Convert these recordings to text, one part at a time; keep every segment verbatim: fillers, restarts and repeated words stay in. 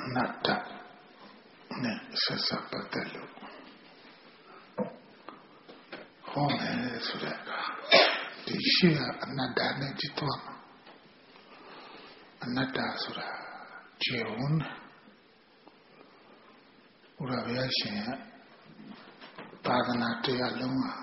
anatta ne sessa patello come sureka di shia anatta ne jitwama anatta sura jeon ura bya shinသာသနာတရားလုံးဟာ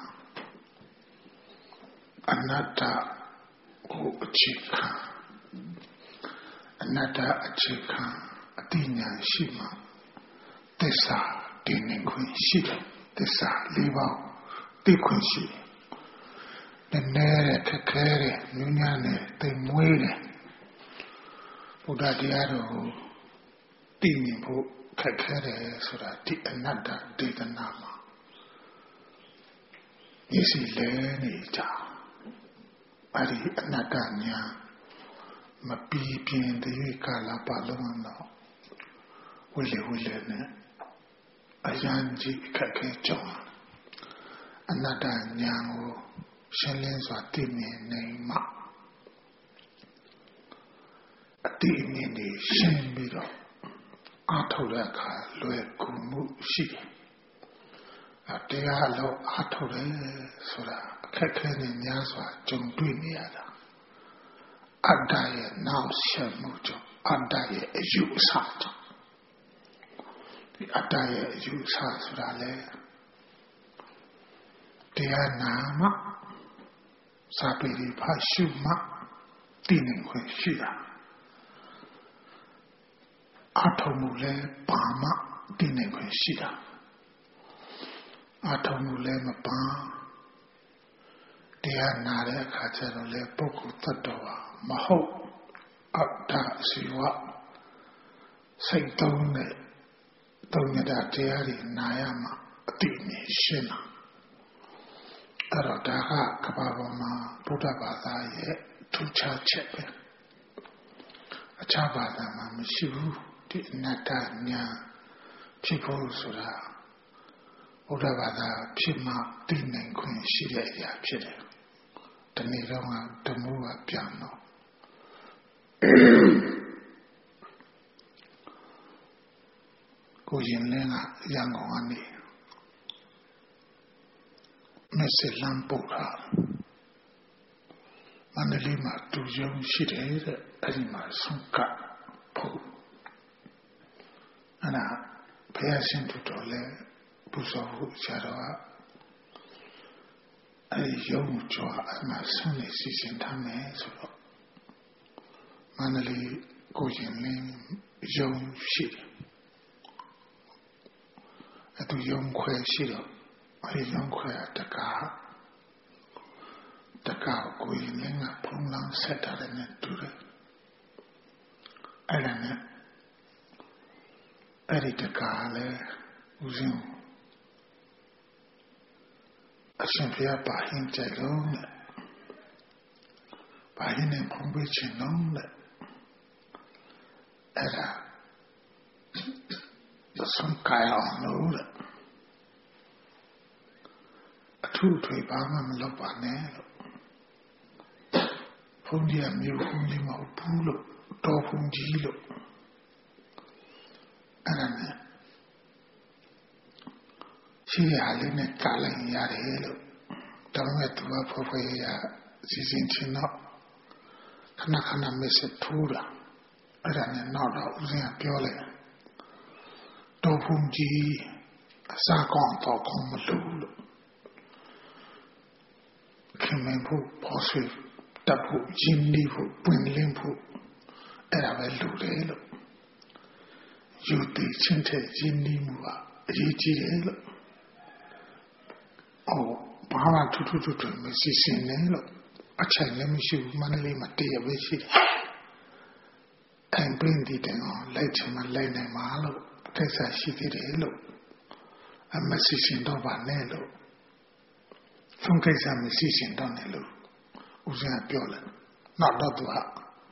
အနတ္တကိုအခြေခံအနတ္တအခြေခံအတိညာရှိမှသစ္စာတည်နေခွင့်ရှိတယ်သစ္စာလေးပါးသိခွင့်ရှိတယ်နည်းနည်းခက်ခဲတယ်ညဉ့်ညမ်းတယ်တိမ်မွေးတယ်ဘုရားတရားတော်ကိုသိမြင်ဖို့ခက်ခဲတယ်ဆိုတာဒီအနတ္တဒေသနာမှာဒီစီလဲနေကြအဲ့ဒီအနတ္တညာမပီးပြင်းတဲ့ကာလပတ်လုံးတော့ဝိလေဝိလေနဲ့အရန်ကြီးခက်ခဲကြုံအနတ္တညာကိုရှင်းလင်းစွာသိမြင်နိုင်မှအတိအမြင်တွေရှင်းပြီးတော့အားထုတ်တဲ့အခါလွယ်ကူမှုရှိတယ်တရားလုံးအားထုတ်တယ်ဆိုတာအခက်ခဲနဲ့များစွာကြုံတွေ့နေရတာအတ္တရဲ့နောက်ဆက်မှုကြောင့်အတ္တရဲ့အယူအဆကြောင့်ဒီအတ္တရဲ့အယူအဆဆိုတာလေတရားနာမှစာပေတွေဖတ်ရှုမှသိနေခွင့်ရှိတာအားထုတ်မှုလည်းပါမှသိနေခွင့်ရှိတာအထုံးမှုလည်းမပန်းတရားနာတဲ့အခါကျတော့လေပုဂ္ဂိုလ်သတ္တဝါမဟုတ်အတ္တစီဝစိတ်သုံးတဲ့သုံးရတဲ့တရားတွေနာရမှာအတိအမြင်ရှင်းလာအဲ့တော့ဒါကကမ္ဘာပေါ်မှာဗုဒ္ဓဘာသာရဲ့ထူးခြားချက်ပဲအခြားဘာသာမှာမရှိဘူးဒီအနတ္တဉာဏ်ဖြစ်ဖို့ဆိုတာဘုရားဘာသာဖြစ်မှသိနိုင်ခွင့်ရှိတဲ့အရာဖြစ်တယ်။ဒီနေ့တော့ဓမ္မကပြန်တော့ကိုရင်လင်းကရန်ကုန်ကနေမက်ဆေ့လမ်းပို့တာမန္တလေးမှာတူရုံရှိတယ်တဲ့အဲ့ဒီမှာဆုံးကဖို့အဲ့ဒါဘုရားရှင်တို့တော်လဲပူဇော်ဖို့ဆရာတော်ကအဲဒီရုံးကျော်အမှဆုံးနေစီစဉ်ထားမယ်ဆိုတော့မန္တလေးကိုရင်လင်းရုံးရှိတယ်အဲသူရုံးခွဲရှိတော့အဲဒီရုံးခွဲတကားတကားကိုရင်လင်းကဖုံးလန်းဆက်ထားတယ်နဲ့တူတယ်အဲ့ဒါနဲ့အဲ့ဒီတကားလည်းဦးဇင်းအရှင်ဘုရားပါဟင်ကြလုံးနဲ့ပါဟင်နဲ့ဖုံးပေးခြင်းလုံးနဲ့အဲ့ဒါသဆုံးကိုင်းအောင်လို့အထူးထွေပါမှမလုပ်ပါနဲ့လို့ဘုန်းကြီးကမြို့ဘုန်းကြီးမဟုတ်ဘူးလို့တော်ဘုန်းကြီးလို့အဲ့ဒါနဲ့ရှိရလေးနဲ့ကားလိုက်ရတယ်လို့ဒါပေမဲ့သူကဖွယ်ဖွယ်ရစီစဉ်ချင်းတော့ခဏခဏမက်ဆေ့ထိုးတာအဲ့ဒါနဲ့နောက်တော့ဦးဇင်းကပြောလိုက်တော်ဘုံကြီးအစားကောင်းတော့ကောင်းမလို့လို့ခင်မင်ဖို့ပေါ်ဆွေတပ်ဖို့ရင်းနှီးဖို့ပွင့်လင်းဖို့အဲ့ဒါပဲလူတယ်လို့ယူတည်ချင်းတဲ့ရင်းနှီးမှုကအရေးကြီးတယ်လို့哦，爸爸突突突突没事情呢了，而且那没事，妈那里嘛对也没事。俺本地的哦，来什么来那马路，在啥西的来路，俺没事情到把那路，从开始没事情到那路，我现在标了，拿到多少？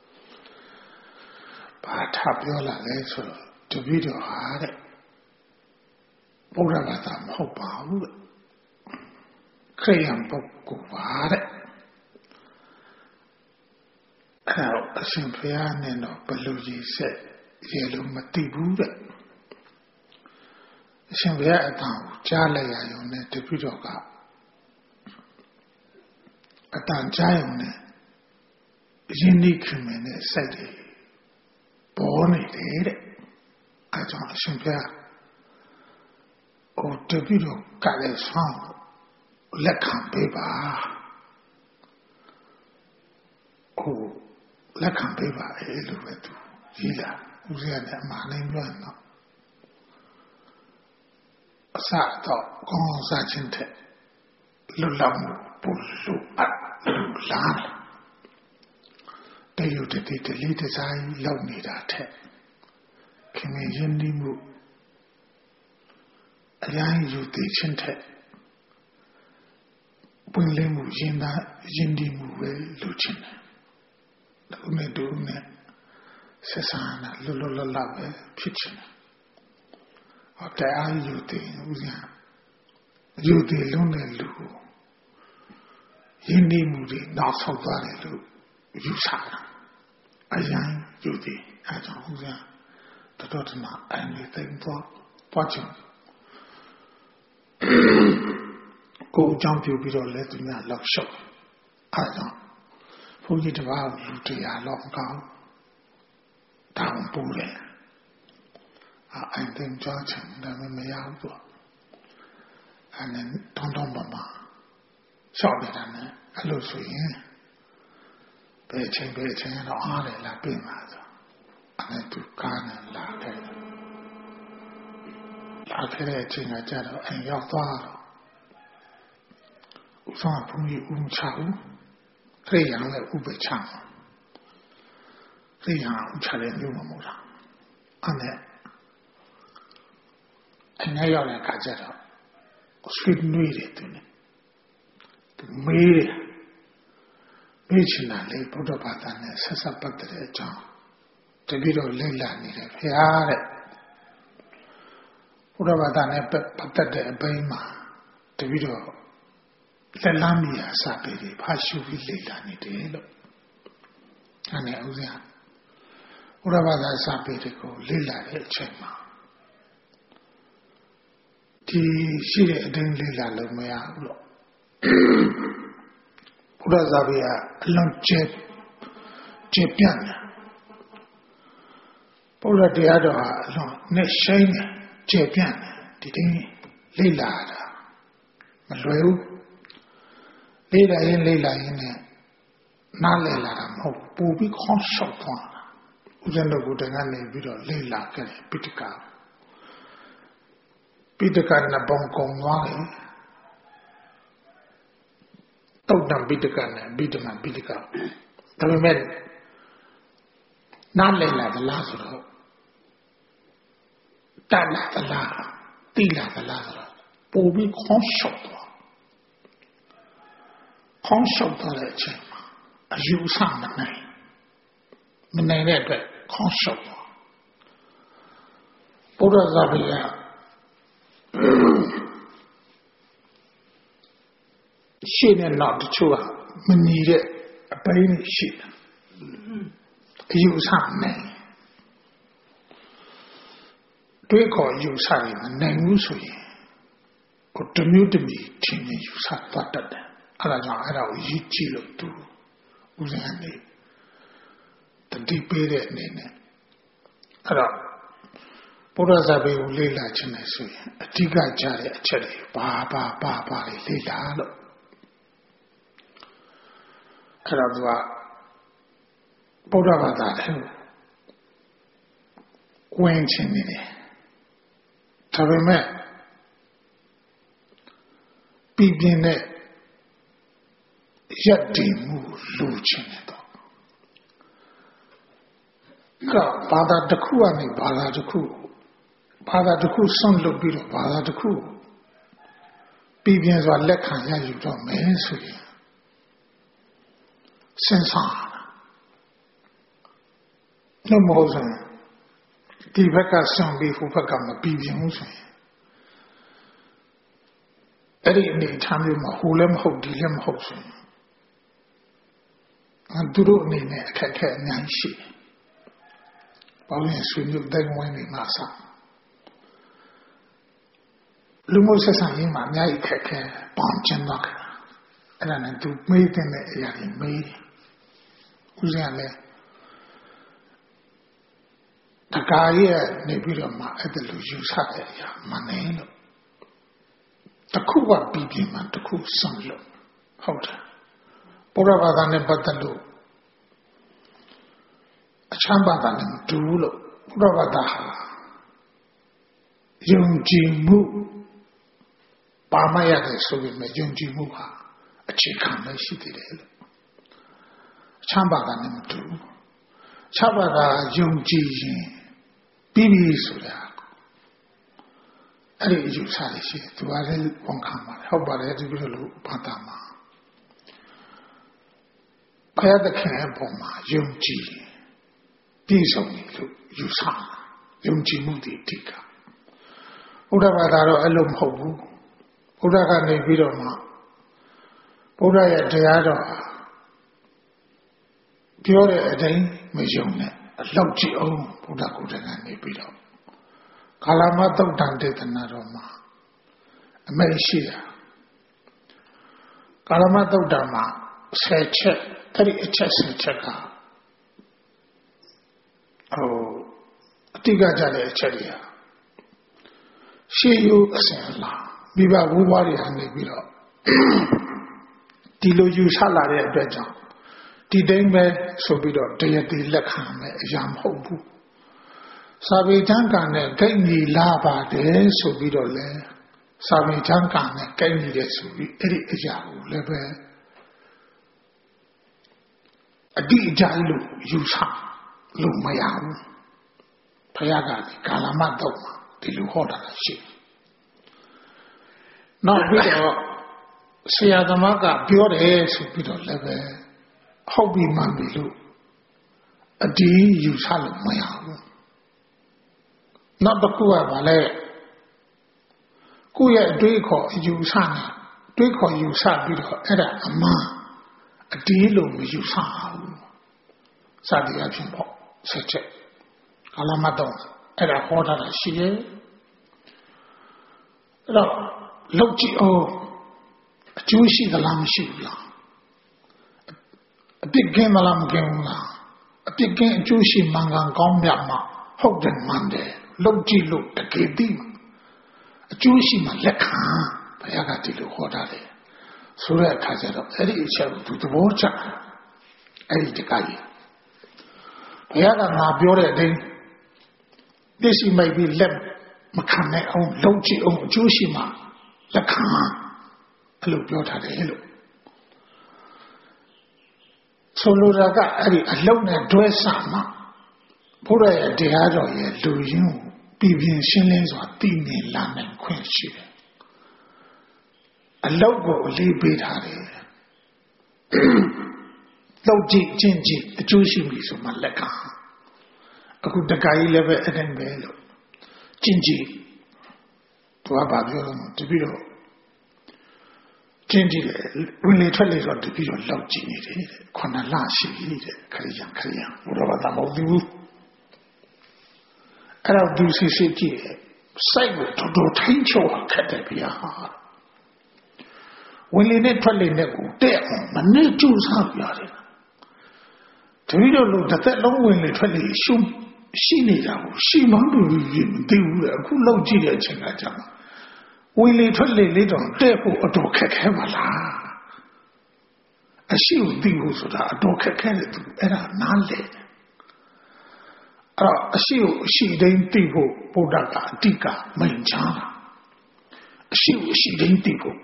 把他标了来说，就比较好的，不然把咱们好把握了。ခရိယံပုဂ္ဂိုလ်ပါတဲ့အဲအရှင်ဘုရားနဲ့တော့ဘယ်လိုကြီးဆက်ရေလုံးမသိဘူးတဲ့အရှင်ဘုရားအတန်ကိုကြားလိုက်ရရုံနဲ့တပည့်တော်ကအတန်ကြားရုံနဲ့ယဉ်ဤခင်မင်းနဲ့စိုက်တယ်ပေါ်နေတယ်တဲ့အဲကြောင့်အရှင်ဘုရားဟိုတပည့်တော်ကလည်းဆောင်းလက်ခံပေးပါဟိုလက်ခံပေးပါအဲလိုပဲသူကြီးလာဦးဇင်းနဲ့အမှန်တိုင်းပြောရင်တော့အစတော့ကောင်းစားခြင်းတဲ့လွတ်လပ်မှုပုလူအပ်လူလားတရုတ်တတိတလေးတစားကြီးလောက်နေတာထက်ခင်မင်းရင်းနှီးမှုအရင်ယူတည်ခြင်းထက်ပွင့်လင်းမှုရင်းသားရင်းနှီးမှုပဲလူချင်းတယ်လူနဲ့တူနဲ့ဆက်ဆံတာလွတ်လွတ်လပ်လပ်ပဲဖြစ်ချင်တယ်ဟောတရားယူတည်ဦးဇင်းယူတည်လုံးတဲ့လူရင်းနှီးမှုတွေနောက်ဆောက်သွားတယ်လို့ယူဆတာအရင်ယူတည်အဲကြောင့်ဦးဇင်းတော်တော်တနာအဲ့ဒီသိမ်းသွားပွားချင်ကိုအကြောင်းပြုပြီးတော့လဲသူများလောက်ရှုပ်အဲကြောင့်ဘုန်းကြီးတစ်ပါးလူတရားလောက်ကောင်းတောင်းပူတယ်အဲ့ဒီကြောင့်ချင်တယ်မရဘူးတော့အဲ့ဒါတောင်းတောင်းပါမှာရှောက်နေတာနဲ့အဲ့လိုဆိုရင်ဘယ်ချိန်ဘယ်ချိန်တော့အားတယ်လားပြင်ပါဆိုအဲ့ဒါသူကားနဲ့လာခဲ့လာခဲ့တဲ့အချိန်ကကြတော့အိမ်ရောက်သွားတော့ဥဆောင်ဘုန်းကြီးဦးချဦးခေရံလည်းဥပချခေရံဥချလည်းမျိုးမမို့လားအဲ့ဒါအနည်းရောက်တဲ့အခါကျတော့ဆွေးနွေးတယ်သူနဲ့သူမေးတယ်မေးချင်တာလေဘုရားဘာသာနဲ့ဆက်ဆက်ပတ်တဲ့အကြောင်းတပည့်တော်လိမ့်လာနေတယ်ဖေဟာတဲ့ဘုရားဘာသာနဲ့ပတ်သက်တဲ့အပိုင်းမှာတပည့်တော်လက်လမ်းမီယာစပေတွေဖာရှုပြီးလိမ့်လာနေတယ်လို့အဲ့ဒါဥစဉ်ဘုရားဘာသာစပေတွေကိုလိမ့်လာတဲ့အချိန်မှာဒီရှိတဲ့အတိုင်းလေးလာလို့မရဘူးလို့ဘုရားဇာပိကအလွန်ကျက်ကျက်ပြန့်တယ်ဘုရားတရားတော်ဟာအလွန်နဲ့ရှိုင်းတယ်ကျက်ပြန့်တယ်ဒီတိုင်းလေးလာတာမလွယ်ဘူးလေးလာရင်လေးလာရင်နဲ့နားလည်လာတာမဟုတ်ပူပြီးခေါင်းလျှောက်သွားတာဦးဇင်းတို့ကတည်းကနေပြီးတော့လေးလာခဲ့တယ်ပိဋကပိဋကနဲ့ပုံကုံသွားတယ်တုတ်တံပိဋကနဲ့ပိဋကပိဋကဒါပေမဲ့နားလည်လာသလားဆိုတော့တတ်လာသလားတိလာသလားဆိုတော့ပို့ပြီးခေါင်းလျှောက်သွားခေါင်းလျှောက်သွားတဲ့အချိန်မှာအယူဆမနိုင်မနိုင်တဲ့အတွက်ခေါင်းလျှောက်သွားဘုရားဇာပိယရှင်းတဲ့နောက်တချို့ကမညီတဲ့အပိုင်းရှိတယ်အယူဆနိုင်တွေးခေါ်ယူဆရင်မနိုင်ဘူးဆိုရင်ကိုတမျိုးတမီထင်ရင်ယူဆသွားတတ်တယ်အဲ့ဒါကြောင့်အဲ့ဒါကိုရည်ကြည့်လို့သူဦးဇင်းကနေတတိပေးတဲ့အနေနဲ့အဲ့တော့ဘုရားစာပေကိုလေ့လာခြင်းနဲ့ဆိုရင်အဓိကကြတဲ့အချက်တွေဘာဘာဘာဘာတွေလေ့လာလို့အဲ့တော့သူကဘုရားဘာသာတဲ့ဝင်ခြင်းနေတယ်ဒါပေမဲ့ပြည်ပြင်းတဲ့ရက်တည်မှုလူချင်းနေတော့ကဘာသာတစ်ခုကနေဘာသာတစ်ခုဘာသာတစ်ခုဆွန့်လွတ်ပြီးတော့ဘာသာတစ်ခုပြည်ပြင်းစွာလက်ခံရယူတော့မယ်ဆိုရင်စဉ်းစားလို့မဟုတ်ဘူးဒီဘက်ကဆွန့်ပြီးဟိုဘက်ကမပြည်ပြင်းဘူးဆိုရင်အဲ့ဒီအနေထားမျိုးမှာဟိုလည်းမဟုတ်ဒီလည်းမဟုတ်ဆိုရင်သူတို့အနေနဲ့အခက်အခဲအများကြီးရှိတယ်ပေါင်းရင်ဆွေမျိုးတိုင်းဝိုင်းနေမှာစားလူမျိုးဆက်ဆံရေးမှာအများကြီးခက်ခဲပေါင်းကျင်းတော့အဲ့ဒါနဲ့သူမေးတဲ့အရာတွေမေးဦးဇင်းကလည်းတကားရဲ့နေပြီးတော့မှအဲ့ဒါလူယူဆတဲ့အရာမနေလို့တခုကပြီးပြီးမှတခုဆုံးလို့ဟုတ်တယ်ဘုရားဘာသာနဲ့ပတ်သက်လို့အချမ်းဘာသာနဲ့တူလို့ဘုရားဘာသာဟာယုံကြည်မှုပါမရတယ်ဆိုပေမဲ့ယုံကြည်မှုဟာအခြေခံပဲရှိသေးတယ်လို့အချမ်းဘာသာနဲ့မတူချမ်းဘာသာယုံကြည်ရင်ပြီးပြီဆိုတာအဲ့ဒီအယူဆရရှိသူကလည်းဝန်ခံပါတယ်ဟုတ်ပါတယ်ဒီလိုလိုဘာသာမှာဘုရားသခင်အပေါ်မှာယုံကြည်ပြည့်စုံတယ်လို့ယူဆယုံကြည်မှုတည်တည်ကဘုရားဘာသာတော့အဲ့လိုမဟုတ်ဘူးဘုရားကနေပြီးတော့မှဘုရားရဲ့တရားတော်ပြောတဲ့အတိုင်းမယုံနဲ့အလောက်ကြည့်အောင်ဘုရားကိုယ်တိုင်ကနေပြီးတော့ကာလမသုတ်တန်ဒေသနာတော်မှာအမိန့်ရှိတာကာလမသုတ်တန်မှာဆယ်ချက်အဲ့ဒီအချက်ဆယ်ချက်ကဟိုအတိကကြတဲ့အချက်တွေဟာရှေးရိုးအစဉ်အလာမိဘဘိုးဘွားတွေကနေပြီးတော့ဒီလိုယူဆလာတဲ့အတွက်ကြောင့်ဒီတိုင်းပဲဆိုပြီးတော့တရားတည်လက်ခံမယ်အရာမဟုတ်ဘူးစာပေကျမ်းကနဲ့ကိန်းကြီးလာပါတယ်ဆိုပြီးတော့လဲစာပေကျမ်းကနဲ့ကိန်းကြီးတယ်ဆိုပြီးအဲ့ဒီအရာကိုလည်းပဲအတိအကျလို့ယူဆလို့မရဘူးဘုရားကကာလမတော့ဒီလိုဟောတာရှိနောက်ပြီးတော့ဆရာသမားကပြောတယ်ဆိုပြီးတော့လည်းပဲဟုတ်ပြီမှန်ပြီလို့အဒီယူဆလို့မရဘူးနောက်တစ်ခုကဘာလဲကိုယ့်ရဲ့အတွေးခေါ်အယူဆနဲ့တွေးခေါ်ယူဆပြီးတော့အဲ့ဒါအမှန်အဒီလို့မယူဆဘူးစသည်အဖြစ်ပေါ့ဆက်ချက်ကာလမတော့အဲ့ဒါဟောတာရှိရဲ့အဲ့တော့လောက်ကြည့်အောင်အကျိုးရှိသလားမရှိဘူးလားအပြစ်ကင်းမလားမကင်းဘူးလားအပြစ်ကင်းအကျိုးရှိမှန်ကန်ကောင်းမြတ်မှဟုတ်တယ်မှန်တယ်လောက်ကြည့်လို့တကယ်သိအကျိုးရှိမှလက်ခံဘုရားကဒီလိုဟောတာလေဆိုတဲ့အခါကျတော့အဲ့ဒီအချက်ကိုသူသဘောကျအဲ့ဒီတကကြီးဘုရားကငါပြောတဲ့အတိုင်းသိရှိမိပြီးလက်မခံနိုင်အောင်လောက်ကြည့်အောင်အကျိုးရှိမှလက်ခံအဲ့လိုပြောထားတယ်လို့ဆိုလိုတာကအဲ့ဒီအလုံးနဲ့တွဲဆမှဘုရားရဲ့တရားတော်ရဲ့လူရင်းကိုပြည်ပြင်းရှင်းလင်းစွာသိမြင်လာနိုင်ခွင့်ရှိတယ်အလုံးကိုအလေးပေးထားတယ်လောက်ကြည့်ကျင့်ကြည့်အကျိုးရှိပြီဆိုမှလက်ခံအခုတခါကြီးလည်းပဲအဲ့တိုင်းပဲလို့ကျင့်ကြည့်သူကဘာပြောလို့တပည့်တော့ကျင့်ကြည့်တယ်ဝင်လေထွက်လေတော့တပည့်တော့လောက်ကြည့်နေတယ်ခုနလရှိတဲ့ခရိယံခရိယံဘုရားဘာသာမဟုတ်ဘူးအဲ့တော့ဒီစီစီကြည့်စိုက်ကိုတော်တော်ထိန်းချုပ်ခက်တယ်ဗျာဝင်လေနဲ့ထွက်လေနဲ့ကိုတဲ့အောင်မနဲ့ကြိုးစားပြရတယ်တပည့်တော်လို့တစ်သက်လုံးဝင်လေထွက်လေရှုံးရှိနေတာကိုရှိမှန်းလို့မသိဘူးလေအခုလောက်ကြည့်တဲ့အချိန်ကကြာမှာဝင်လေထွက်လေလေးတော့တဲ့ဖို့အတော်ခက်ခဲပါလားအရှိကိုသိဖို့ဆိုတာအတော်ခက်ခဲတယ်သူအဲ့ဒါနားလေအဲ့တော့အရှိကိုအရှိတိုင်းသိဖို့ဘုရားကအတိကမိန်ချာတာအရှိကိုအရှိတိုင်းသိဖို့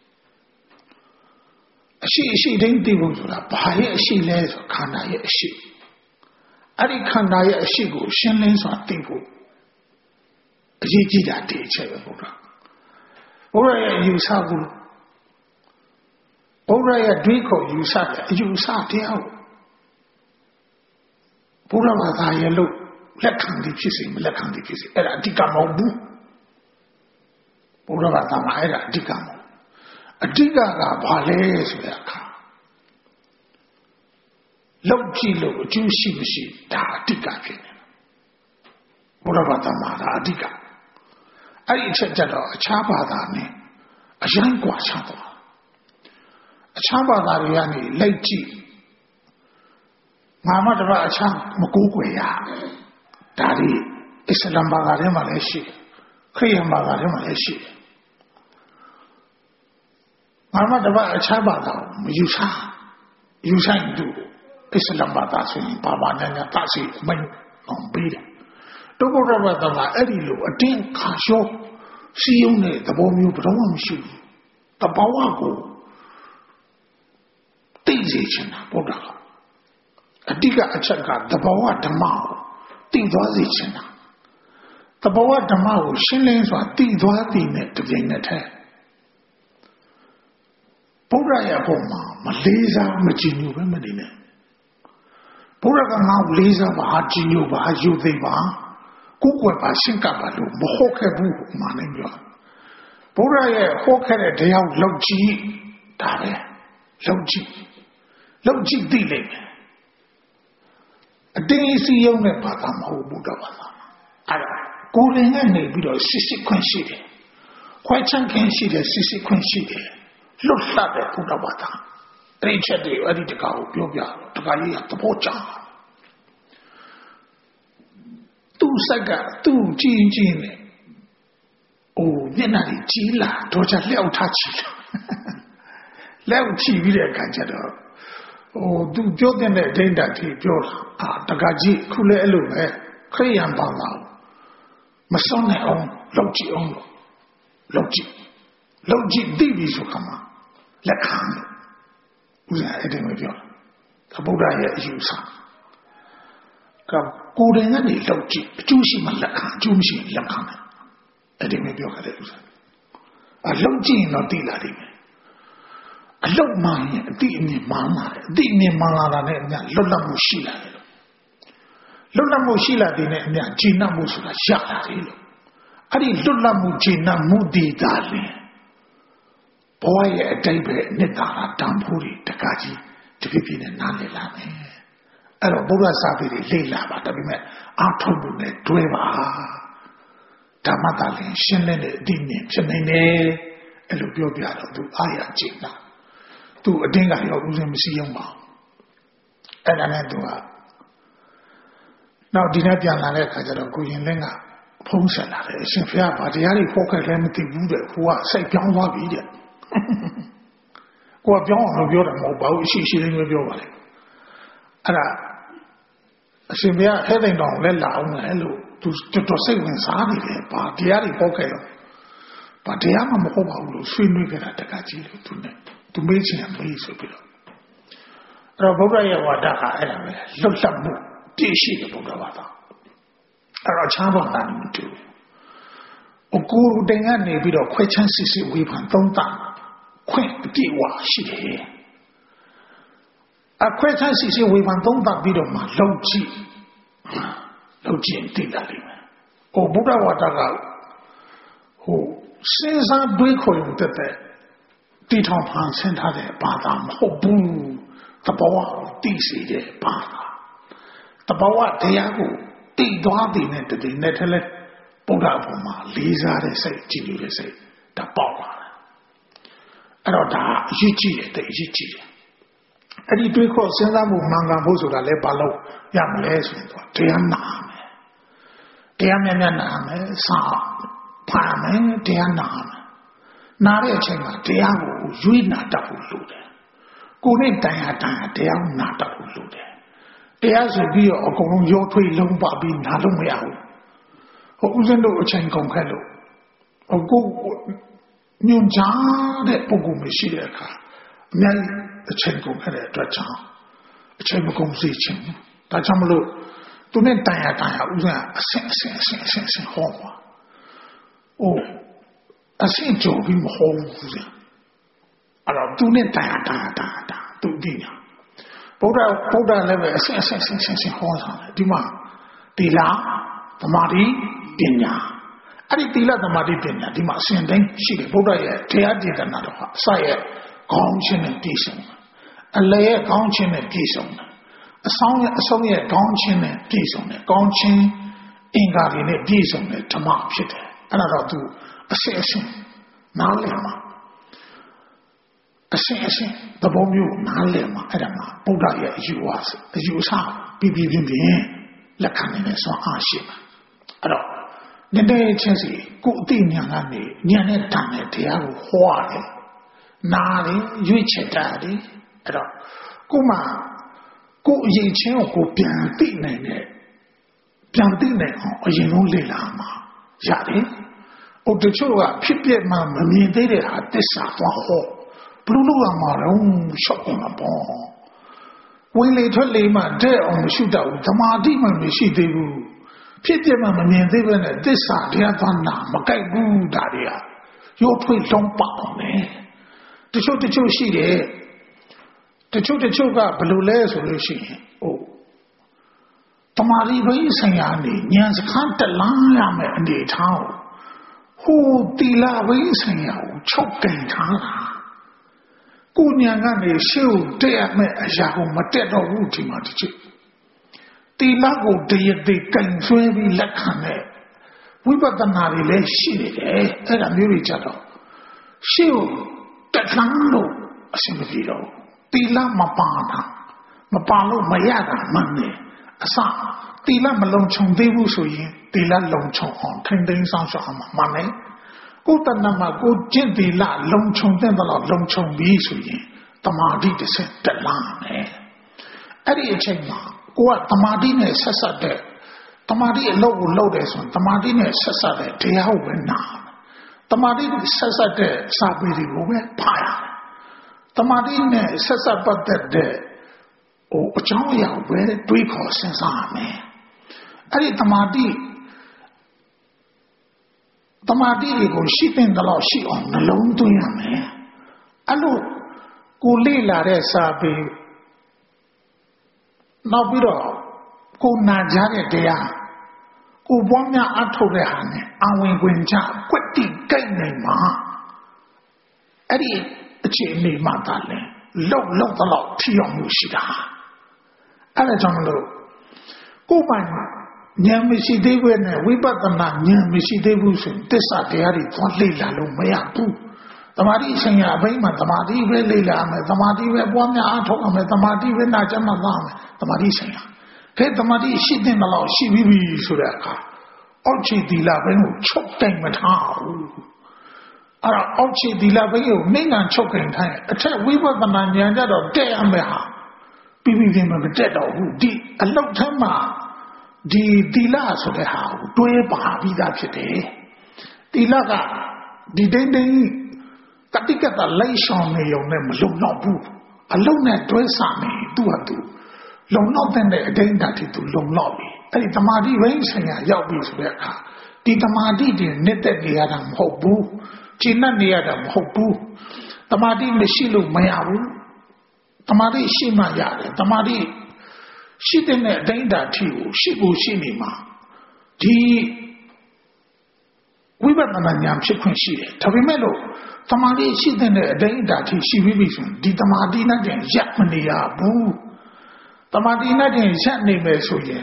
အရှိအရှိတိုင်းသိဖို့ဆိုတာဘာရဲ့အရှိလဲဆိုခန္ဓာရဲ့အရှိအဲ့ဒီခန္ဓာရဲ့အရှိကိုရှင်းလင်းစွာသိဖို့အရေးကြီးတာဒီအချက်ပဲဘုရားဘုရားရဲ့ယူဆကိုဘုရားရဲ့တွေးခေါ်ယူဆတဲ့အယူဆတရားကိုဘုရားဘာသာရဲ့လို့လက်ခံသည်ဖြစ်စေမလက်ခံသည်ဖြစ်စေအဲ့ဒါအဓိကမဟုတ်ဘူးဘုရားဘာသာမှာအဲ့ဒါအဓိကမဟုတ်အဓိကကဘာလဲဆိုတဲ့အခါလောက်ကြည့်လို့အကျိုးရှိမရှိဒါအဓိကဖြစ်နေတယ်ဘုရားဘာသာမှာဒါအဓိကအဲ့ဒီအချက်ကြတော့အခြားဘာသာနဲ့အရင်กว่าခြားသွားအခြားဘာသာတွေကနေလိုက်ကြည့်ငါမှတပတ်အခြားမကိုးကွယ်ရဒါဒီအစ္စလာမ်ဘာသာထဲမှာလည်းရှိခရစ်ယာန်ဘာသာထဲမှာလည်းရှိငါမှတပတ်အခြားဘာသာမယူဆယူဆိုင်သူအစ္စလာမ်ဘာသာဆိုရင်ဘာဘာနဲ့တဆီမင်းအောင်ပြီးတယ်တို့ဘုရားဘာသာမှာအဲ့ဒီလိုအတင်းခါလျှောစီယုံတဲ့သဘောမျိုးဘယ်တော့မှမရှိဘူးတဘောဝကိုသိစေချင်တာဘုရားအတိကအချက်ကတဘောဝဓမ္မကိုသိသွားစေချင်တာတဘောဝဓမ္မကိုရှင်းလင်းစွာသိသွားသည်နဲ့တပြိုင်နက်တည်းဘုရားရဲ့ဘုံမှာမလေးစားမကြည်ညိုပဲမနေနဲ့ဘုရားကငါ့ကိုလေးစားပါကြည်ညိုပါယူသိပါကိုယ်ကွယ်ပါရှင်းကပ်ပါလို့မဟုတ်ခဲ့ဘူးမှနိုင်ပြောဘုရားရဲ့ဟောခဲ့တဲ့တရားကိုလောက်ကြည့်ဒါပဲလောက်ကြည့်လောက်ကြည့်သိလိမ့်မယ်အတင်းစီယုံနဲ့ဘာသာမဟုတ်ဘူးတော့ဘာသာအဲ့ဒါကိုယ်လည်းနေပြီးတော့စစ်စစ်ခွင့်ရှိတယ်ခွဲချမ်းခင်ရှိတယ်စစ်စစ်ခွင့်ရှိတယ်လွတ်လပ်တဲ့ဘုရားဘာသာအဲ့ဒီချက်တွေအဲ့ဒီတကားကိုပြောပြတော့တကားကြီးကသဘောကျသူ့စက်ကသူ့ကြည့်ကြည့်နဲ့အိုးမျက်နှာကြီးကြီးလာတော့ချက်လျှောက်ထားချီလာလက်ချီပြီးတဲ့အခါကျတော့ဟိုသူပြောတဲ့ဒိဋ္ဌာတိပြောတာအာတကားကြီးခုလည်းအဲ့လိုပဲခရိယံဘာသာမစွန့်နိုင်အောင်လောက်ကြည့်အောင်လို့လောက်ကြည့်လောက်ကြည့်သိပြီဆိုခါမှာလက်ခံတယ်ဦးဇာအဲ့ဒီမျိုးပြောတာဗုဒ္ဓရဲ့အယူဆကကိုယ်တိုင်ကနေလောက်ကြည့်အကျိုးရှိမှလက်ခံအကျိုးမရှိရင်လက်ခံတယ်အဲ့ဒီမျိုးပြောခဲ့တယ်ဦးဇာအလောက်ကြည့်ရင်တော့သိလာတယ်အလောက်မှရင်အတိအမြင်မှန်လာတယ်အတိအမြင်မှန်လာတာနဲ့အမျှလွတ်လပ်မှုရှိလာတယ်လွတ်လပ်မှုရှိလာတဲ့နဲ့အမျှဂျင်းနှမှုဆိုတာရလာတယ်လို့အဲ့ဒီလွတ်လပ်မှုဂျင်းနှမှုတည်တာလေဘဝရဲ့အတိတ်ပဲနှစ်သာရတန်ဖိုးတွေတကားကြီးတပြည့်ပြည့်နဲ့နားလည်လာမယ်အဲ့တော့ဘုရားစာပေတွေလေ့လာပါဒါပေမဲ့အာထုတ်မှုနဲ့တွဲပါဓမ္မတာလည်းရှင်းလင်းတဲ့အတိအမြင်ဖြစ်နေတယ်အဲ့လိုပြောပြတော့သူအားရကျင့်တာသူအတင်းကရောဦးစင်မရှိအောင်ပါအဲ့ဒါနဲ့သူကနောက်ဒီနေ့ပြန်လာတဲ့အခါကျတော့ကိုရင်လင်းကဖုံးဆက်လာတယ်အရှင်ဖျားဗာတရားတွေဖောက်ခဲ့လည်းမသိဘူးတဲ့ကိုကစိတ်ပြောင်းသွားပြီတဲ့ကိုကပြောင်းအောင်ပြောတာမဟုတ်ပါဘူးအရှိရှိလေးမျိုးပြောပါလေအဲ့ဒါအရှင်ဖျားဟဲ့တဲ့တောင်လည်းလာအောင်လေလို့သူတော်တော်စိတ်ဝင်စားနေတယ်ဗာတရားတွေဖောက်ခဲ့တော့ဗာတရားမှမဟုတ်ပါဘူးလို့ဆွေးနွေးကြတာတက္ကကြီးလို့သူနဲ့သူမေးချင်တယ်မေးဆိုပြီးတော့အဲ့တော့ဘုရားရဲ့ဝါဒကအဲ့ဒါပဲလွတ်လပ်မှုတည်ရှိတဲ့ဘုရားဘာသာအဲ့တော့ချမ်းသာတာမတူအကူတင်ကနေပြီးတော့ခွဲချမ်းစစ်စစ်ဝေဖန်သုံးသပ်ခွင့်အပြည့်အဝရှိတယ်အခွဲချမ်းစစ်စစ်ဝေဖန်သုံးသပ်ပြီးတော့မှလောက်ကြည့်လောက်ကြည့်သိတာလိမ့်မယ်ဟိုဘုရားဝါဒကဟိုစဉ်းစားတွေးခေါ်ရုံတက်တဲ့တီထောင်ဖန်ဆင်းထားတဲ့ဘာသာမဟုတ်ဘူးတဘောဝသိစေတဲ့ဘာသာတဘောဝတရားကိုသိသွားတဲ့နဲ့တည်းနဲ့တည်းလဲဘုရားဘုံမှာလေးစားတဲ့စိတ်ကြည်ညိုတဲ့စိတ်ဒါပေါက်လာတယ်အဲ့တော့ဒါအရေးကြီးတယ်တဲ့အရေးကြီးတယ်အဲ့ဒီတွေးခေါ်စဉ်းစားမှုမှန်ကန်ဖို့ဆိုတာလဲဘာလို့ရမလဲဆိုရင်တော့တရားနာမယ်တရားမြတ်မြတ်နာမယ်စာဖတ်မယ်တရားနာမယ်နားတဲ့အချိန်မှာတရားကိုရွေးနာတတ်ဖို့လိုတယ်ကိုယ်နဲ့တိုင်ရတိုင်ရတရားကိုနာတတ်ဖို့လိုတယ်တရားဆိုပြီးတော့အကုန်လုံးရောထွေးလုံးပါပြီးနားလို့မရဘူးဟိုဦးဇင်းတို့အချိန်ကုန်ခဲ့လို့ဟိုကိုညွန်ချတဲ့ပုံကူမရှိတဲ့အခါအများကြီးအချိန်ကုန်ခဲ့တဲ့အတွက်ကြောင့်အချိန်မကုန်စေချင်ဘူးဒါကြောင့်မလို့သူနဲ့တိုင်ရတိုင်ရဦးဇင်းအဆင့်အဆင့်အဆင့်အဆင့်အဆင့်ဟောပါဟိုအဆင့်ကျော်ပြီးမဟုတ်ဘူးဗျအဲ့တော့သူနဲ့တာတာတာတာသူပညာဗုဒ္ဓဗုဒ္ဓလည်းပဲအဆင့်အဆင့်ဆင့်ဆင့်ဟောတာဒီမှာတိလသမာဓိပညာအဲ့ဒီတိလသမာဓိပညာဒီမှာအစဉ်တိုင်းရှိတယ်ဗုဒ္ဓရဲ့တရားဒေသနာတော်ဟာအစရဲ့ခေါင်းချင်းနဲ့ပြည့်စုံတယ်အလယ်ရဲ့ခေါင်းချင်းနဲ့ပြည့်စုံတယ်အဆောင်ရဲ့အဆုံးရဲ့ခေါင်းချင်းနဲ့ပြည့်စုံတယ်ခေါင်းချင်းအင်္ဂါတွေနဲ့ပြည့်စုံတဲ့ဓမ္မဖြစ်တယ်အဲ့ဒါတော့သူအစစ်အစစ်နားလည်မှာအစစ်အစစ်သဘောမျိုးနားလည်မှာအဲ့ဒါမှာဗုဒ္ဓရဲ့အယူဝါအယူအဆပြပြပြပြလက်ခံနေတဲ့ဆွမ်းအားရှိမှာအဲ့တော့နည်းနည်းချင်းစီကိုအသိဉာဏ်ကနေဉာဏ်နဲ့တန်တဲ့တရားကိုဟောရတယ်နားတယ်ရွေးချယ်တာတယ်အဲ့တော့ကိုမှကိုအရင်ချင်းကိုကိုပြန်သိနိုင်တဲ့ပြန်သိနိုင်အောင်အရင်ဆုံးလေ့လာမှာရတယ်။ဟိုတချို့ကဖြစ်ပြမှမမြင်သေးတဲ့ဟာသစ္စာသွားဟောဘလို့လို့ရမှာတော့ရှော့ကုန်မှာပေါ့။ဝင်လေထွက်လေမှတဲ့အောင်မရှိတော့ဘူးဓမ္မတိမှမရှိသေးဘူး။ဖြစ်ပြမှမမြင်သေးဘဲနဲ့သစ္စာတရားသွားနာမကြိုက်ဘူးဒါတွေကရိုးထွေးလုံးပေါအောင်လေ။တချို့တချို့ရှိတယ်တချို့တချို့ကဘလို့လဲဆိုလို့ရှိရင်ဟိုတမာရီဘိဆိုင်ရာနေဉာဏ်စခန်းတက်လာရမယ်အနေထားဟိုတီလာဘိဆိုင်ရာကိုချုပ်တင်ထားတာကိုဉာဏ်ကနေရှေ့ကိုတက်ရမယ်အရာကိုမတက်တော့ဘူးဒီမှာတချို့တီလာကိုတရတဲ့ကင်ဆွဲပြီးလက်ခံတဲ့ဝိပဿနာတွေလည်းရှိနေတယ်အဲ့ဒါမျိုးတွေကြတော့ရှေ့ကိုတက်လန်းလို့အဆင်မပြေတော့တီလာမပါတာမပါလို့မရတာမှန်တယ်အစတီလာမလုံခြုံသေးဘူးဆိုရင်တီလာလုံခြုံအောင်ထိမ့်သိမ်းဆောင်ရှောက်အောင်မှန်တယ်ကိုယ်တဏ္ဍမှာကိုကျင့်တီလာလုံခြုံတဲ့ဘလောက်လုံခြုံပြီးဆိုရင်တမာတိတစ်ဆက်တက်လာမယ်အဲ့ဒီအချိန်မှာကိုကတမာတိနဲ့ဆက်ဆက်တဲ့တမာတိအလုပ်ကိုလုပ်တယ်ဆိုရင်တမာတိနဲ့ဆက်ဆက်တဲ့တရားကိုပဲနာတမာတိဆက်ဆက်တဲ့စာပေတွေကိုပဲဖတ်ရတမာတိနဲ့ဆက်ဆက်ပတ်သက်တဲ့ဟိုအကြောင်းအရာပဲတွေးခေါ်စဉ်းစားရမယ်အဲ့ဒီတမာတိတမာတိတွေကိုရှိတဲ့တော့ရှိအောင်နှလုံးသွင်းရမယ်အဲ့လိုကိုလေ့လာတဲ့စာပေနောက်ပြီးတော့ကိုနာကြတဲ့တရားကိုပွားများအထုတ်တဲ့ဟာနဲ့အဝင်ခွင်ချကွက်တိကြိုက်နိုင်မှာအဲ့ဒီအခြေအနေမှသာလဲလောက်လောက်တော့ထီအောင်မှုရှိတာအဲ့ဒါကြောင့်မလို့ကိုယ်ပိုင်ဉာဏ်မရှိသေးဘူးနဲ့ဝိပဿနာဉာဏ်မရှိသေးဘူးဆိုရင်သစ္စာတရားတွေသွားလေ့လာလို့မရဘူးသမာဓိဆိုင်ရာအဘိဓမ္မာသမာဓိပဲလေ့လာမယ်သမာဓိပဲပွားများအားထုတ်ရမယ်သမာဓိပဲနာကျမှသွားမယ်သမာဓိဆိုင်ရာခဲသမာဓိရှိတဲ့လောက်ရှိပြီးပြီဆိုတဲ့အခါအောက်ခြေသီလဘင်းကိုချုပ်တိုင်မထားဘူးအဲ့တော့အောက်ခြေသီလဘင်းကိုနှိမ့်ငံချုပ်ကင်ထားရင်အထက်ဝိပဿနာဉာဏ်ကြတော့တဲ့ရမယ်ဟာပြီးပြီးချင်းမတက်တော့ဘူးဒီအလောက်ထမ်းမှာဒီသီလဆိုတဲ့ဟာကိုတွဲပါပြီးသားဖြစ်တယ်သီလကဒီတိုင်းတိုင်းကတိကတလိုက်ဆောင်နေုံနဲ့မလုံတော့ဘူးအလုံးနဲ့တွဲစားနေသူ့ဟာသူလုံတော့တဲ့အတိုင်းအတာထိသူလုံတော့ပြီအဲ့ဒီတမာတိဘိန်းဆိုင်ရာရောက်ပြီဆိုတဲ့အခါဒီတမာတိတွေနဲ့တက်နေရတာမဟုတ်ဘူးကျင့်နေရတာမဟုတ်ဘူးတမာတိမရှိလို့မရဘူးတမာတိရှိမှရတယ်တမာတိရှိတဲ့အတိုင်းအတာထိကိုရှိဖို့ရှိနေမှာဒီဝိပဿနာဉာဏ်ဖြစ်ခွင့်ရှိတယ်ဒါပေမဲ့လို့တမာတိရှိတဲ့အတိုင်းအတာထိရှိပြီးပြီဆိုရင်ဒီတမာတိနဲ့တည်းရပ်မနေရဘူးတမာတိနဲ့တည်းရပ်နေမယ်ဆိုရင်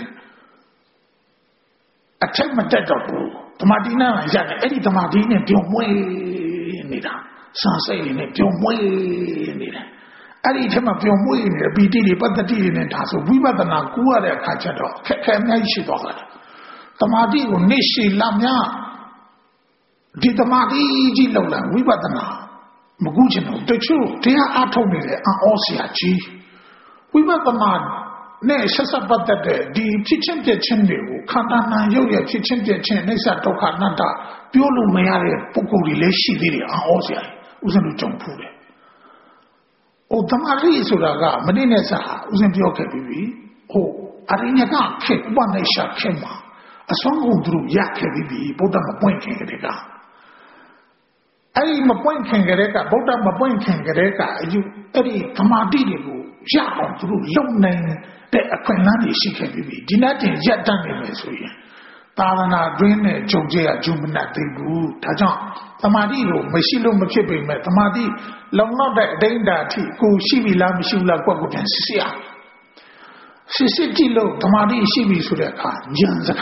အထက်မတက်တော့ဘူးတမာတိနဲ့ရပ်တယ်အဲ့ဒီတမာတိနဲ့ပြုံမွေးနေတာစံစိတ်နဲ့ပြုံမွေးနေတာအဲ့ဒီထက်မှပြုံမွေးနေပီတိတွေပတ္တိတွေနဲ့ဒါဆိုဝိပဿနာကူရတဲ့အခါကျတော့ခက်ခဲအများကြီးရှိသွားတယ်တမာတိကိုနေရှိလာများဒီတမာတိကြီးလောက်လာဝိပဿနာမကူချင်တော့တချို့တရားအထုတ်နေတယ်အောစရာကြီးဝိပဿနာနဲ့ဆက်ဆက်ပတ်သက်တဲ့ဒီဖြစ်ချင်းပြချင်းတွေကိုခန္ဓာနာရုပ်ရဲ့ဖြစ်ချင်းပြချင်းအိစ္ဆဒုက္ခအနတ္တပြောလို့မရတဲ့ပုဂ္ဂိုလ်တွေလည်းရှိသေးတယ်အောစရာဥစဉ်လို့ကြုံဖူးတယ်ဟိုတမာတိဆိုတာကမနေ့နဲ့စာဥစဉ်ပြောခဲ့ပြီးဟိုအရိညာကခေဥပနိရှာခေမှာအဆုံးကုန်သူရခဲ့ပြီးဗုဒ္ဓမပွင့်ခင်ကတည်းကအဲ့ဒီမပွင့်ခင်ကတည်းကဗုဒ္ဓမပွင့်ခင်ကတည်းကအယူအဲ့ဒီသမာဓိတွေကိုရအောင်သူတို့လုံနိုင်တဲ့အခွင့်အလမ်းတွေရှိခဲ့ပြီးဒီနေ့တင်ရက်တတ်နေမယ်ဆိုရင်သာသနာတွင်းနဲ့ကြုံကြရဂျုံမနတ်သိဘူးဒါကြောင့်သမာဓိကိုမရှိလို့မဖြစ်ပေမဲ့သမာဓိလုံလောက်တဲ့အတိုင်းအတာအထိကိုရှိပြီလားမရှိဘူးလားကွက်ကိုပြန်စစ်ရစစ်စစ်ကြည့်လို့သမာဓိရှိပြီဆိုတဲ့အခါဉာဏ်စခန်းကို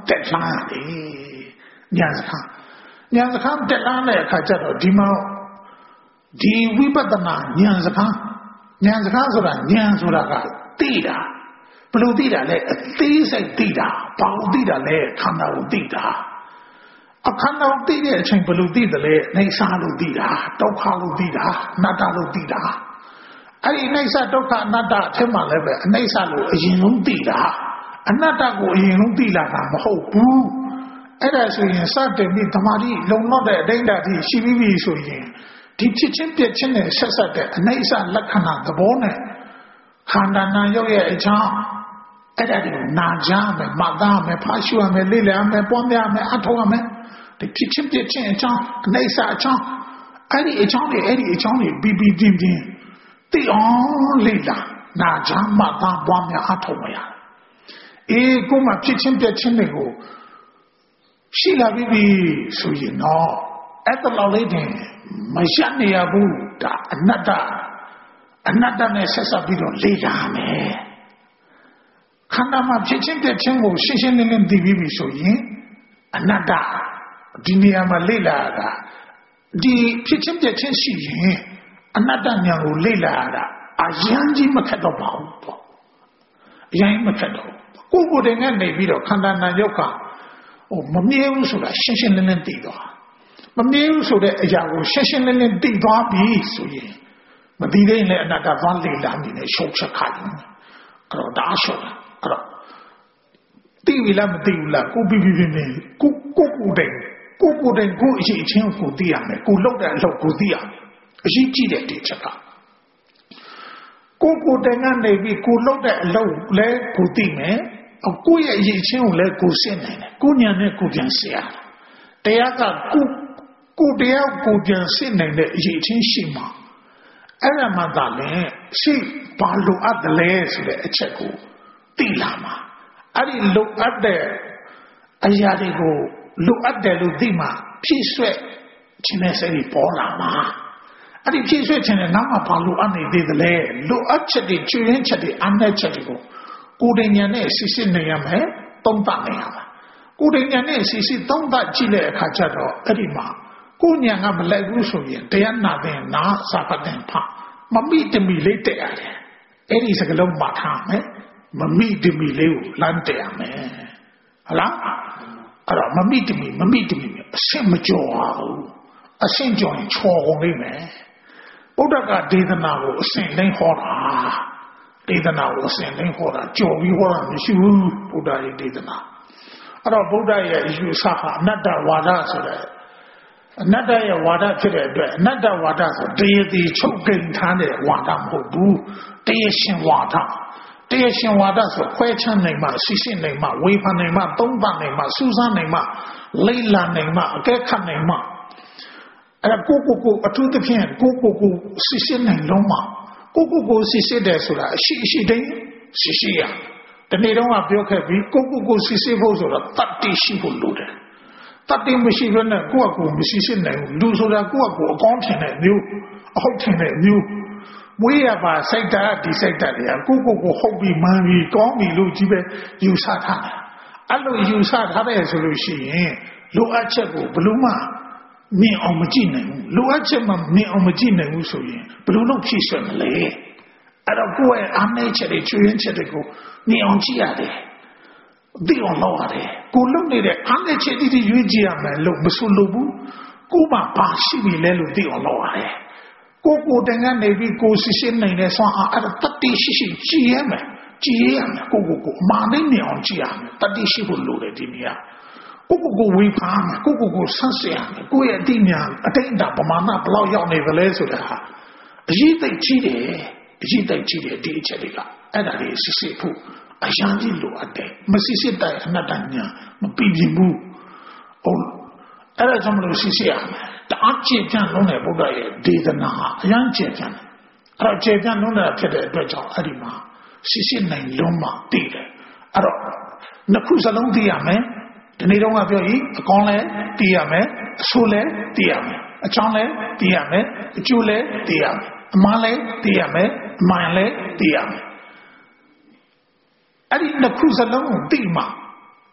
တက်လာတယ်ညာစခန်းညာစခန်းတက်လာတဲ့အခါကျတော့ဒီမှာဒီဝိပဿနာညာစခန်းညာစခန်းဆိုတာညာဆိုတာကသိတာဘယ်လိုသိတာလဲအသေးစိတ်သိတာဘာလို့သိတာလဲခန္ဓာကိုသိတာအခန္ဓာကိုသိတဲ့အချိန်ဘယ်လိုသိတယ်လဲအိဋ္ဌာလို့သိတာဒုက္ခလို့သိတာအနတ္တလို့သိတာအဲ့ဒီအိဋ္ဌာဒုက္ခအနတ္တအထက်မှာလည်းပဲအနိစ္စလို့အရင်ဆုံးသိတာအနတ္တကိုအရင်ဆုံးသိလာတာမဟုတ်ဘူးအဲ့ဒါဆိုရင်စတင်ပြီးဓမ္မတိလုံလောက်တဲ့အဋ္ဌာတိရှိပြီးပြီဆိုရင်ဒီဖြစ်ချင်းပြက်ချင်းနဲ့ဆက်ဆက်တဲ့အနိစ္စလက္ခဏာသဘောနဲ့ခန္ဓာနာရုပ်ရဲ့အကြောင်းအဲ့ဒါကိုနာကြမယ်မှတ်သားမယ်ဖာရှုရမယ်လေ့လာမယ်ပွားများမယ်အထောက်ရမယ်ဒီဖြစ်ချင်းပြက်ချင်းအကြောင်းအနိစ္စအကြောင်းအဲ့ဒီအကြောင်းတွေအဲ့ဒီအကြောင်းတွေပြီးပြီးပြင်းပြင်းသိအောင်လေ့လာနာကြမှတ်သားပွားများအထောက်မရအေးကိုမှဖြစ်ချင်းပြက်ချင်းတွေကိုရှိလာပြီးပြီဆိုရင်တော့အဲ့တလောက်လေးတင်မရနေရဘူးဒါအနတ္တအနတ္တနဲ့ဆက်ဆက်ပြီးတော့လေ့လာမယ်ခန္ဓာမှာဖြစ်ချင်းပြက်ချင်းကိုရှင်းရှင်းလင်းလင်းသိပြီးပြီဆိုရင်အနတ္တဒီနေရာမှာလေ့လာတာဒီဖြစ်ချင်းပြက်ချင်းရှိရင်အနတ္တဉာဏ်ကိုလေ့လာတာအရင်ကြီးမခက်တော့ပါဘူးပေါ့အရင်မခက်တော့ကိုယ်ကိုယ်တည်းကနေပြီးတော့ခန္ဓာနာယုတ်ကဟိုမမြဲဘူးဆိုတာရှင်းရှင်းလင်းလင်းသိသွားမမြဲဘူးဆိုတဲ့အရာကိုရှင်းရှင်းလင်းလင်းသိသွားပြီဆိုရင်မသိသေးရင်လည်းအနတ္တသွားလေ့လာနေတယ်ရှုပ်ချက်ခါတယ်အဲ့တော့ဒါရှုပ်အဲ့တော့သိပြီလားမသိဘူးလားကိုပြီးပြီးပြီးပြီးကိုကိုကိုတိုင်ကိုကိုတိုင်ကိုအရေးချင်းကိုသိရမယ်ကိုလောက်တဲ့အလုပ်ကိုသိရမယ်အရေးကြီးတဲ့ဒီချက်ကကိုကိုတိုင်ကနေပြီးကိုလောက်တဲ့အလုပ်လဲကိုသိမယ်ကိုရဲ့အရေးချင်းကိုလဲကိုရှင်းနိုင်တယ်ကိုညာနဲ့ကိုပြန်ရှင်းရတရားကကိုကိုတရားကိုပြန်ရှင်းနိုင်တဲ့အရေးချင်းရှိမှာအဲ့ဒါမှသာလေရှိဘာလို့အပ်တယ်လဲဆိုတဲ့အချက်ကိုသိလာမှာအဲ့ဒီလိုအပ်တဲ့အရာတွေကိုလိုအပ်တယ်လို့သိမှဖြည့်ဆွဲခြင်းနဲ့စိတ်ပေါ်လာမှာအဲ့ဒီဖြည့်ဆွဲခြင်းနဲ့နောက်မှဘာလို့အပ်နေသေးတယ်လဲလိုအပ်ချက်တွေကျွင်းချက်တွေအနဲ့ချက်တွေကိုကိုယ်တိုင်ဉာဏ်နဲ့စစ်စစ်နေရမယ်သုံးသပ်နေရမှာကိုယ်တိုင်ဉာဏ်နဲ့စစ်စစ်သုံးသပ်ကြည့်တဲ့အခါကျတော့အဲ့ဒီမှာကိုယ်ဉာဏ်ကမလိုက်ဘူးဆိုရင်တရားနာတဲ့နာစာဖတ်တဲ့ဖမမိတမီလေးတက်ရတယ်အဲ့ဒီစကလုံးမှာထားမယ်မမိတမီလေးကိုလမ်းတက်ရမယ်ဟုတ်လားအဲ့တော့မမိတမီမမိတမီအရှင်းမကြော်ဘူးအရှင်းကြော်ရင်ချော်ကုန်လိမ့်မယ်ဗုဒ္ဓကဒေသနာကိုအရှင်းလိမ့်ဟောတာဒေသနာကိုအရှင်းလိမ့်ဟောတာကြော်ပြီးဟောတာမရှိဘူးဗုဒ္ဓရဲ့ဒေသနာအဲ့တော့ဗုဒ္ဓရဲ့အယူဆဟာအနတ္တဝါဒဆိုတဲ့အနတ္တရဲ့ဝါဒဖြစ်တဲ့အတွက်အနတ္တဝါဒဆိုတရားတည်ချုပ်ကိန်းထားတဲ့ဝါဒမဟုတ်ဘူးတရားရှင်ဝါဒတရားရှင်ဝါဒဆိုခွဲခြားနိုင်မှရှိရှိနိုင်မှဝေဖန်နိုင်မှသုံးသပ်နိုင်မှစူးစမ်းနိုင်မှလိမ့်လာနိုင်မှအကဲခတ်နိုင်မှအဲ့ဒါကိုကိုကိုအထူးသဖြင့်ကိုကိုကိုရှိရှိနိုင်လုံးမှကိုကိုကိုရှိရှိတယ်ဆိုတာအရှိရှိတိုင်းရှိရှိရတနေ့တော့ပြောခဲ့ပြီးကိုကိုကိုရှိရှိဖို့ဆိုတော့တတ်တိရှိဖို့လိုတယ်တတ်တိမရှိဘဲနဲ့ကိုယ့်အကိုမရှိရှိနိုင်ဘူးလူဆိုတာကိုယ့်အကိုအကောင်းထင်တဲ့မျိုးအဟုတ်ထင်တဲ့မျိုးမွေးရပါစိတ်ဓာတ်ဒီစိတ်ဓာတ်တွေကကိုကိုကိုဟုတ်ပြီးမှန်ပြီးကောင်းပြီလို့ကြီးပဲယူဆထားတယ်အဲ့လိုယူဆထားတယ်ဆိုလို့ရှိရင်လိုအပ်ချက်ကိုဘယ်လို့မှမြင်အောင်မကြည့်နိုင်ဘူးလိုအပ်ချက်မှမြင်အောင်မကြည့်နိုင်ဘူးဆိုရင်ဘယ်လိုလုပ်ဖြည့်ဆွဲမလဲအဲ့တော့ကိုယ့်ရဲ့အားနည်းချက်တွေချွေးရင်းချက်တွေကိုမြင်အောင်ကြည့်ရတယ်သိအောင်လုပ်ရတယ်ကိုလုံနေတဲ့အားနည်းချက်တွေရွေးကြည့်ရမယ်လို့မဆိုလို့ဘူးကိုမှဘာရှိပြီလဲလို့သိအောင်လုပ်ရတယ်ကိုကိုတန်ကနေပြီးကိုရှိရှိနိုင်တဲ့ဆွမ်းအားအဲ့ဒါတတိရှိရှိကြည်ရမယ်ကြည်ရမယ်ကိုကိုကိုအမှန်နဲ့မြင်အောင်ကြည့်ရမယ်တတိရှိဖို့လိုတယ်ဒီနေရာကိုကိုကိုဝေဖန်မယ်ကိုကိုကိုဆန်းစစ်ရမယ်ကိုရဲ့အတိညာအတိတ်တာပမာဏဘယ်လောက်ရောက်နေသလဲဆိုတာဟာအရေးသိကြီးတယ်အရေးသိကြီးတယ်ဒီအချက်တွေကအဲ့ဒါလေးစစ်စစ်ဖို့အရန်ကြီးလိုအပ်တယ်မစစ်စစ်တိုင်အနတ္တညာမပြီးပြဘူးဟုတ်အဲ့ဒါကြောင့်မလို့စစ်စစ်ရမယ်တအားကြည်ကြံလုံးတဲ့ဗုဒ္ဓရဲ့ဒေသနာဟာအရန်ကြည်ကြံတယ်အဲ့တော့ကြည်ကြံလုံးတာဖြစ်တဲ့အတွက်ကြောင့်အဲ့ဒီမှာစစ်စစ်နိုင်လုံးမှတည်တယ်အဲ့တော့နှစ်ခုစလုံးသိရမယ်ဒီနေ့တော့ကပြောရင်အကောင်းလဲသိရမယ်အဆိုးလဲသိရမယ်အချောင်းလဲသိရမယ်အကျိုးလဲသိရမယ်အမှားလဲသိရမယ်အမှန်လဲသိရမယ်အဲ့ဒီနှစ်ခုစလုံးကိုသိမှ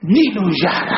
ညှိလို့ရတာ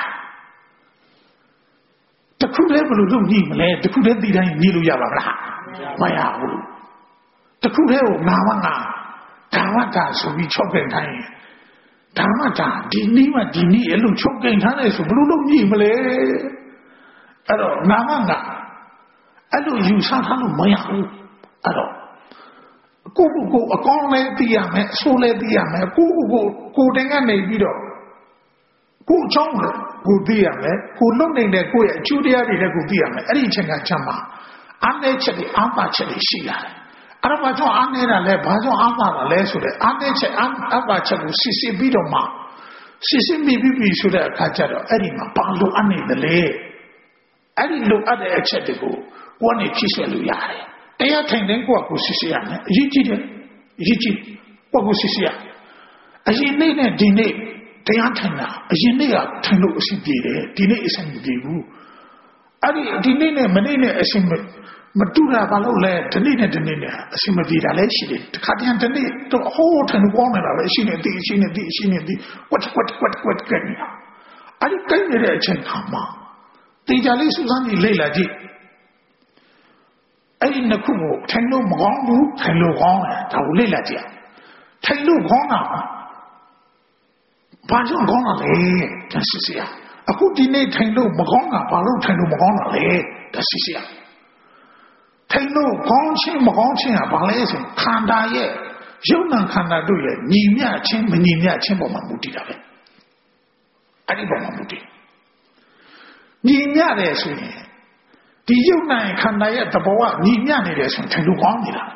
တခုတည်းဘယ်လိုလုပ်ညှိမလဲတခုတည်းသိတိုင်းညှိလို့ရပါမလားမရဘူးတခုတည်းကိုငါမငါဓမ္မတာဆိုပြီးချုပ်ပြန်တိုင်းဓမ္မတာဒီနည်းမှဒီနည်းအဲ့လိုချုပ်ပြန်ထားတယ်ဆိုဘယ်လိုလုပ်ညှိမလဲအဲ့တော့ငါမငါအဲ့လိုယူဆထားလို့မရဘူးအဲ့တော့ကိုကိုကိုအကောင်းလဲသိရမယ်အဆိုးလဲသိရမယ်ကိုကိုကိုကိုတင်ကနေပြီးတော့ကိုအကြောင်းကိုသိရမယ်ကိုလုံနေတဲ့ကိုရဲ့အကျိုးတရားတွေလည်းကိုသိရမယ်အဲ့ဒီအချိန်ကချမ်းမှာအားနည်းချက်တွေအားပါချက်တွေရှိလာတယ်အဲ့တော့ဘာကြောင့်အားနည်းတာလဲဘာကြောင့်အားပါတာလဲဆိုတဲ့အားနည်းချက်အားပါချက်ကိုစစ်စစ်ပြီးတော့မှစစ်စစ်မိပြီးပြီဆိုတဲ့အခါကျတော့အဲ့ဒီမှာဘာလို့အနေတယ်လဲအဲ့ဒီလိုအပ်တဲ့အချက်တွေကိုကိုယ်ကနေဖြည့်ဆွဲလို့ရတယ်တရားထိုင်တဲ့ကိုယ့်ကိုစစ်စစ်ရမယ်အရေးကြီးတယ်အရေးကြီးကိုယ့်ကိုစစ်စစ်ရအရင်နေ့နဲ့ဒီနေ့တရားထိုင်တာအရင်နေ့ကထိုင်လို့အဆင်ပြေတယ်ဒီနေ့အဆင်မပြေဘူးအဲ့ဒီဒီနေ့နဲ့မနေ့နဲ့အဆင်မတူတာဘာလို့လဲဒီနေ့နဲ့ဒီနေ့နဲ့အဆင်မပြေတာလည်းရှိတယ်တခါတည်းဒီနေ့တော့ဟိုးထိုင်လို့ကောင်းနေတာပဲရှိနေသည်ရှိနေသည်ရှိနေသည်ကွတ်ကွတ်ကွတ်ကွတ်ကနေတာအဲ့ဒီကိန်းနေတဲ့အချိန်ခါမှာတေချာလေးစူးစမ်းကြည့်လေ့လာကြည့်အဲ့ဒီနှစ်ခုကိုထိုင်လို့မကောင်းဘူးထိုင်လို့ကောင်းတယ်ဒါကိုလေ့လာကြည့်ထိုင်လို့ကောင်းတာဘာကြောင့်ကောင်းတာလဲဒါစစ်စစ်ရအခုဒီနေ့ထိုင်လို့မကောင်းတာဘာလို့ထိုင်လို့မကောင်းတာလဲဒါစစ်စစ်ရထိုင်လို့ကောင်းခြင်းမကောင်းခြင်းကဘာလဲဆိုခန္ဓာရဲ့ရုပ်နာခန္ဓာတို့ရဲ့ညီမျှခြင်းမညီမျှခြင်းပေါ်မှာမူတည်တာပဲအဲ့ဒီပေါ်မှာမူတည်ညီမျှတယ်ဆိုရင်ဒီရုပ်နာခန္ဓာရဲ့သဘောကညီမျှနေတယ်ဆိုရင်ထိုင်လို့ကောင်းနေတာ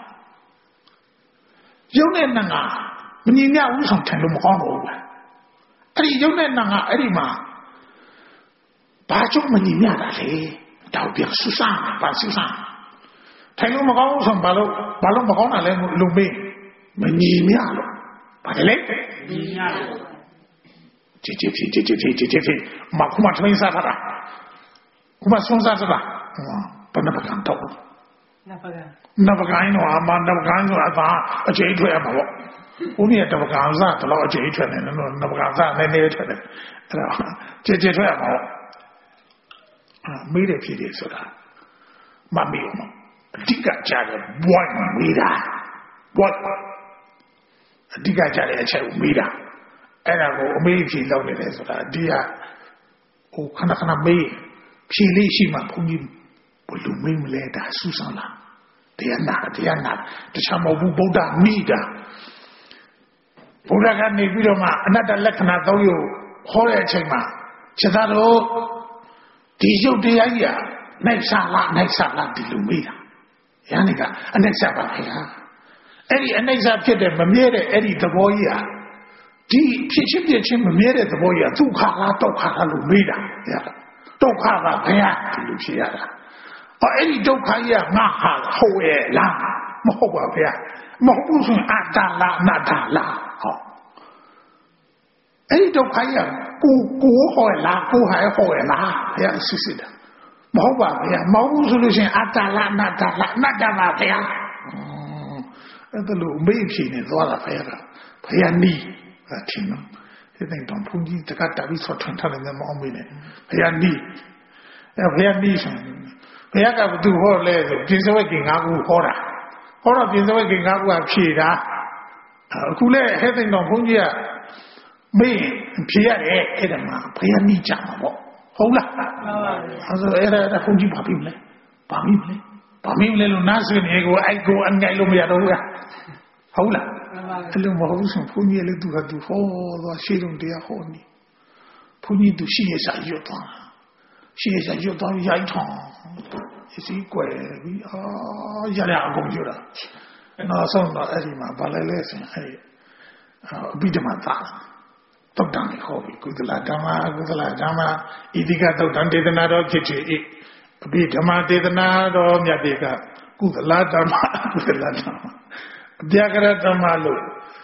ရုပ်နဲ့နာကမညီမျှဘူးဆိုထိုင်လို့မကောင်းတော့ဘူးအဲ့ဒီရုပ်နဲ့နာကအဲ့ဒီမှာဘာကြောင့်မညီမျှတာလဲတောက်ပြဆူဆာပါဆူဆာထိုင်လို့မကောင်းဘူးဆိုဘာလို့ဘာလို့မကောင်းတာလဲလို့မေးမညီမျှလို့ဘာလဲညီမျှလို့ကြည်ကြည်ကြည်ကြည်ကြည်ကြည်ကြည်မခုမှထွင်းစားတာခုမှဆုံးစားတာဘယ်နှပကံတော့နပကံနပကံတော့အမနပကံဆိုတာသာအကျိထွေးရမှာပေါ့ဦးမြတ်တပကံစားတော့အကျိထွေးနေတယ်နပကံစားနည်းနည်းထွေးတယ်အဲ့တော့ကြည်ကြည်ထွေးရမှာပေါ့မေးတယ်ဖြစ်တယ်ဆိုတာမမေးဘူးအဓိကကြတယ်ဘွိုင်းမေးတာဘွိုင်းအဓိကကြတဲ့အချက်ကိုမေးတာအဲ့ဒါကိုအမေးဖြေလောက်နေတယ်ဆိုတာဒီကဟိုခဏခဏမေးဖြေလေးရှိမှဘုန်းကြီးဘယ်လိုမေးမလဲဒါစူးစမ်းလာတရားနာတရားနာတခြားမဟုတ်ဘူးဗုဒ္ဓမိတာဘုရားကနေပြီးတော့မှအနတ္တလက္ခဏာသုံးရုပ်ဟောတဲ့အချိန်မှာခြေသားတို့ဒီရုပ်တရားကြီးကနိုင်စားလားနိုင်စားလားဒီလိုမေးတာယန္တိကအနိစ္စပါခင်ဗျာအဲ့ဒီအနိစ္စဖြစ်တဲ့မမြဲတဲ့အဲ့ဒီသဘောကြီးဟာဒီဖြစ်ချင်းဖြစ်ချင်းမမြဲတဲ့သဘောကြီးကဒုက္ခလားဒုက္ခလားလို့မေးတာဒုက္ခပါခင်ဗျာဒီလိုဖြစ်ရတာအဲ့ဒီဒုက္ခကြီးကငါဟာဟုတ်ရဲ့လားမဟုတ်ပါဗျာမဟုတ်ဘူးဆိုရင်အတ္တလားအနတ္တလားဟောအဲ့ဒီဒုက္ခကြီးကကိုကိုဟောလားကိုဟာဟောလားဘုရားစစ်စစ်တာမဟုတ်ပါဗျာမဟုတ်ဘူးဆိုလို့ရှိရင်အတ္တလားအနတ္တလားအနတ္တပါဗျာအဲ့ဒါလို့မေ့ဖြစ်နေသွားတာဘုရားကဘုရားနီးအချင်းနော်ဒီတိုင်းတော့ဘုန်းကြီးတက္ကတာပြီးဆော့ထွန်းထားတယ်မအောင်မေးနဲ့ဘုရားနီးအဲ့ဘုရားနီးဆိုဘုရားကဘသူဟောလဲဆိုပြင်စဝဲကင်၅ခုဟောတာဟောတော့ပြင်စဝဲကင်၅ခုကဖြေတာအခုလဲဟဲ့တဲ့တော့ဘုန်းကြီးကမေးဖြေရတယ်အဲ့ဒါမှဘုရားနီးကြမှာပေါ့ဟုတ်လားမှန်ပါဗျာအဲ့ဒါအဲ့ဒါဘုန်းကြီးဘာဖြစ်မလဲဘာမင်းလဲဘာမင်းလဲလို့နားဆွေနေကိုအိုက်ကိုအငိုက်လို့မရတော့ဘူးလားဟုတ်လားမှန်ပါအဲ့လိုမဟုတ်ဘူးဆိုဘုန်းကြီးလည်းသူကသူဟောသွားရှေ့လုံးတရားဟောနေဘုန်းကြီးသူရှိရစာရွတ်သွားရှိရစာရွတ်သွားရိုက်ထောင်အစီကွယ်ပြီးအာရရအကုန်ရွတ်တာနောက်ဆုံးတော့အဲ့ဒီမှာဘာလဲလဲဆိုရင်အဲ့အဘိဓမ္မာသာတုတ်တံဟောပြီးကုသလဓမ္မအကုသလဓမ္မဣတိကတုတ်တံဒေသနာတော်ဖြစ်ချေ၏အဘိဓမ္မာဒေသနာတော်မြတ်တေကကုသလဓမ္မကုသလဓမ္မအပြာကရဓမ္မလို့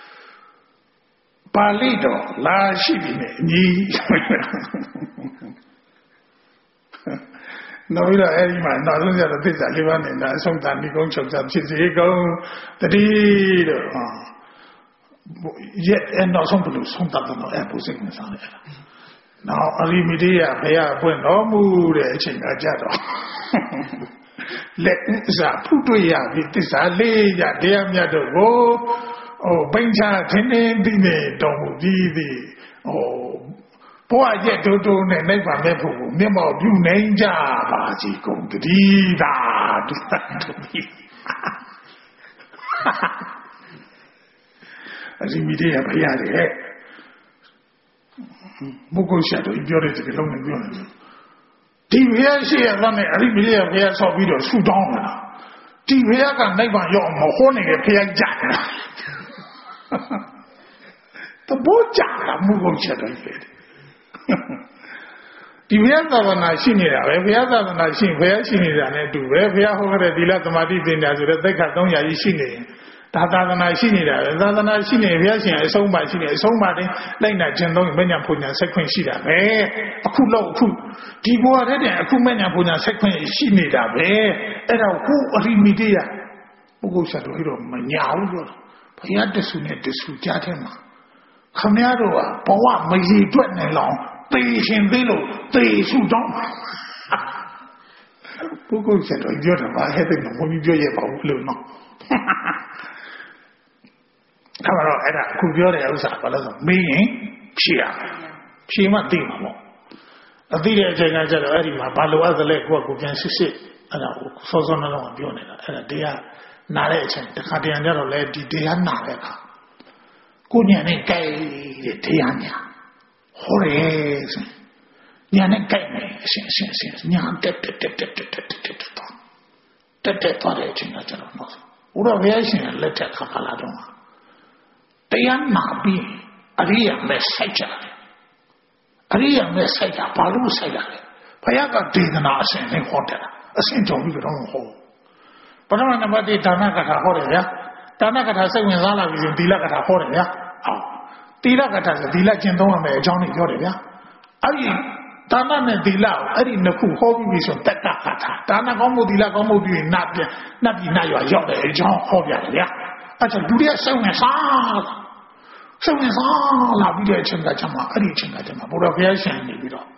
ပါဠိတော်လာရှိပြီနဲ့အညီနောက်ပြီးတော့အဲ့ဒီမှာနောက်ဆုံးကျတော့သစ္စာလေးပါးနဲ့အဆုံးတန်ဒီကုန်းချုပ်ချဖြစ်စေကုန်တတိတော့ရဲ့အဲ့နောက်ဆုံးဘလို့ဆုံးတတ်တော့အဲ့ပူစိတ်နဲ့စားတယ်နောက်အရိမိတေယဘုရားပွင့်တော်မူတဲ့အချိန်ကကြတော့လက်ဥစ္စာဖုတွေ့ရပြီသစ္စာလေးရတရားမြတ်တို့ကိုဟိုပိဉ္ချထင်းထင်းပြီးနေတော်မူပြီးသည်ဟိုဘဝရဲ့တူတူနဲ့နိဗ္ဗာန်မဲ့ဖို့ကိုမျက်မှောက်ပြုနိုင်ကြပါစီကုန်တည်းသာတူတူအရိမိတေယဘုရားတဲ့ဘုဂုရှတို့ပြောတဲ့ဒီလုံးနဲ့ပြောနေတယ်ဒီဘုရားရှိရတဲ့အဲ့ဒီဘုရားဘုရားဆောက်ပြီးတော့ဆူတောင်းလာဒီဘုရားကနိဗ္ဗာန်ရောက်မဟောနေတဲ့ဘုရားကြတာတဘောကြတာဘုဂုရှတို့လေဒီဘုရားသာသနာရှိနေတာပဲဘုရားသာသနာရှိဘုရားရှိနေတာနဲ့တူပဲဘုရားဟောခဲ့တဲ့သီလသမာဓိပညာဆိုတဲ့သိက္ခာသုံးရာကြီးရှိနေရင်ဒါသာသနာရှိနေတာပဲသာသနာရှိနေဘုရားရှင်အဆုံးမရှိနေအဆုံးမတိုင်းလိုက်နာခြင်းသုံးမဉ္ဇဉ်ပူညာဆက်ခွင့်ရှိတာပဲအခုလို့အခုဒီဘဝတည်းတည်းအခုမဉ္ဇဉ်ပူညာဆက်ခွင့်ရှိနေတာပဲအဲ့တော့ကိုအရိမိတေယပုဂ္ဂိုလ်ဆက်တော်တော့မညာဘူးလို့ဘုရားတဆူနဲ့တဆူကြားထဲမှာခမည်းတော်ကဘဝမရည်တွက်နိုင်လောက်သေရှင်သေးလို့သေစုတောင်းပုဂ္ဂိုလ်ဆက်တော်ပြောတာပါဟဲ့တဲ့ဘုန်းကြီးပြောရပါဘူးလို့နော်အဲ့တော့အဲ့ဒါအခုပြောတဲ့ဥစ္စာဘာလို့ဆိုမေးရင်ဖြေရဖြေမှသိမှာပေါ့အသိတဲ့အချိန်ကကျတော့အဲ့ဒီမှာဘာလို့အဲ့ဒါလဲကိုယ့်ကိုပြန်စစ်စစ်အဲ့ဒါကိုစောစောနှလုံးပြောနေတာအဲ့ဒါတရားနာတဲ့အချိန်တခါတရံကျတော့လေဒီတရားနာတဲ့အခါကိုညံနဲ့ကြိုက်တဲ့တရားညာဟောတယ်ဆိုညာနဲ့ကြိုက်မယ်အရှင်အရှင်အရှင်ညာတက်တက်တက်တက်တက်တက်တက်တက်တက်တက်သွားတဲ့အချိန်ကကျတော့တော့ဘုရားဘုရားရှင်လက်ထက်ခါခါလာတော့တရားနာပြီးအရိယာမဲ့စိုက်ကြတယ်အရိယာမဲ့စိုက်တာဘာလို့စိုက်ရလဲဘုရားကဒေသနာအစဉ်နဲ့ဟောတယ်အစဉ်ကြောင့်ပြီးတော့ဟောပထမနံပါတ်ဒါနကထာဟောတယ်ဗျာဒါနကထာစိတ်ဝင်စားလာပြီဆိုသီလကထာဟောတယ်ဗျာအော်သီလကထာဆိုသီလကျင့်သုံးရမယ်အကြောင်းတွေပြောတယ်ဗျာအဲ့ဒီဒါနနဲ့သီလအဲ့ဒီနှစ်ခုဟောပြီးပြီဆိုတက္ကကထာဒါနကောင်းမှုသီလကောင်းမှုပြီးရင်နတ်ပြန်နတ်ပြည်နတ်ရွာရောက်တယ်အကြောင်းဟောပြတယ်ဗျာအဲ့ဒါလူတွေစိတ်ဝင်စားစိတ်ဝင်စားလာပြီးတဲ့အချိန်ကကျမှအဲ့ဒီအချိန်ကကျမှဘုရားဘုရားရှင်နေပြီးတော့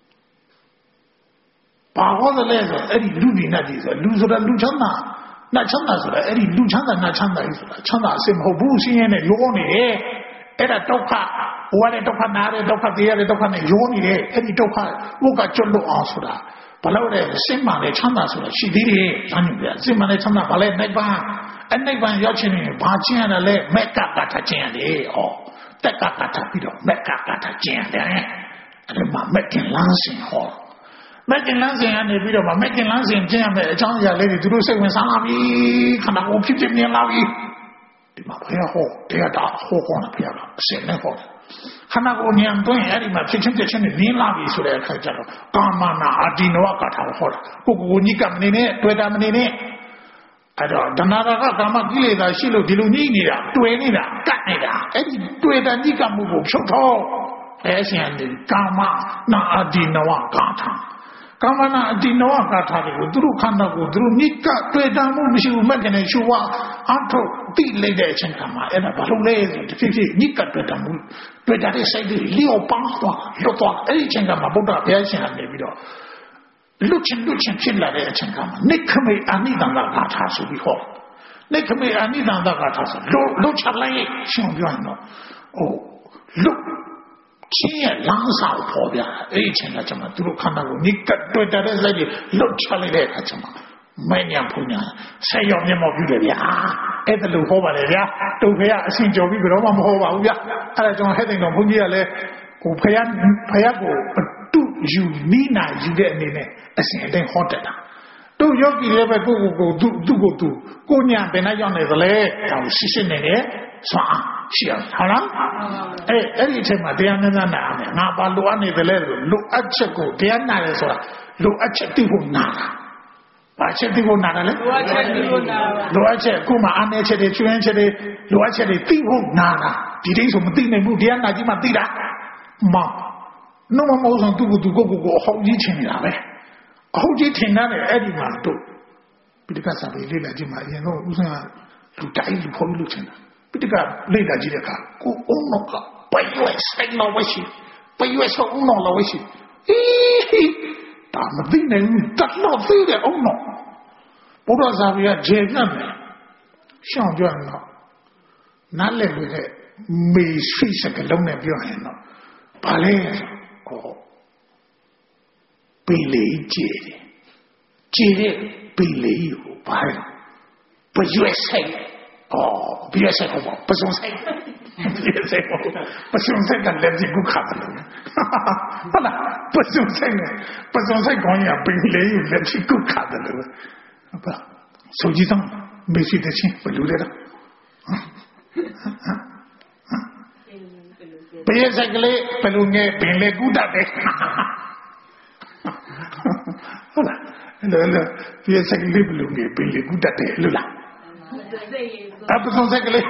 ဘာဟောတယ်လဲဆိုအဲ့ဒီလူဒီနတ်ကြီးဆိုလူဆိုတာလူချမ်းသာနတ်ချမ်းသာဆိုတာအဲ့ဒီလူချမ်းသာနတ်ချမ်းသာကြီးဆိုတာချမ်းသာအစစ်မဟုတ်ဘူးရှင်းရင်းနဲ့ရောနေတယ်အဲ့ဒါဒုက္ခဘဝနဲ့ဒုက္ခနာတဲ့ဒုက္ခတရားတဲ့ဒုက္ခနဲ့ရောနေတယ်အဲ့ဒီဒုက္ခဘုကကျွတ်လို့အောင်ဆိုတာဘာလို့လဲစိတ်မှလည်းချမ်းသာဆိုတာရှိသေးတယ်။ဒါမျိုးပြစိတ်မှလည်းချမ်းသာဘာလဲနိဗ္ဗာန်အနိဗ္ဗာန်ရောက်ခြင်းနဲ့ဘာကျင့်ရတာလဲမက်ကကထာကျင့်ရတယ်။ဩတက်ကကထာပြီးတော့မက်ကကထာကျင့်ရတယ်။အဲ့ဒါမှမက်ကင်လန်းစင်ဟောမက်ကင်လန်းစင်ကနေပြီးတော့မှမက်ကင်လန်းစင်ကျင့်ရမယ်အကြောင်းအရာလေးတွေသူတို့စိတ်ဝင်စားလာပြီခန္ဓာကိုယ်ဖြစ်ဖြစ်မြင်လာပြီဒီမှာဘုရားဟောတရားတော်ဟောကောင်းတယ်ဘုရားကအစင်နဲ့ဟောတယ်ခန္ဓာကိုယ်ဉာဏ်တွင်းအဲ့ဒီမှာဖြစ်ချင်းပြချင်းနဲ့နင်းလာပြီဆိုတဲ့အခါကျတော့ကာမနာအာဒီနဝကထာဟောတာကိုကိုကိုကြီးကမနေနဲ့တွေ့တာမနေနဲ့အဲ့တော့တဏှာကကာမကိလေသာရှိလို့ဒီလိုညှိနေတာတွေ့နေတာကတ်နေတာအဲ့ဒီတွေ့တာကြီးကမှုကိုဖြုတ်တော့အဲရှင်ဒီကာမနာအာဒီနဝကထာကာမနာအာဒီနဝကထာတွေကိုသူတို့ခန္ဓာကိုသူတို့ညှိကတွေ့တာမှုမရှိဘူးမဲ့ကနေရှုဝါအထုတိလိုက်တဲ့အချိန်ကမှအဲ့ဒါဘာလို့လဲဆိုတဖြည်းဖြည်းညှိကတွေ့တာမှုတွေ့တာတဲ့စိတ်တွေလျော့ပါသွားလွတ်သွားအဲ့ဒီအချိန်ကမှဗုဒ္ဓဘုရားရှင်ကနေပြီးတော့လွတ်ချင်လွတ်ချင်ဖြစ်လာတဲ့အချိန်ကမှနိခမေအာနိတန္တဂါထာဆိုပြီးဟောနိခမေအာနိတန္တဂါထာဆိုလွတ်လွတ်ချလိုက်ရှင်ပြောရင်တော့ဟိုလွတ်ချင်းရဲ့လမ်းစာကိုပေါ်ပြအဲ့ဒီအချိန်ကကျမှသူတို့ခန္ဓာကိုနိကတွေ့တဲ့စိတ်တွေလွတ်ချလိုက်တဲ့အခါကျမှမဉ္ဇဉ်ပူညာဆက်ရောက်မျက်မှောက်ပြုတယ်ဗျာအဲ့ဒါလို့ဟောပါလေဗျာတုတ်ဖရအရှင်ကြော်ပြီးဘယ်တော့မှမဟောပါဘူးဗျာအဲ့ဒါကြောင့်ဟဲ့တဲ့တော့ဘုန်းကြီးကလည်းဟိုဖရဖရကိုတူယူမိနာယူတဲ့အနေနဲ့အရှင်အတိုင်းဟောတတ်တာတို့ယောဂီလည်းပဲကိုကိုကိုသူသူ့ကိုသူကိုညာဘယ်နဲ့ရောက်နေသလဲဒါကိုရှင်းရှင်းနေတယ်ဆွမ်းရှိအောင်ဟုတ်လားအဲ့အဲ့ဒီအချိန်မှာတရားနာနာနာမယ်ငါဘာလိုအပ်နေသလဲလို့လိုအပ်ချက်ကိုတရားနာတယ်ဆိုတာလိုအပ်ချက်သိဖို့နာတာဘာချက်သိဖို့နာတာလဲလိုအပ်ချက်သိဖို့နာတာလိုအပ်ချက်အခုမှအားနည်းချက်တွေချွင်းချက်တွေလိုအပ်ချက်တွေသိဖို့နာတာဒီတိုင်းဆိုမသိနိုင်ဘူးတရားနာကြီးမှသိတာမနှမမောဆောင်သူ့ကိုသူကိုကိုကိုအဟောင်းကြီးချင်နေတာပဲအဟောင်းကြီးထင်တယ်အဲ့ဒီမှာတို့ပိဋကစာပေလေးလာကြည့်မှအရင်တော့ဦးစံလူတိုင်းလူဖော်လို့ချင်တာပိဋကလေးလာကြည့်တဲ့အခါကိုအုံနောက်ကပိုင်ရွယ်ဆိုင်တော့ဝရှိ不越说ông nội là vậy chứ ý ta mà tin này tất nó tư để ông nội bố đó sao bây giờ chế ra này xong cho nó nát lên với cái mì suy sẽ cái lông này biểu hiện nó bà lê có bị lý chế chế bị lý của bà lê bà越say哦不越say好不好不松say不越say好不松say跟连筋骨卡的了好了不松say呢不松say讲呀被雷有连筋骨卡的了不手机上没睡得清不留来了不越say个嘞不留爱被雷骨打的好了了了不越say个嘞不留爱被雷骨打的了啦啊，不从这个嘞，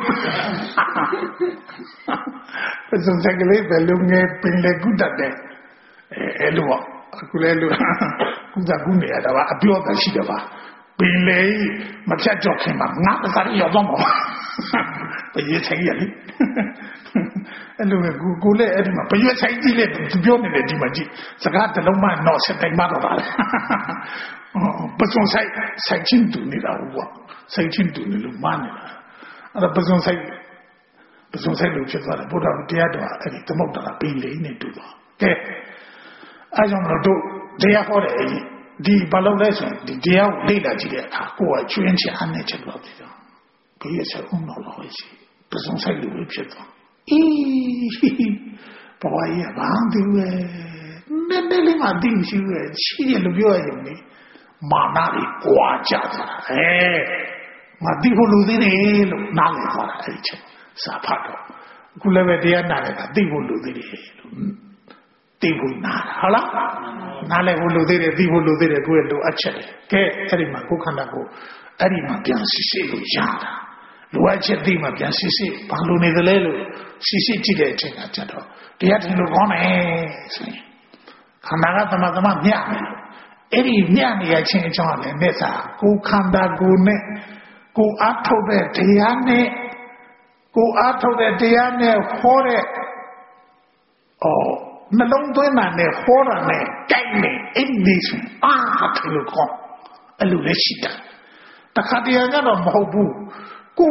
不从这个嘞，别弄个本来古代的，哎，路啊，古来路，古代古代的吧，不要再去的吧，本来没天照看嘛，俺们啥的要装嘛，不越成也嘞，哎，路个古古来哎的嘛，不越成的嘞，不表那个地方去，这个的老板闹起来嘛都完了。不从才才进度你了我才进度你了慢了啊不从才不从才路去做了不知道第二段哎你怎么到了被雷呢对吧对哎像我都这样好的第八楼来说第第二累了几点啊过全前安内去了这样可以才碰到了回去不从才路去做咦不过也忘掉哎那那里嘛定修哎七年都不要用的马那里挂架子了，哎，我地方路的嘞，路哪里挂了？哎，切，啥怕着？过来外地哪来的？地方路的嘞，地方哪了？好了，哪来我路的嘞？地方路的嘞，过来路啊切嘞，给这里嘛，我看到过，这里嘛，变西西路样的，路啊切地嘛变西西，把路那个来路西西几来切啊，知道？第二天路讲嘞，所以看那个怎么怎么样的。အဲ့ဒီညနေရချင်းအကြောင်းလည်းမြတ်စွာကိုခန္ဓာကိုယ်နဲ့ကိုအားထုတ်တဲ့တရားနဲ့ကိုအားထုတ်တဲ့တရားနဲ့ဟောတဲ့အော်နှလုံးသွင်းတာနဲ့ဟောတာနဲ့ကြိုက်နေအဲ့ဒီဆိုအာထလို့ခေါ်အဲ့လိုလည်းရှိတာတခါတည်းကတော့မဟုတ်ဘူးကို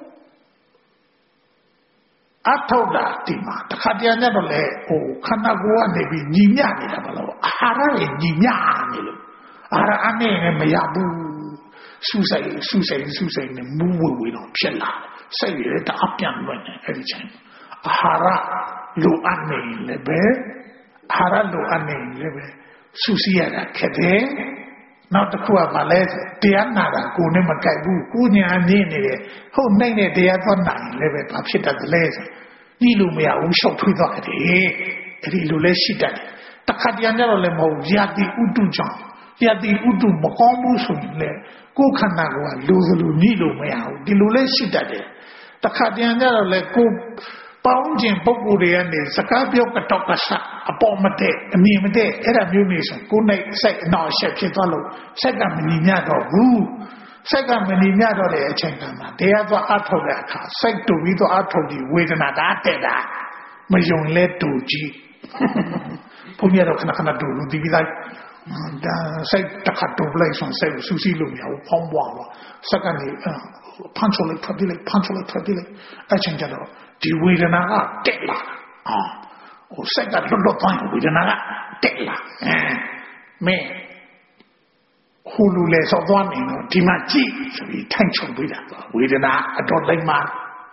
အထောက်တာဒီမှာတခါတည်းနဲ့တော့လေဟိုခန္ဓာကိုယ်ကနေပြီးညီမျှနေတာမလို့အာဟာရရဲ့ညီမျှနေလို့အာဟာရအနေနဲ့မရဘူးစူးစိုက်စူးစိုက်စူးစိုက်နဲ့မူးဝေဝေတော့ဖြစ်လာစိတ်ရတအပြန်လွှဲနေအဲ့ဒီချိန်အာဟာရလိုအပ်နေလည်းပဲအာဟာရလိုအပ်နေလည်းပဲစူးစီးရတာခက်တယ်နောက်တစ်ခုကဘာလဲတရားနာတာကိုယ်နဲ့မကြိုက်ဘူးကိုညာအမြင့်နေတယ်ဟုတ်နိုင်တဲ့တရားသွားနိုင်လည်းပဲဘာဖြစ်တတ်တယ်လဲဆိုဒီလိုမရဘူးရှောက်ထွေးသွားတယ်အဲ့ဒီလိုလဲရှိတတ်တယ်တခါတည်းကတော့လည်းမဟုတ်ရာတိဥတုကြောင့်ရာတိဥတုမကောင်းဘူးဆိုရင်လေကိုယ်ခန္ဓာကလူစလူညှိလို့မရဘူးဒီလိုလဲရှိတတ်တယ်တခါတည်းကတော့လည်းကိုပေါင်းခြင်းပုဂ္ဂိုလ်တွေကနေစကားပြောကတော့ကဆအပေါ်မတဲ့အမြင်မတဲ့အဲ့ဒါမျိုးနေဆိုကိုယ်နဲ့စိတ်အနောက်ရှက်ဖြစ်သွားလို့စိတ်ကမညီမျှတော့ဘူးစိတ်ကမညီမျှတော့တဲ့အချိန်ကမှတရားသွားအထောက်တဲ့အခါစိတ်တူပြီးတော့အထောက်ပြီးဝေဒနာကတက်တာမယုံလဲတူကြည့်ဘုန်းကြီးတော့ခဏခဏတူလို့ဒီပြီးသားဒါစိတ်တစ်ခါတူလိုက်ဆုံးစိတ်ဆူဆီးလို့မရဘူးဖောင်းပွားတော့စက္ကန့်လေးဖန်ချိုလိုက်ဖတ်ပြီးလိုက်ဖန်ချိုလိုက်ဖတ်ပြီးလိုက်အချိန်ကျတော့ဒီဝေဒနာကတက်လာအာဟိုစိတ်ကလွတ်လွတ်သွားဝေဒနာကတက်လာအဲမင်းဟိုလူလေစောသွားနေတော့ဒီမှာကြည့်ဆိုပြီးထိုင်ချုံပေးတာဝေဒနာအတော်လိုက်မှ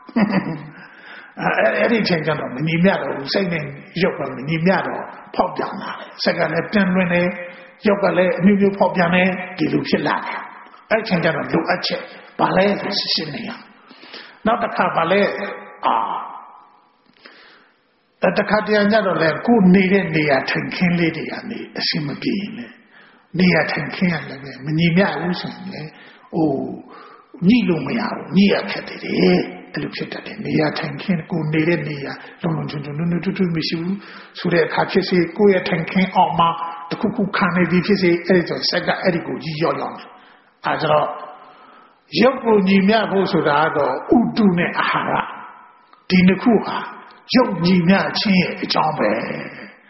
အဲအဲ့ဒီချိန်ကျတော့မညီမျှတော့ဘူးစိတ်နဲ့ရုပ်ကမညီမျှတော့ဖောက်ပြန်လာတယ်စိတ်ကလည်းပြန်လွင်နေရုပ်ကလည်းအမျိုးမျိုးဖောက်ပြန်နေဒီလိုဖြစ်လာတယ်အဲ့ချိန်ကျတော့လိုအပ်ချက်ဘာလဲဆိုရှင်းနေရနောက်တစ်ခါဘာလဲအာတခါတည်းညတော့လေကိုနေတဲ့နေရာထိုင်ခင်းလေးတွေကနေအရှင်းမပြေရင်လေနေရာထိုင်ခင်းရလည်းပဲမညီမျှဘူးဆိုရင်လေဟိုညှိလို့မရဘူးညှိရခက်တယ်အဲ့လိုဖြစ်တတ်တယ်နေရာထိုင်ခင်းကိုနေတဲ့နေရာလုံလုံချုံချုံနုနုတူတူမရှိဘူးဆိုတဲ့အခါဖြစ်စေကိုရဲ့ထိုင်ခင်းအောင်မှာတခုခုခံနေပြီးဖြစ်စေအဲ့ဒီဆိုစက်ကအဲ့ဒီကိုကြီးရောက်ရောက်တယ်အဲဒါတော့ရုပ်ကိုညီမျှဖို့ဆိုတာကတော့ဥတုနဲ့အာဟာရဒီနှစ်ခုဟာရုပ်ညီမျှခြင်းရဲ့အကြောင်းပဲ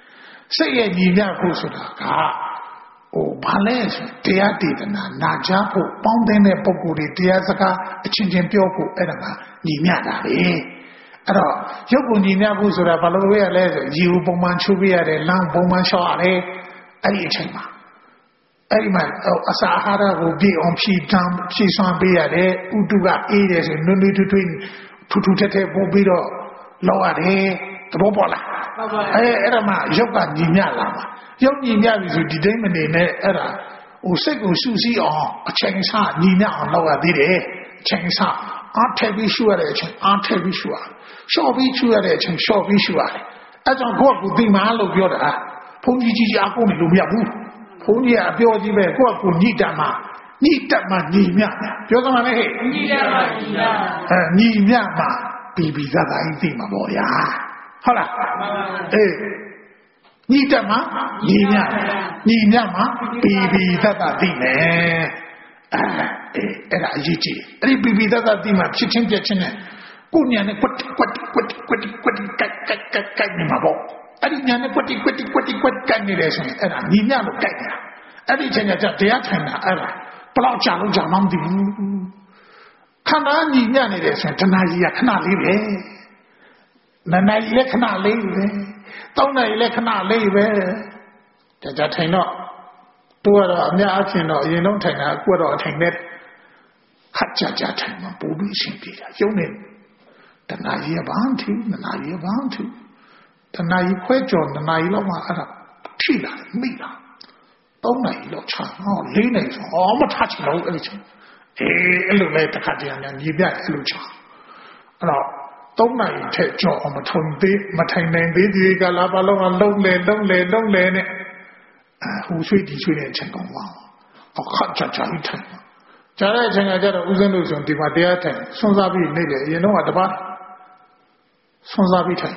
စိတ်ရဲ့ညီမျှဖို့ဆိုတာကဟိုဘာလဲဆိုတရားတည်တနာနာကြဖို့ပေါင်းတဲ့ပုံကိုယ်တွေတရားစကားအချင်းချင်းပြောဖို့အဲ့ဒါကညီမျှတာပဲအဲ့တော့ရုပ်ကိုညီမျှဖို့ဆိုတာဘာလို့ရလဲဆိုရေကိုပုံမှန်ချိုးပြရတယ်လမ်းပုံမှန်လျှောက်ရတယ်အဲ့ဒီအချိန်မှာအဲ့ဒီမှာအစာအာဟာရကိုပြည့်အောင်ဖြည့်တမ်းဖြည့်ဆွမ်းပေးရတယ်ဥတုကအေးတယ်ဆိုနွေ့နွေ့ထွေးထွေးထူထူထက်ထက်ပို့ပြီးတော့လောက်ရတယ်သဘောပေါက်လားအဲ့အဲ့ဒါမှရုပ်ကညီမျှလာမှာရုပ်ညီမျှပြီဆိုဒီတိုင်းမနေနဲ့အဲ့ဒါဟိုစိတ်ကိုရှုစည်းအောင်အချိန်ဆညီမျှအောင်လုပ်ရသေးတယ်အချိန်ဆအားထည့်ပြီးရှုရတဲ့အချိန်အားထည့်ပြီးရှုရတယ်ရှော့ပြီးရှုရတဲ့အချိန်ရှော့ပြီးရှုရတယ်အဲ့ကြောင့်ကိုယ့်ကိုသိမှလို့ပြောတာဘုန်းကြီးကြီးကြီးအကုန်နေလို့မရဘူးဘုန်းကြီးကအပြောကြီးပဲကိုယ့်ကိုညှိတတ်မှညှိတတ်မှညီမျှပြောသမှာလေဟဲ့ညှိတတ်မှညီမျှအဲညီမျှမှပြီးပြီးသားသားသိမှာပေါ့ဗျာဟုတ်လားအေးညီတတ်မှညီမျှညီမျှမှပြီးပြီးသားသားသိမယ်အဲအဲ့ဒါအရေးကြီးအဲ့ဒီပြီးပြီးသားသားသိမှဖြစ်ချင်းပြက်ချင်းနဲ့ကိုညာနဲ့ကွတ်ကွတ်ကွတ်ကွတ်ကွတ်ကတ်ကတ်ကတ်ကတ်နေမှာပေါ့အဲ့ဒီညာနဲ့ကွတ်ကွတ်ကွတ်ကွတ်ကတ်နေတယ်ဆိုရင်အဲ့ဒါညီမျှလို့ကြိုက်တာအဲ့ဒီချိန်ကျတရားထိုင်တာအဲ့ဒါဘလောက်ကြာလို့ကြာမှမသိဘူးခန္ဓာညီမျှနေတယ်ဆိုရင်တဏှာကြီးကခဏလေးပဲနန္ဒကြီးလည်းခဏလေးပဲတောင်းနိုင်လည်းခဏလေးပဲကြကြထိုင်တော့သူကတော့အများအပြားတော့အရင်တော့ထိုင်တာအခုတော့အထိုင်နဲ့ခက်ကြကြထိုင်မှာပူပြီးရှင်းပြတာရုံနေတဏှာကြီးကဘာမှထူးနန္ဒကြီးကဘာမှထူးတဏှာကြီးခွဲကြော်တဏှာကြီးလောက်မှအဲ့ဒါထိလာမိလာတောင်းနိုင်လောက်ချာဟောလေးနိုင်ဆိုအော်မထချင်တော့အဲ့ဒီချင်းအေးအဲ့လိုလဲတစ်ခါတည်းများညီပြအဲ့လိုချာအဲ့တော့သုံးနိုင်ထက်ကြောအောင်မထုံသေးမထိုင်နိုင်သေးဒီကလာဘာလုံးကလုံးလေလုံးလေလုံးလေနဲ့အဟိုဆွေးဒီဆွေးတဲ့အချိန်ကောင်းပါအခါချာချာထိုင်ကြားတဲ့အချိန်ကကျတော့ဦးဇင်းတို့ဆိုဒီမှာတရားထိုင်ဆွမ်းစားပြီးနေလေအရင်တော့ကတပတ်ဆွမ်းစားပြီးထိုင်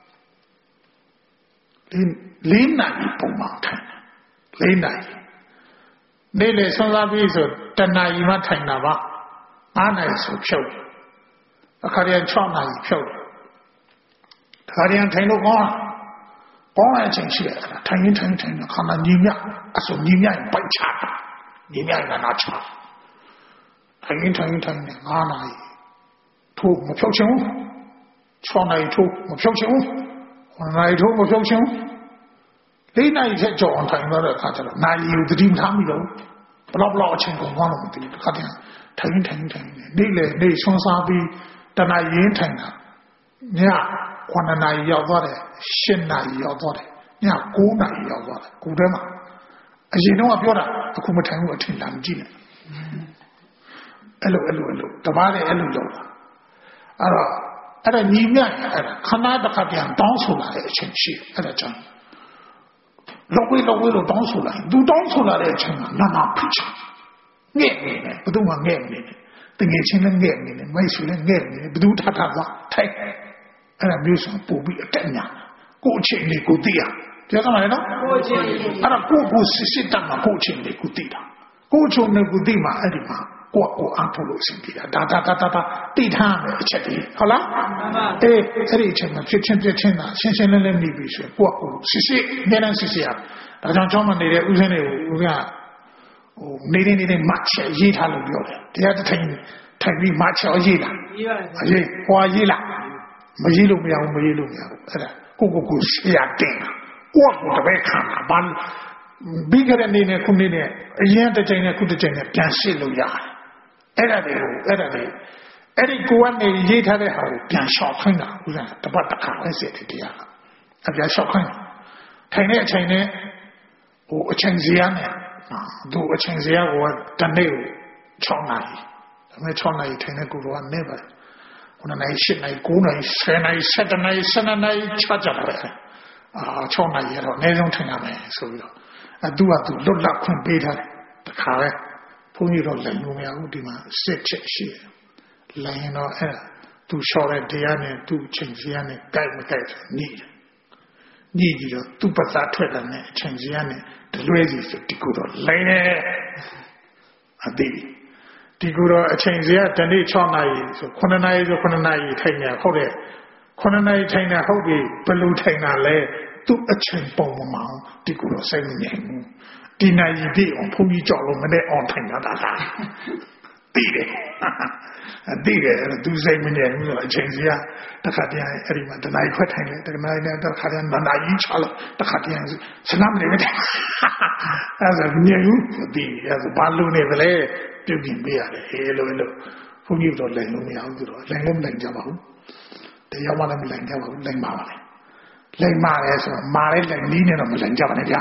လေးလေးနိုင်ပုံမှန်ထိုင်လေးနိုင်နေလေဆွမ်းစားပြီးဆိုတဏှာကြီးမှထိုင်တာပါအားနိုင်ဆိုဖြုတ်အခါရံ၆နာရီဖြုတ်အခါရံထိုင်လို့ကောင်းကောင်းတဲ့အချိန်ရှိတယ်ထိုင်ရင်ထိုင်ထိုင်ခန္ဓာညီမြအစုံညီမြပိုက်ချတာညီမြကနာချထိုင်ရင်ထိုင်ရင်ထိုင်နေ၅နာရီထိုးမဖြုတ်ချင်ဘူး၆နာရီထိုးမဖြုတ်ချင်ဘူး၉နာရီထိုးမဖြုတ်ချင်ဘူး၄နာရီထက်ကြောအောင်ထိုင်တော့တဲ့အခါကျတော့နာရီကိုသတိမထားမိတော့ဘလောက်ဘလောက်အချိန်ကုန်သွားလို့မသိဘူးတစ်ခါတည်းထိုင်ရင်ထိုင်ရင်ထိုင်နေနေ့လေနေ့ဆွမ်းစားပြီးတဏှာရင်းထိုင်တာညခုနှစ်နာရီရောက်သွားတယ်၈နာရီရောက်သွားတယ်ည၉နာရီရောက်သွားတယ်ကိုယ်တည်းမှာအရင်တော့ပြောတာအခုမထိုင်ဘူးအထင်လာမကြည့်နဲ့အဲ့လိုအဲ့လိုအဲ့လိုတပါးနဲ့အဲ့လိုလုပ်တာအဲ့တော့အဲ့ဒါညီမြအဲ့ဒါခဏတစ်ခါပြန်တောင်းဆိုလာတဲ့အချိန်ရှိအဲ့ဒါကြောင့်လောက်ဝေးလောက်ဝေးလို့တောင်းဆိုလာသူတောင်းဆိုလာတဲ့အချိန်မှာနာနာဖိချငဲ့နေတယ်ဘယ်သူမှငဲ့နေတယ်တငယ်ချင်းလည်းငဲ့နေတယ်မိတ်ဆွေလည်းငဲ့နေတယ်ဘယ်သူထထသွားထိုက်အဲ့ဒါမျိုးဆိုပို့ပြီးအတက်ညာကိုအချိန်လေးကိုသိရပြောသမှာလေနော်ကိုအချိန်လေးအဲ့ဒါကိုကိုစစ်စစ်တတ်မှာကိုအချိန်လေးကိုသိတာကိုအချိန်လေးကိုသိမှာအဲ့ဒီမှာကိုကိုအားထုတ်လို့အဆင်ပြေတာဒါဒါဒါဒါတိထားမယ်အချက်ကြီးဟုတ်လားအေးအဲ့ဒီအချိန်မှာဖြစ်ချင်းပြချင်းတာရှင်းရှင်းလင်းလင်းနေပြီဆိုကိုကိုစစ်စစ်နေနေစစ်စစ်ရဒါကြောင့်ကျောင်းမှာနေတဲ့ဦးစင်းတွေကိုဦးကဟိုနေနေနေမှချက်ရေးထားလို့ပြောတယ်တရားတစ်ထိုင်ထိုင်ပြီးမှချက်ရေးလာရေးပါရေးဟွာရေးလာမရေးလို့မရဘူးမရေးလို့မရဘူးအဲ့ဒါကိုကိုကိုဆရာတင်ကိုကိုတပည့်ခံတာဘာပြီးကြတဲ့နေနဲ့ခုနေနဲ့အရင်တစ်ချိန်နဲ့ခုတစ်ချိန်နဲ့ပြန်ရှင်းလို့ရတယ်အဲ့ဒါတွေကိုအဲ့ဒါတွေအဲ့ဒီကိုကနေရေးထားတဲ့ဟာကိုပြန်လျှောက်ခိုင်းတာဥစ္စာတပတ်တစ်ခါပဲစစ်တယ်တရားအပြန်လျှောက်ခိုင်းထိုင်တဲ့အချိန်နဲ့ဟိုအချိန်စရာနဲ့သူအချိန်စရာကတနေ့ကို၆နာရီဒါပေမဲ့၆နာရီထိုင်တဲ့ကိုယ်ကနေပါခုနနာရီ၈နာရီ၉နာရီ၁၀နာရီ၁၇နာရီ၁၂နာရီချကြတယ်အာ၆နာရီတော့အနည်းဆုံးထိုင်ရမယ်ဆိုပြီးတော့အဲသူကသူလွတ်လပ်ခွင့်ပေးထားတယ်တခါပဲဘုန်းကြီးတော့လည်းလို့မရဘူးဒီမှာစစ်ချက်ရှိတယ်လိုင်းတော့အဲသူလျှော်တဲ့တရားနဲ့သူအချိန်စရာနဲ့ကြိုက်မကြိုက်နေတယ်ညီပြီးတော့သူ့ပတ်သားထွက်တယ်နဲ့အချိန်စရာနဲ့တလွဲစီဆိုဒီကိုတော့လိုင်းနေအသေးဒီကိုတော့အချိန်စရာတနေ့၆နာရီဆို9နာရီဆို9နာရီထိုင်နေဟုတ်တယ်9နာရီထိုင်နေဟုတ်ပြီဘယ်လိုထိုင်တာလဲသူ့အချိန်ပုံမှန်ဒီကိုတော့စိတ်မငြိမ်ဘူးဒီနိုင်ရည်ပြည့်အောင်ဘုန်းကြီးကြောက်လို့မနဲ့အောင်ထိုင်တာကသိတယ်သိတယ်အဲ့သူစိတ်မငြိမ်ဘူးဆိုအချိန်စီကတခါတည်းအဲ့ဒီမှာတနိုင်ခွက်ထိုင်လေတခါနိုင်နဲ့တခါတည်းနာနာကြီးချလို့တခါတည်းစနမ်းနေတယ်အဲ့ဒါငြိမ်ဘူးသိအဲ့ဒါဘာလို့နေသလဲပြုတ်ပြင်ပေးရတယ်ဟေးလို့လို့ဘုန်းကြီးတို့လည်းလုံးမရဘူးဆိုတော့လည်းလည်းမနိုင်ကြပါဘူးတရားမှလည်းမနိုင်ကြပါဘူးနိုင်ပါပါလေလိမ့်မာရဲဆိုတော့မာရဲလည်းနီးနေတော့မနိုင်ကြပါနဲ့ဗျာ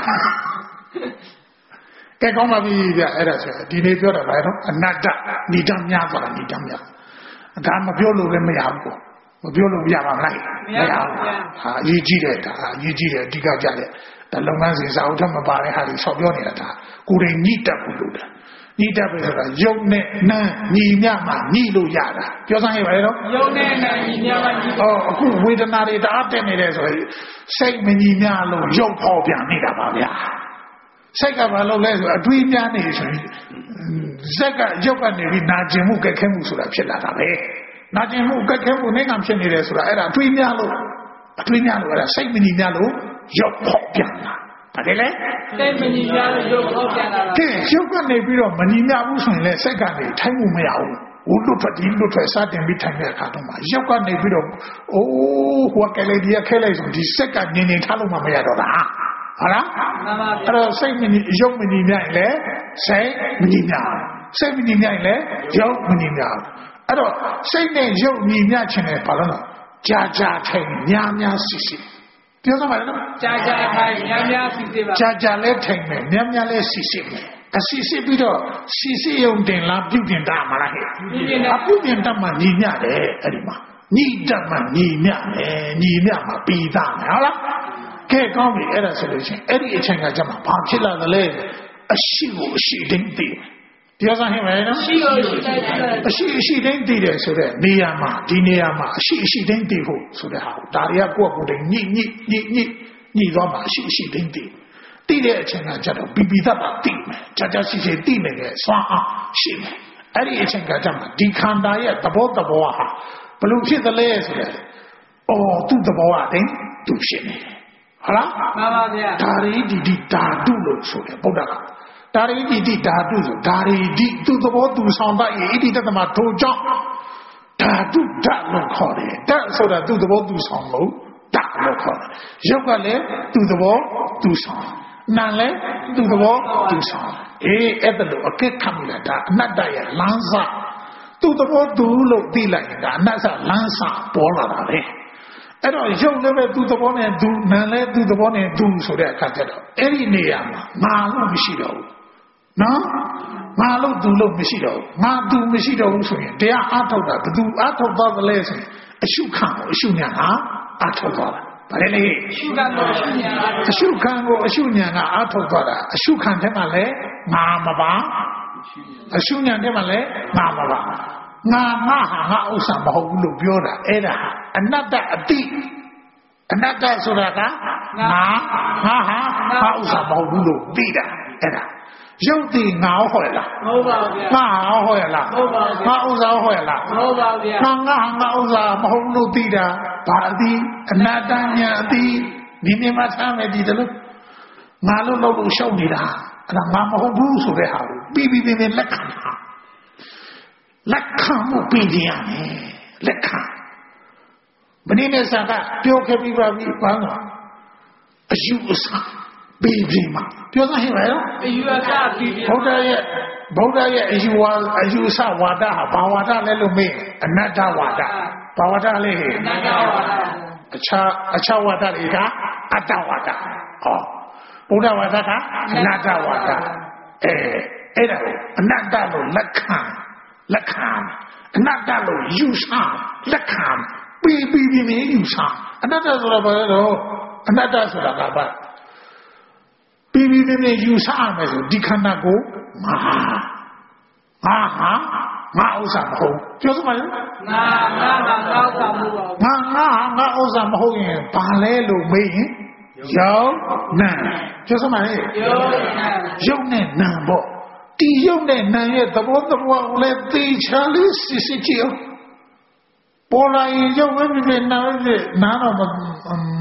ကဲကောင်းပါပြီဗျအဲ့ဒါဆိုဒီနေ့ပြောတာပဲနော်အနတ္တဏိတများဆိုတာဏိတများဒါမပြောလို့လည်းမရဘူးမပြောလို့ရပါမလားမရဘူးဟာအရေးကြီးတယ်ဒါအရေးကြီးတယ်အဓိကကြတယ်ဒါလုပ်ငန်းစဉ်စာအုပ်ထမပါတဲ့ဟာတွေဆောက်ပြောနေတာဒါကိုယ်တိုင်ညှိတတ်ဖို့လိုတယ်ညှိတတ်ပဲဆိုတာယုံနဲ့နှမ်းညီမျှမှညှိလို့ရတာပြောစမ်းရပါလေနော်ယုံနဲ့နှမ်းညီမျှမှညှိလို့ဟောအခုဝေဒနာတွေတအားတက်နေတယ်ဆိုရင်စိတ်မညီမျှလို့ရုပ်ပေါ်ပြန်နေတာပါဗျာစိတ်ကဘာလို့လဲဆိုအတွေးများနေဆိုရင်ဇက်ကရုပ်ကနေပြီးနာကျင်မှုကြက်ခဲမှုဆိုတာဖြစ်လာတာပဲနာကျင်မှုကြက်ခဲမှုနဲ့ကဖြစ်နေတယ်ဆိုတာအဲ့ဒါအတွေးများလို့အတွေးများလို့အဲ့ဒါစိတ်မညီမျှလို့ရုပ်ပေါ်ပြန်လာဘာလဲလဲစိတ်မညီမျှလို့ရုပ်ပေါ်ပြန်လာတာကဲရုပ်ကနေပြီးတော့မညီမျှဘူးဆိုရင်လည်းစိတ်ကနေထိုင်မှုမရဘူးဝုလွတ်ထွက်ဒီလွတ်ထွက်စတင်ပြီးထိုင်တဲ့အခါတော့မှရုပ်ကနေပြီးတော့အိုးဟိုကလေးဒီကခဲလိုက်ဆိုဒီစက်ကငြင်းနေထားလို့မှမရတော့တာဟုတ်လားမှန်ပါဗျာအဲ့တော့စိတ်မညီရုပ်မညီမျှရင်လည်းစိတ်မညီမျှစိတ်မညီမျှရင်လည်းရုပ်မညီမျှအဲ့တော့စိတ်နဲ့ရုပ်ညီမျှခြင်းနဲ့ဘာလို့လဲကြာကြာထိုင်များများစီစီပြောစမ်းပါလားကြာကြာထိုင်များများစီစီပါကြာကြာလဲထိုင်မယ်များများလဲစီစီမယ်အစီစီပြီးတော့စီစီယုံတင်လားပြုပြင်တာမလားဟဲ့ပြုပြင်တတ်မှညီမျှတယ်အဲ့ဒီမှာညီတတ်မှညီမျှမယ်ညီမျှမှပြီးသားမယ်ဟုတ်လားကဲကောင်းပြီအဲ့ဒါဆိုလို့ချင်းအဲ့ဒီအချိန်ကကြမှာဘာဖြစ်လာသလဲအရှိကိုအရှိတိုင်းသိတယ်ပြောစမ်းဟဲ့မယ်နော်အရှိကိုအရှိတိုင်းအရှိအရှိတိုင်းသိတယ်ဆိုတော့နေရာမှာဒီနေရာမှာအရှိအရှိတိုင်းသိဖို့ဆိုတဲ့ဟာဒါတွေကကိုယ့်ကိုယ်တိုင်ညှိညှိညှိညှိညှိသွားမှာအရှိအရှိတိုင်းသိသိတဲ့အချိန်ကကြတော့ဘီဘီသက်သာသိမယ်ကြာကြာစီစီသိနေတဲ့စွမ်းအားရှိမယ်အဲ့ဒီအချိန်ကကြမှာဒီခန္ဓာရဲ့သဘောသဘောဟာဘယ်လိုဖြစ်သလဲဆိုတော့အော်သူ့သဘောကတည်းသူဖြစ်နေတယ်ဟုတ်လားမှန်ပါဗျာဓာရီတိတိဓာတုလို့ဆိုတယ်ဗုဒ္ဓကဓာရီတိတိဓာတုဆိုဓာရီတိသူ့သဘောသူဆောင်တတ်ရဲ့ဣတိတသမထိုကြောင့်ဓာတုဓာတ်လို့ခေါ်တယ်ဓာတ်ဆိုတာသူ့သဘောသူဆောင်လို့ဓာတ်လို့ခေါ်တယ်ရုပ်ကလည်းသူ့သဘောသူဆောင်နာလည်းသူ့သဘောသူဆောင်အေးအဲ့ဒါလို့အကက်ခံမိတာဒါအနတ္တရဲ့လမ်းစာသူ့သဘောသူလို့သိလိုက်ရင်ဒါအနတ္တလမ်းစာပေါ်လာတာပဲအဲ့တော့ရုပ်လည်းပဲသူ့သဘောနဲ့သူနာလည်းသူ့သဘောနဲ့သူဆိုတဲ့အခါကျတော့အဲ့ဒီနေရာမှာငါလို့မရှိတော့ဘူးနော်ငါလို့သူလို့မရှိတော့ဘူးငါသူမရှိတော့ဘူးဆိုရင်တရားအားထုတ်တာဘသူအားထုတ်တော့သလဲဆိုရင်အရှုခံကိုအရှုညာဟာအားထုတ်တော့တာဗါလေလေအရှုခံကိုအရှုညာအရှုခံကိုအရှုညာကအားထုတ်တော့တာအရှုခံတဲ့မှာလည်းငါမပါအရှုညာတဲ့မှာလည်းငါမပါငါငါဟာငါဥစ္စာမဟုတ်ဘူးလို့ပြောတာအဲ့ဒါအနတ္တအတိအနတ္တဆိုတာကငါငါဟာငါဥစ္စာမဟုတ်ဘူးလို့သိတာအဲ့ဒါရုပ်တည်ငါဟောရလားမဟုတ်ပါဘူးငါဟောရလားမဟုတ်ပါဘူးငါဥစ္စာဟောရလားမဟုတ်ပါဘူးငါငါငါဥစ္စာမဟုတ်လို့သိတာဘာအတိအနတ္တညာအတိဒီနေ့မှဆမ်းမယ်ဒီလိုငါလို့လို့ရှောက်နေတာအဲ့ဒါငါမဟုတ်ဘူးဆိုတဲ့ဟာကိုပြီးပြီးပြီးလက်ခံတာလက်ခံမှုပြီးကြရမယ်လက်ခံမင်းနဲ့စာကပြောခဲ့ပြီးပါပြီဘာလို့အယူအဆပြီးပြီးမှပြောသားဟဲ့ပါရောအယူအဆပြီးပြီးဘုရားရဲ့ဗုဒ္ဓရဲ့အယူဝါအယူအဆဝါဒဟာဘာဝါဒလဲလို့မေးအနတ္တဝါဒဘာဝါဒလဲဟဲ့အနတ္တဝါဒအခြားအခြားဝါဒတွေကအတ္တဝါဒဟောဗုဒ္ဓဝါဒကအနတ္တဝါဒအဲအဲ့ဒါကိုအနတ္တလို့လက်ခံလက်ခံအနတ္တလို့ယူဆလက်ခံပြီးပြီးပြီးပြီးယူဆအနတ္တဆိုတာဘာလဲတော့အနတ္တဆိုတာကဘာပြီးပြီးပြီးပြီးယူဆမယ်ဆိုဒီခန္ဓာကိုငါငါဟာငါဥစ္စာမဟုတ်ပြောစမ်းပါလေငါငါငါဥစ္စာမဟုတ်ငါငါငါဥစ္စာမဟုတ်ရင်ဘာလဲလို့မေးရင်ယောနာပြောစမ်းပါလေယောနာယောနဲ့နာပေါ့ဒီရုပ်နဲ့နာရဲ့သဘောသဘောကိုလည်းသိချာလေးစစ်စစ်ကြည့်အောင်ပေါ်လာရင်ရုပ်ပဲဖြစ်ဖြစ်နာပဲဖြစ်နာတော့မ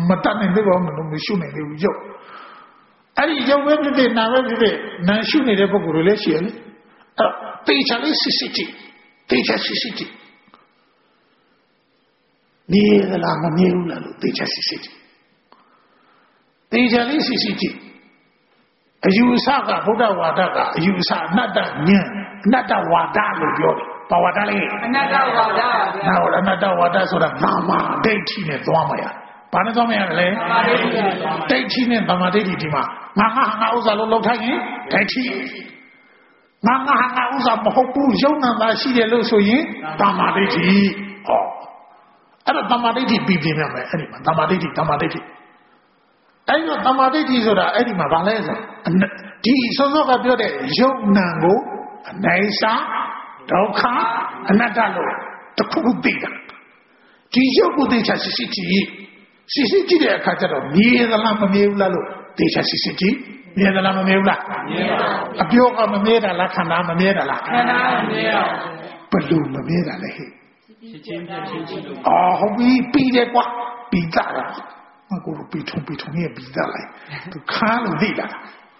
မတတ်နိုင်သေးပါဘူးလို့မရှုနိုင်သေးဘူးရုပ်အဲ့ဒီရုပ်ပဲဖြစ်ဖြစ်နာပဲဖြစ်ဖြစ်နာရှုနေတဲ့ပုဂ္ဂိုလ်တွေလည်းရှိရလေအဲ့တေချာလေးစစ်စစ်ကြည့်တေချာစစ်စစ်ကြည့်မြဲသလားမမြဲဘူးလားလို့တေချာစစ်စစ်ကြည့်တေချာလေးစစ်စစ်ကြည့်အယူအဆကဗုဒ္ဓဝါဒကအယူအဆအနတ္တဉာဏ်အနတ္တဝါဒလို့ပြောတယ်ဘာဝါဒလဲအနတ္တဝါဒပါဗျာဟောအနတ္တဝါဒဆိုတာသမာဓိဋ္ဌိနဲ့သွားမှာရဘာနဲ့သွားမှာရလဲသမာဓိဋ္ဌိဒိဋ္ဌိနဲ့သမာဓိဋ္ဌိဒီမှာငါငါငါဥစ္စာလို့လောက်ထားရင်ဒိဋ္ဌိငါငါငါဥစ္စာမဟုတ်ဘူးယုံနာတာရှိတယ်လို့ဆိုရင်သမာဓိဋ္ဌိဟောအဲ့တော့သမာဓိဋ္ဌိပြီးပြင်းရမယ်အဲ့ဒီမှာသမာဓိဋ္ဌိသမာဓိဋ္ဌိအဲ့ဒီသမာဓိဋ္ဌိဆိုတာအဲ့ဒီမှာဘာလဲဆိုဒီစောစောကပြောတဲ့ယုံနာကိုအနေစာဒုက္ခအနတ္တလို့တခုခုသိတာဒီရုပ်ကိုသိချာစစ်စစ်ကြည့်စစ်စစ်ကြည့်တဲ့အခါကျတော့မြဲသလားမမြဲဘူးလားလို့သိချာစစ်စစ်ကြည့်မြဲသလားမမြဲဘူးလားမြဲပါဘူးအပြောကမမြဲတာလားခန္ဓာမမြဲတာလားခန္ဓာမမြဲပါဘူးဘယ်လိုမမြဲတာလဲဟဲ့စစ်ချင်းပြချင်းချင်းလို့အော်ဟုတ်ပြီပြီးတယ်ကွာပြီးတာလားမကိုပြီးထုံပြီးထုံရဲ့ပြီးတာလိုက်သူခါလို့သိတာ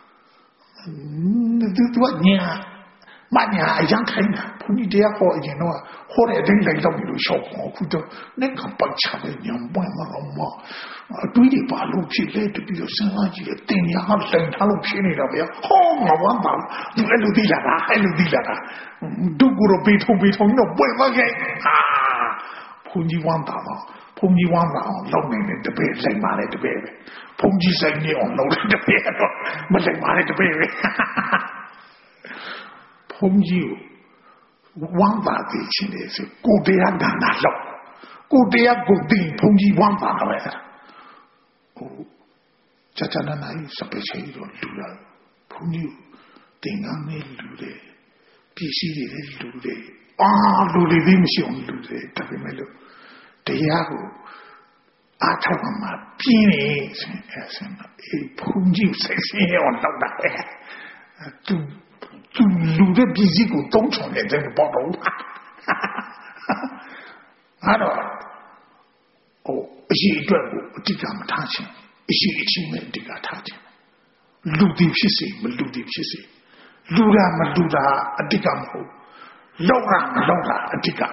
သူကညာမညာအရင်ခိုင်းတာဘုန်းကြီးတရားဟောအရင်တော့ဟောတဲ့အတိုင်းလိုက်တော့ပြီးလို့ရှောက်ပေါ့အခုတော့နဲ့ကပတ်ချမယ်ညံပွင့်မတော့မအတူတူပါလို့ဖြစ်လေတပြီးတော့စဉ်းစားကြည့်တယ်တင်ညာဟာတိုင်ထားလို့ဖြစ်နေတာဗျာဟောငါဝမ်းပါသူအဲ့လိုသိလာတာအဲ့လိုသိလာတာဒုက္ခရောပေထုံပေထုံတော့ပွင့်မခဲ့ဟာဘုန်းကြီးဝမ်းပါတော့ဘုန်းကြီးဝမ်းပါအောင်လုပ်နေတဲ့တပည့်လိုက်ပါလေတပည့်ပဲဘုန်းကြီးဆိုင်နေအောင်လုပ်တဲ့တပည့်တော့မလိုက်ပါနဲ့တပည့်ပဲဘုန်းကြီးဝမ်းပါသိချင်းလေဆိုကိုတရားဒါနာလောက်ကိုတရားကိုသိဘုန်းကြီးဝမ်းပါတော့ပဲဟိုချာချာနာနာစပယ်ချီတော့လူလာဘုန်းကြီးတင်ငန်းနဲ့လူတယ်ပစ္စည်းတွေလူတယ်အာလူတွေသိမရှိအောင်လူတယ်ဒါပေမဲ့လို့တရားကိုအားထုတ်မှပြင်းနေဆိုရင်အဲ့ဒါအေးဘုန်းကြီးစိတ်ဆင်းရဲအောင်လုပ်တာပဲသူသူလူတဲ့ပစ္စည်းကိုတုံးချော်နေတဲ့ပေါ်တော့အဲ့တော့ဟိုအရှိအတွက်ကိုအတိကမထားခြင်းအရှိအချင်းနဲ့အတိကထားခြင်းလူတည်ဖြစ်စေမလူတည်ဖြစ်စေလူတာမလူတာအတိကမဟုတ်လောက်တာမလောက်တာအတိက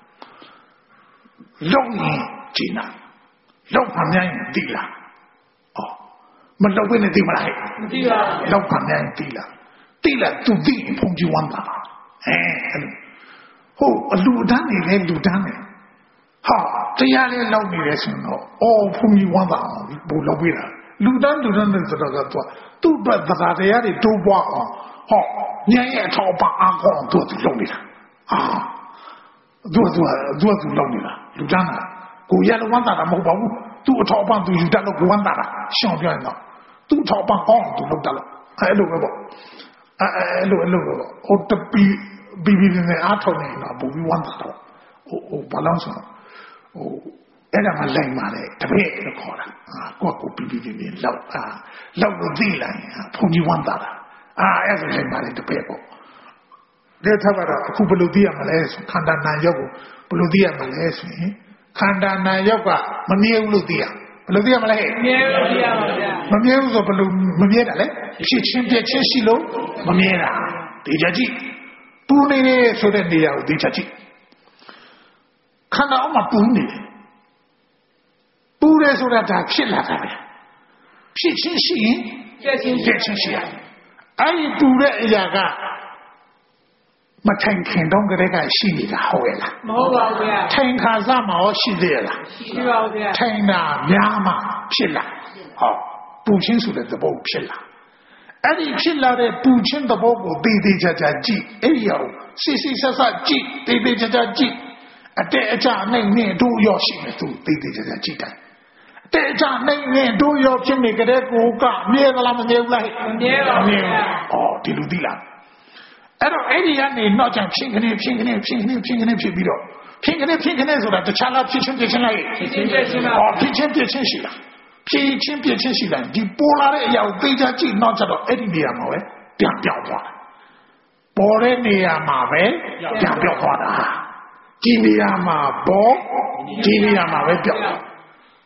လောက်ရင်ကျင်းတာလောက်ပါများရင်တိလားအော်မလောက်ဘဲနဲ့တိမလားဟဲ့မတိပါဘူးလောက်ပါများရင်တိလားတိလားသူတိဘုံကြီးဝမ်းပါအဲအဲ့လိုဟုတ်အလူတန်းနေလေလူတန်းနေဟာတရားလေးလောက်နေတယ်ဆိုတော့အော်ဘုံကြီးဝမ်းပါဘို့လောက်ပေးတာလူတန်းလူတန်းနဲ့ဆိုတော့ကတော့သူ့ဘက်သကာတရားတွေတိုးပွားအောင်ဟောညရဲ့အထောက်ပံ့အားကောင်းသူ့သူလုပ်နေတာအာသူ့သူသူ့သူလုပ်နေတာလူတန်းကကိုရလုံးဝမ်းတာမဟုတ်ပါဘူးသူ့အထောက်ပံ့သူယူတတ်လို့ကိုဝမ်းတာရှောင်းပြရင်တော့သူ့အထောက်ပံ့ကောင်းသူလုပ်တတ်လို့အဲ့လိုပဲပေါ့အဲ့လိုအဲ့လိုပဲပေါ့ဟိုတပီဘီဘီနဲ့အားထုတ်နေတော့ဘူပြီးဝမ်းတာတော့ဟိုဟိုဘာလို့ဆိုဟိုအဲ့ဒါမှလိုက်ပါလေတပည့်လို့ခေါ်တာအာကိုကိုဘီဘီဘီလောက်အာလောက်လို့သိလိုက်ဘုံကြီးဝမ်းတာအာအဲ့ဒါလိုက်ပါလေတပည့်ပေါ့ဒါထပ်တော့အခုဘယ်လိုသိရမလဲဆိုခန္ဓာနာယောက်ကိုဘယ်လိုသိရမလဲဆိုရင်ခန္ဓာနာယောက်ကမမြဲဘူးလို့သိရဘယ်လိုသိရမလဲဟဲ့မမြဲဘူးသိရပါဗျာမမြဲဘူးဆိုဘယ်လိုမမြဲတာလဲဖြစ်ချင်းပြချင်းရှိလို့မမြဲတာဒီကြကြည့်ပူနေနေဆိုတဲ့နေရာကိုဒီကြကြည့်ခန္ဓာအောက်မှာပူနေတယ်ပူတယ်ဆိုတာဒါဖြစ်လာတာပဲဖြစ်ချင်းရှိရင်ပြချင်းပြချင်းရှိရအဲ့ဒီပူတဲ့အရာကမထိုင်ခင်တော့ကလေးကရှိနေတာဟုတ်ရဲ့လားမဟုတ်ပါဘူးဗျာထိုင်ခါစမှာရောရှိသေးလားရှိပါဘူးဗျာထိုင်တာများမှဖြစ်လာဟောပူချင်းဆိုတဲ့သဘောဖြစ်လာအဲ့ဒီဖြစ်လာတဲ့ပူချင်းသဘောကိုသေသေးချာချာကြည့်အဲ့ဒီရောစိစိဆက်ဆက်ကြည့်သေသေးချာချာကြည့်အတဲအကျနိုင်နေတို့ရောရှိနေသူသေသေးချာချာကြည့်တယ်အတဲအကျနိုင်နေတို့ရောဖြစ်နေကြတဲ့ကိုကမြဲသလားမမြဲဘူးလားမမြဲပါဘူးဗျာဟောဒီလိုသိလားအဲ့တော့အဲ့ဒီကနေတော့ကြဖြစ်ကနေဖြစ်ကနေဖြစ်ကနေဖြစ်ကနေဖြစ်ပြီးတော့ဖြစ်ကနေဖြစ်ကနေဆိုတာတခြားလားဖြစ်ချင်းပြချင်းလားဖြစ်ချင်းပြချင်းလားဟောဖြစ်ချင်းပြချင်းရှိလားဖြစ်ချင်းပြချင်းရှိလားဒီပေါ်လာတဲ့အရာကိုသိချကြည့်တော့ကြတော့အဲ့ဒီနေရာမှာပဲပြန်ပြောင်းသွားတာပေါ်တဲ့နေရာမှာပဲပြန်ပြောင်းသွားတာဒီနေရာမှာပေါ်ဒီနေရာမှာပဲပြောင်း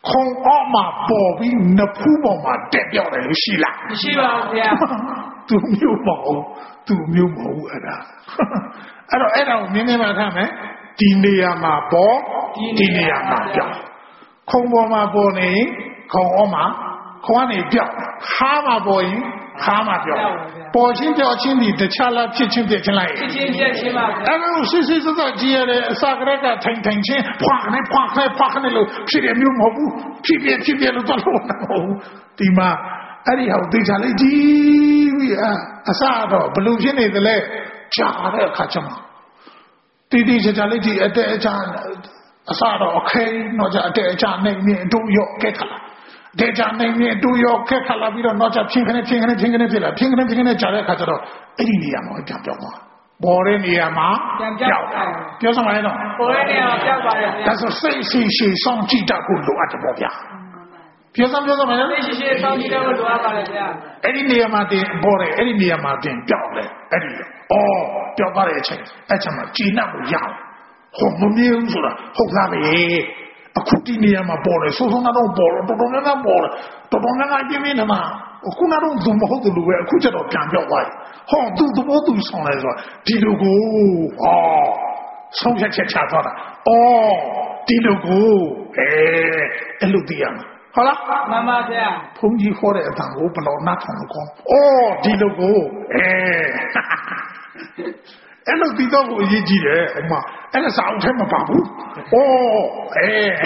空奥嘛保比那普宝嘛代表的有戏啦， 是吧？对呀， 都没有毛，都没有毛的。哎喽哎喽，明天嘛看没？地内呀嘛保，地内呀嘛表，空宝嘛保呢，空奥嘛空安内表，哈嘛保赢，哈嘛表。保清表清理的，恰了撇清撇清来。 撇清撇清嘛。 哎喽，谁谁知道接的？啥个那个腾腾清，啪那啪那啪那路，撇点没有毛布，撇撇撇撇路到路那对吗？哎你好，对下来几位啊？啊啥的，不露片的嘞，假的看什么？对对，下来几，对家啥的 OK， 那家对家那面都有给他了。这家那面都要开开了，比如那家平衡的平衡的平衡的平了，平衡的平衡的家来看着了，哎，你呀嘛讲表嘛，我的你呀嘛表，表什么来着？ 我的你呀表过来。 但是谁谁谁上几大个路啊就不表，表什表什么呢？ 谁谁谁上几大个路啊过来的？ 哎，你呀嘛的，我的，哎，你呀嘛的表嘞，哎你哦表过来去，哎怎么济南不一样？红不明说了，红啥嘞？啊，苦地里嘛包了，手上那种包了，多多那那包了，多多那那边面的嘛，我苦那种做不好的路哎，苦这到干掉坏，好都都我都上来说，第六个哦，上下切切到的，哦，第六个哎，一路这样，好了， 妈妈这样， 碰见好的当我不老拿同的讲，哦，第六个哎，哈哈哈。哎，那地方我也记得，嘛，哎，那啥，我才没把握。哦，哎，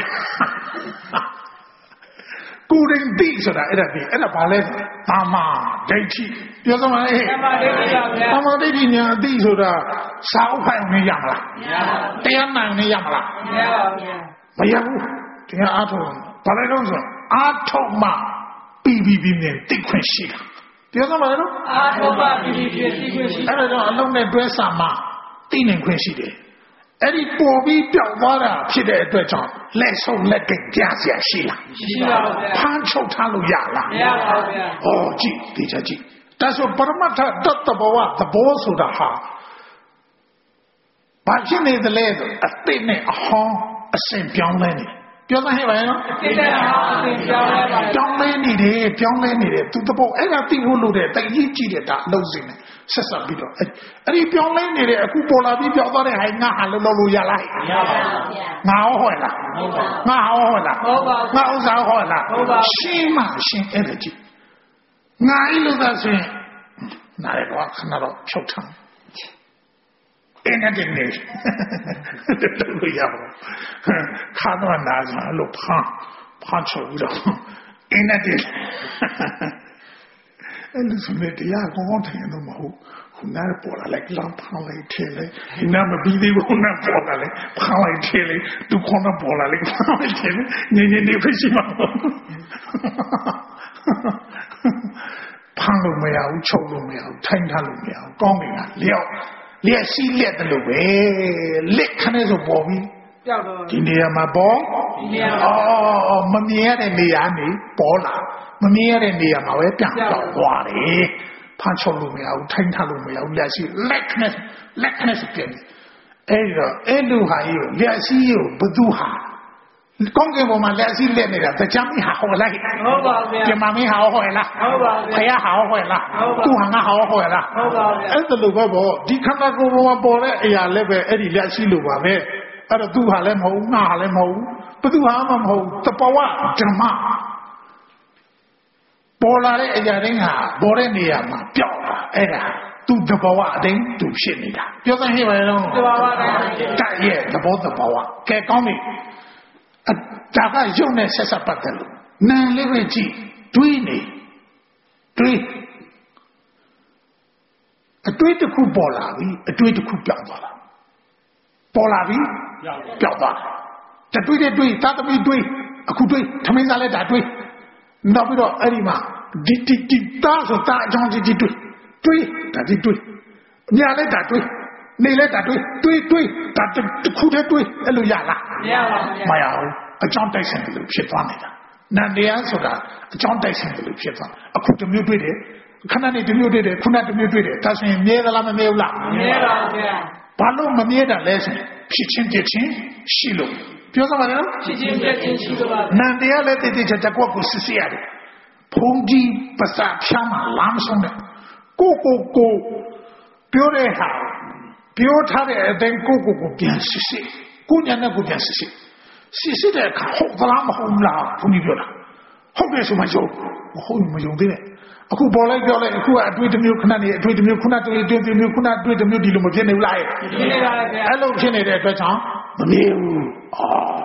固定地是的，哎，那地，哎，那把来，妈妈在一起，有什么？哎，妈妈在地呢，地是的，啥块没养了？这样哪没养了？没养，这样阿头，把来东西，阿头嘛，比比比面得困死了。有什么来着？ 啊，头发比比比比比。 哎，那种弄那短衫嘛，对人关系的。哎，你波比表达的，皮的对仗，来手来跟家些是啦。 是啊。 盘球他路亚啦。 呀， 哦，记，对着记。但是不那么他得得不哇，得不说的哈。把现在的来的，对那好，先表来的。表达黑白咯，表来你的，表来你的，都都不，哎呀，对我路的，但一记的打老实呢，实实比较，哎，哎，你表来你的，古波那比表达的还俺还路路路下来，俺好坏了，俺好坏了，俺好啥坏了，先嘛先挨得住，俺一路在是，哪里个看到了球场。那点呢，都不要，看到哪上路胖胖丑了，那点，那什么的呀，刚刚听都冇，湖南播了来，让胖来贴来，那么比的湖南播了来，胖来贴来，都看到播了来，胖来贴来，你你你会信吗？胖路没有，丑路没有，听他路没有，讲明啊了。练习练的路呗，练看那种毛病。今天嘛包，哦哦哦，没面的你呀你包了，没面的你呀嘛会变到话的，盘球路没有，听他路没有，练习练看那练看那是变的。哎个哎路还有练习有不都哈？讲给我们练习练那个，在家里好好来，爹妈咪好好啦，陪呀好好啦，都行啊好好啦。哎，这路个不，你看那个我们播嘞，哎呀，那边哎，你练习路啊呗，哎，这都下来冇，拿下来冇，不都下嘛冇，这包啊，这嘛，播啦嘞，哎呀，人啊，播嘞你呀嘛，表啊，哎呀。都得包啊，人都骗你的，表示黑白咯。该也得包得包啊，该讲的。啊，大家用来七十八的路，能力为几对呢？对，啊对的苦包拉位，啊对的苦表达了，包拉位表达，这对的对，他都没对，啊苦对，他们拿来打对，那不知道哎你妈，滴滴滴打是打上去的对，对打的对，你来打对。你来打对对对打这苦的对一路压啦，没有，张大生的路撇断来的，那那样说的，张大生的路撇断，啊苦都没有对的，看到你都没有对的，苦那都没有对的，但是灭的那么没有啦，灭了，把路没灭的来生，撇清跌清，细路， ပြောစမ်းပါနော်ဖြစ်ချင်းပြည့်ချင်းရှိပါနန္တရားလည်းတိတိကျကျကိုယ့်ကိုစစ်စစ်ရတယ်ဘုံကြီးပစာဖြမ်းမှာလမ်းဆုံးတယ်ကိုကိုကိုပြောတဲ့ဟာပြောထားတဲ့အတိုင်းကိုကိုကိုပြန်စစ်စစ်ကိုညာနဲ့ကိုပြန်စစ်စစ်စစ်စစ်တဲ့အခါဟုတ်သလားမဟုတ်လားဘုန်းကြီးပြောတာဟုတ်တယ်ဆိုမှယုံမဟုတ်မယုံသေးနဲ့အခုပေါ်လိုက်ပြောလိုက်အခုကအတွေ့တစ်မျိုးခဏနေအတွေ့တစ်မျိုးခုနတွေ့တွေ့တစ်မျိုးခုနတွေ့တစ်မျိုးဒီလိုမဖြစ်နေဘူးလားဖြစ်နေပါလေဗျာအဲ့လိုဖြစ်နေတဲ့အတွက်ကြောင့်မမြင်ဘူးအော်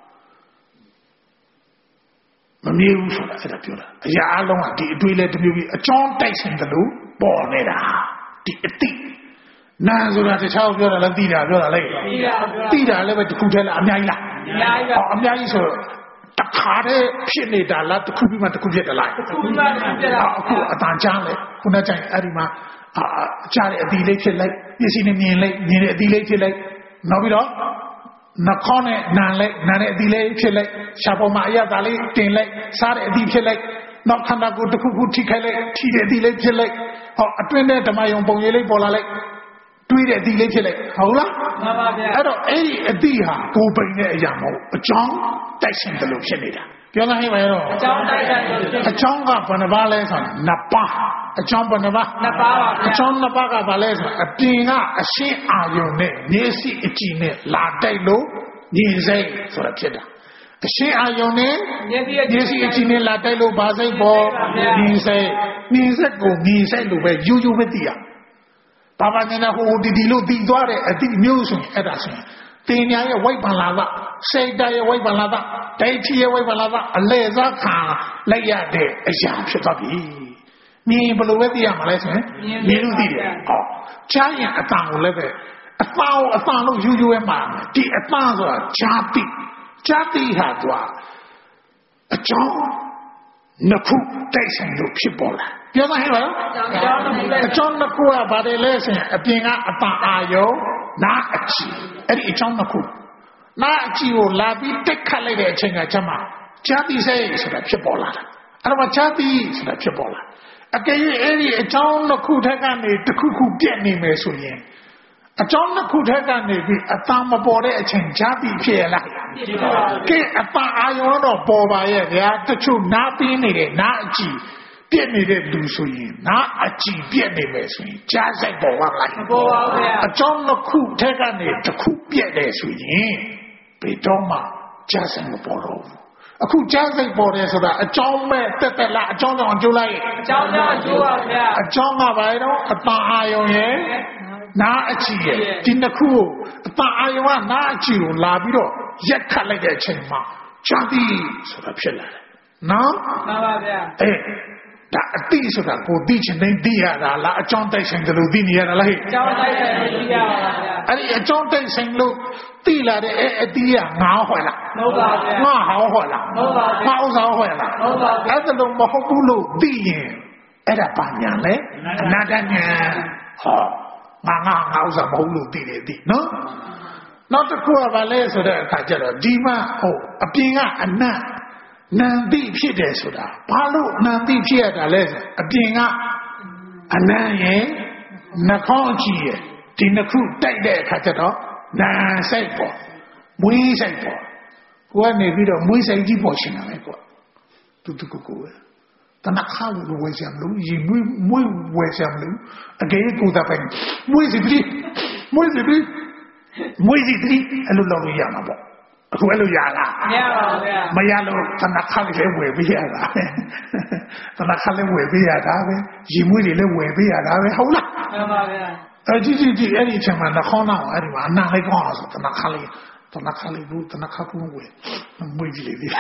မမြင်ဘူးဆိုတာအဲ့ဒါပြောတာအရာအလုံးကဒီအတွေ့လဲတစ်မျိုးကြီးအကြောင်းတိုက်ဆိုင်တယ်လို့ပေါ်နေတာဒီအတိနာဆိုတာတခြားပြောတာလည်းသိတာပြောတာလေသိတာလည်းပဲတစ်ခုတည်းလားအများကြီးလားအများကြီးပါအများကြီးဆိုတခါတည်းဖြစ်နေတာလားတစ်ခုပြီးမှတစ်ခုဖြစ်တယ်လားတစ်ခုပြီးမှတစ်ခုဖြစ်တာအခုအတန်ကြားလေခုနကကျရင်အဲ့ဒီမှာအာကြားတဲ့အတီလေးဖြစ်လိုက်ပစ္စည်းနဲ့မြင်လိုက်မြင်တဲ့အတီလေးဖြစ်လိုက်နောက်ပြီးတော့နှာခေါင်းနဲ့နာလိုက်နာတဲ့အတီလေးဖြစ်လိုက်ရှားပေါ်မှာအရသာလေးတင်လိုက်စားတဲ့အတီဖြစ်လိုက်နောက်ခန္ဓာကိုယ်တစ်ခုခုထိခိုက်လိုက်ထိတဲ့အတီလေးဖြစ်လိုက်ဟောအတွင်းထဲဓမ္မယုံပုံရိပ်လေးပေါ်လာလိုက်တွေးတဲ့အတီလေးဖြစ်လိုက်ဟုတ်လားမှန်ပါဗျာအဲ့တော့အဲ့ဒီအတီဟာကိုယ်ပိန်တဲ့အရာမဟုတ်အကြောင်းတိုက်ရှင်တယ်လို့ဖြစ်နေတာပြောလိုက်ဟဲ့ပါရောအကြောင်းတိုက်ဆိုင်လို့ဖြစ်အကြောင်းကဘယ်နှပါလဲဆိုတော့နှစ်ပါးအကြောင်းဘယ်နှပါနှစ်ပါးပါဗျာအကြောင်းနှစ်ပါးကဘာလဲဆိုအပြင်ကအရှင်းအာယုံနဲ့မျက်စိအကြည့်နဲ့လာတိုက်လို့ဉာဏ်စိတ်ဆိုတာဖြစ်တာအရှင်းအာယုံနဲ့မျက်စိအကြည့်နဲ့လာတိုက်လို့ဘာစိတ်ပေါ်ဉာဏ်စိတ်ဉာဏ်စိတ်ကိုဉာဏ်စိတ်လို့ပဲယူယူပဲသိရဘာမှနေဟိုဒီဒီလို့ပြီးသွားတဲ့အတိမျိုးဆိုရင်အဲ့ဒါဆိုရင်တင်ညာရဲ့ဝိုက်ပန်လာတာစိတ်တရဲ့ဝိုက်ပန်လာတာဒိဋ္ဌိရဲ့ဝိုက်ပန်လာတာအလဲစားခံလိုက်ရတဲ့အရာဖြစ်သွားပြီမြင်ဘယ်လိုပဲသိရမှာလဲဆိုရင်မြင်လို့သိတယ်ဟောကြားရင်အတန်ကိုလည်းပဲအတန်ကိုအတန်လို့ယူယူပဲမှာဒီအတန်ဆိုတာကြားတိကြားတိဟာသူကအကြောင်းနှစ်ခုတိုက်ဆိုင်လို့ဖြစ်ပေါ်လာပြောမှဟဲ့ပါအကြောင်းနှစ်ခုကဘာတွေလဲဆိုရင်အပြင်ကအတန်အာယုံနာအကြည့်အဲ့ဒီအကြောင်းနှစ်ခုနာအကြည့်ကိုလာပြီးတက်ခတ်လိုက်တဲ့အချိန်ကကျမှဈာတိစိတ်ဆိုတာဖြစ်ပေါ်လာတာအဲ့တော့ဈာတိဆိုတာဖြစ်ပေါ်လာအကယ်၍အဲ့ဒီအကြောင်းနှစ်ခုထက်ကနေတစ်ခုခုပြက်နေမယ်ဆိုရင်အကြောင်းနှစ်ခုထက်ကနေပြီးအတန်မပေါ်တဲ့အချိန်ဈာတိဖြစ်ရလားဖြစ်ပါဘူးကဲအတန်အာယုံတော့ပေါ်ပါရဲ့ဗျာတချို့နားပြင်းနေတယ်နားအကြည့်ပြက်နေတဲ့လူဆိုရင်နားအကြည့်ပြက်နေမယ်ဆိုရင်ကြားစိတ်ပေါ်ပါလားမပေါ်ပါဘူးဗျာအကြောင်းတစ်ခုထက်ကနေတစ်ခုပြက်တယ်ဆိုရင်ဘယ်တော့မှကြားစိတ်မပေါ်တော့ဘူးအခုကြားစိတ်ပေါ်တယ်ဆိုတာအကြောင်းမဲ့တက်တက်လားအကြောင်းကြောင့်အကျိုးလိုက်အကြောင်းကြောင့်အကျိုးပါဗျာအကြောင်းကဘာလဲတော့အတန်အာယုံရဲ့နားအကြည့်ရဲ့ဒီနှစ်ခုကိုအတန်အာယုံကနားအကြည့်ကိုလာပြီးတော့ရက်ခတ်လိုက်တဲ့အချိန်မှာဈာတိဆိုတာဖြစ်လာတယ်နော်မှန်ပါဗျာအေးဒါအတိဆိုတာကိုသိချင်တိုင်းသိရတာလားအကြောင်းတိုက်ဆိုင်တယ်လို့သိနေရတာလားဟဲ့အကြောင်းတိုက်ဆိုင်လို့သိရပါဗျာအဲ့ဒီအကြောင်းတိုက်ဆိုင်လို့သိလာတဲ့အဲ့အတိကငါဟောလားမဟုတ်ပါဗျာငါဟောဟောလားမဟုတ်ပါဘူးငါဥစ္စာဟောလားမဟုတ်ပါဘူးအဲ့ဒါလို့မဟုတ်ဘူးလို့သိရင်အဲ့ဒါပါညာလေအနာတညာဟောငါငါငါဥစ္စာမဟုတ်လို့သိတယ်သိနော်နောက်တစ်ခုကဘာလဲဆိုတဲ့အခါကျတော့ဒီမှာဟိုအပြင်ကအနတ်နံတိဖြစ်တယ်ဆိုတာဘာလို့နံတိဖြစ်ရတာလဲဆိုအပြင်ကအနံရဲ့နှာခေါင်းအကြည့်ရဲ့ဒီနှစ်ခုတိုက်တဲ့အခါကျတော့နာစိတ်ပေါ်မွေးစိတ်ပေါ်ကိုကနေပြီးတော့မွေးစိတ်ကြီးပေါ်ရှင်တာပဲကွာတူတူကိုကိုပဲတနခါလို့ဝယ်ကြမလို့ရေမွေးမွေးဝယ်ကြမလို့အကေကိုသာပဲမွေးစီပြီးမွေးစီပြီးမွေးစီပြီးအဲ့လိုလုပ်လို့ရမှာပေါ့အခုအဲ့လိုရလားမရပါဘူးဗျာမရလို့တနခါလေးလည်းဝယ်ပေးရတာပဲတနခါလေးဝယ်ပေးရတာပဲရေမွေးတွေလည်းဝယ်ပေးရတာပဲဟုတ်လားမှန်ပါဗျာအကြည့်ကြည့်ကြည့်အဲ့ဒီအချိန်မှာနှခေါင်းတော့အဲ့ဒီမှာအနာလေးကောင်းအောင်ဆိုတနခါလေးတနခါလေးဘူးတနခါကူဝယ်မွေးကြည့်လေဒီ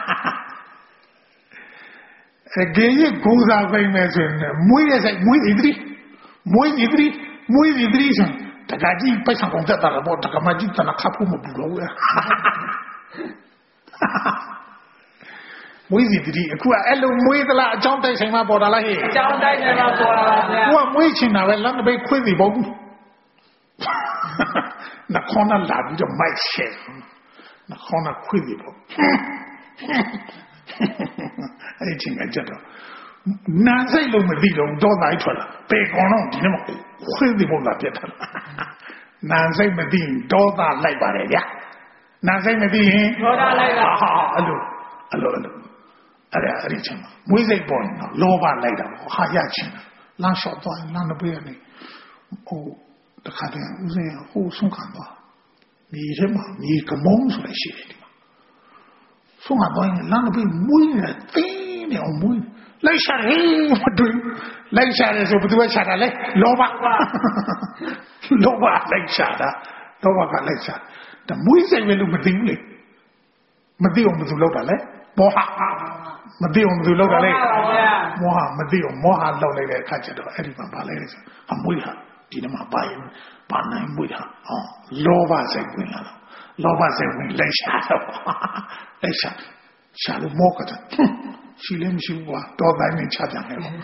အကြေးကိုးစားပိမယ်ဆိုရင်မွေးရဆိုင်မွေးဣတိမွေးဣတိမွေးဣတိဆိုတကကြီးပိုက်ဆံကုန်တက်တာတော့တကမကြီးတနခါကူမဘူးလို့မွေးစီတိအခုကအဲ့လိုမွေးသလားအကြောင်းတိုက်ဆိုင်မှာပေါ်တာလားဟဲ့အကြောင်းတိုက်ဆိုင်မှာပေါ်တာပါဗျာကိုကမွေးချင်တာပဲလမ်းတစ်ပိတ်ခွေးစီပေါ့ဘူးနှခေါင်းနဲ့လာပြီးတော့မိုက်ရှဲနှခေါင်းနဲ့ခွေးစီပေါ့အဲ့ဒီချင်းကကြတော့နာစိတ်လို့မသိတော့တော့နိုင်ထွက်လာပေကောင်တော့ဒီနေ့မခွေးစီပေါ့လာပြတ်တာနာစိတ်မသိတော့သာလိုက်ပါတယ်ဗျာနာစိတ်မသိရင်ဒေါသလိုက်တာဟာအဲ့လိုအဲ့လိုအဲ့လိုအဲ့ဒါအဲ့ဒီချင်းမွေးစိတ်ပေါ်ရင်တော့လောဘလိုက်တာပေါ့ဟာရချင်းလမ်းလျှောက်သွားရင်လမ်းတစ်ပေးရနေဟိုတခါတည်းဦးစင်းဟိုဆုံးခံသွားမြေထဲမှာမြေကမုံဆိုရရှိတယ်ဒီမှာဆုံးခံသွားရင်လမ်းတစ်ပေးမွေးနေတင်းနေအောင်မွေးလိုက်ရှာတယ်မတွေ့လိုက်ရှာတယ်ဆိုဘယ်သူကရှာတာလဲလောဘလောဘလိုက်ရှာတာလောဘကလိုက်ရှာတမွေးစိတ်ပဲလို့မသိဘူးလေမသိအောင်ဘယ်သူလောက်တာလဲမောဟမသိအောင်ဘယ်သူလောက်တာလဲမောဟမသိအောင်မောဟလောက်လိုက်တဲ့အခါကျတော့အဲ့ဒီမှာပါလဲဆိုအမွေးဟာဒီမှာပါရင်ပါနိုင်မွေးဟာဟောလောဘစိတ်ဝင်လာတော့လောဘစိတ်ဝင်လိုက်ရှာတော့လိုက်ရှာရှာလို့မောကတဲ့ရှိလည်းမရှိဘူးကွာတော်တိုင်းနဲ့ချပြန်တယ်ပေါ့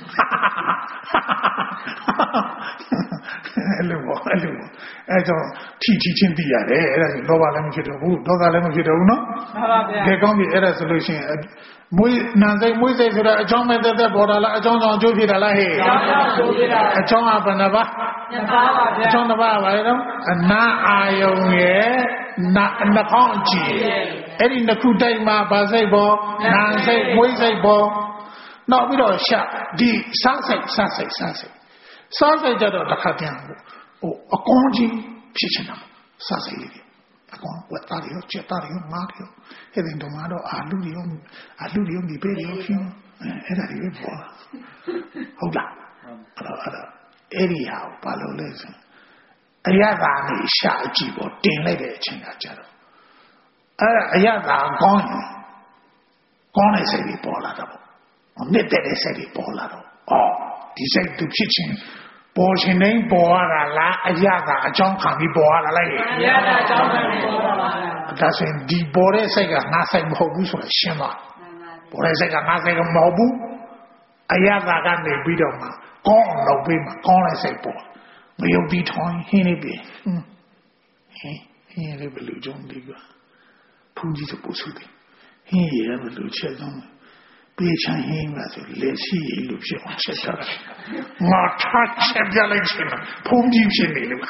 အဲ့လိုပေါ့အဲ့လိုပေါ့အဲ့တော့ထီထီချင်းသိရတယ်အဲ့ဒါဆိုလောဘလည်းမဖြစ်တော့ဘူးဒေါသလည်းမဖြစ်တော့ဘူးနော်မှန်ပါဗျာဒီကောင်းပြီအဲ့ဒါဆိုလို့ရှိရင်မွေးနာစိတ်မွေးစိတ်ဆိုတော့အကြောင်းမဲ့သက်သက်ပေါ်တာလားအကြောင်းကြောင့်အကျိုးဖြစ်တာလားဟဲ့အကြောင်းကြောင့်အကျိုးဖြစ်တာအကြောင်းကဘယ်နှပါးနှစ်ပါးပါဗျာအကြောင်းတစ်ပါးပါလေတော့အနာအာယုံရဲ့နာနှကောင်းကြည့်အဲ့ဒီနှစ်ခုတိုက်မှာဗာစိတ်ပေါ်နာစိတ်မွေးစိတ်ပေါ်နောက်ပြီးတော့ရှာဒီစားစိတ်စားစိတ်စားစိတ်စားစိတ်ကြတော့တစ်ခါတည်းဟိုအကောင်းကြီးဖြစ်ချင်တာစားစိတ်လေးအကောင်ဝတ်သားရောချက်သားရောငါးရောအဲ့ဒီတော့ငါတော့အာလူရောအာလူရောဒီပဲရောဖြစ်အဲ့ဒါတွေပဲပေါ်ဟုတ်လားအဲ့တော့အဲ့ဒါအဲ့ဒီဟာဘာလို့လဲဆိုအရသာနဲ့ရှာကြည့်ပေါ်တင်လိုက်တဲ့အချိန်ကကြတော့အဲ့ဒါအရသာကောင်းရင်ကောင်းတဲ့စိတ်တွေပေါ်လာတော့မြစ်တဲ့စိတ်တွေပေါ်လာတော့အော်ဒီစိတ်သူဖြစ်ချင်းပေါ်ရှင်တိုင်းပေါ်ရတာလားအရသာအကြောင်းခံပြီးပေါ်ရတာလားအရသာအကြောင်းခံပြီးပေါ်ပါဗျာဒါဆိုရင်ဒီပေါ်တဲ့စိတ်ကငါစိတ်မဟုတ်ဘူးဆိုတာရှင်းပါပေါ်တဲ့စိတ်ကငါစိတ်ကမဟုတ်ဘူးအရသာကနေပြီးတော့မှကောင်းအောင်လုပ်ပြီးမှကောင်းတဲ့စိတ်ပေါ်မယုံကြည်ထောင်းဟင်းနေပြီဟင်းဟင်းဟင်းလေးဘယ်လိုကြုံဒီကဖုန်ကြီးတို့ပို့စုတယ်ဟင်းရဘယ်လိုချက်ကြုံပေးချင်ဟင်းလားဆိုလက်ရှိလို့ဖြစ်အောင်ချက်ကြတယ်ငါထားချက်ပြလိုက်ချင်တာဖုန်ကြီးဖြစ်နေလို့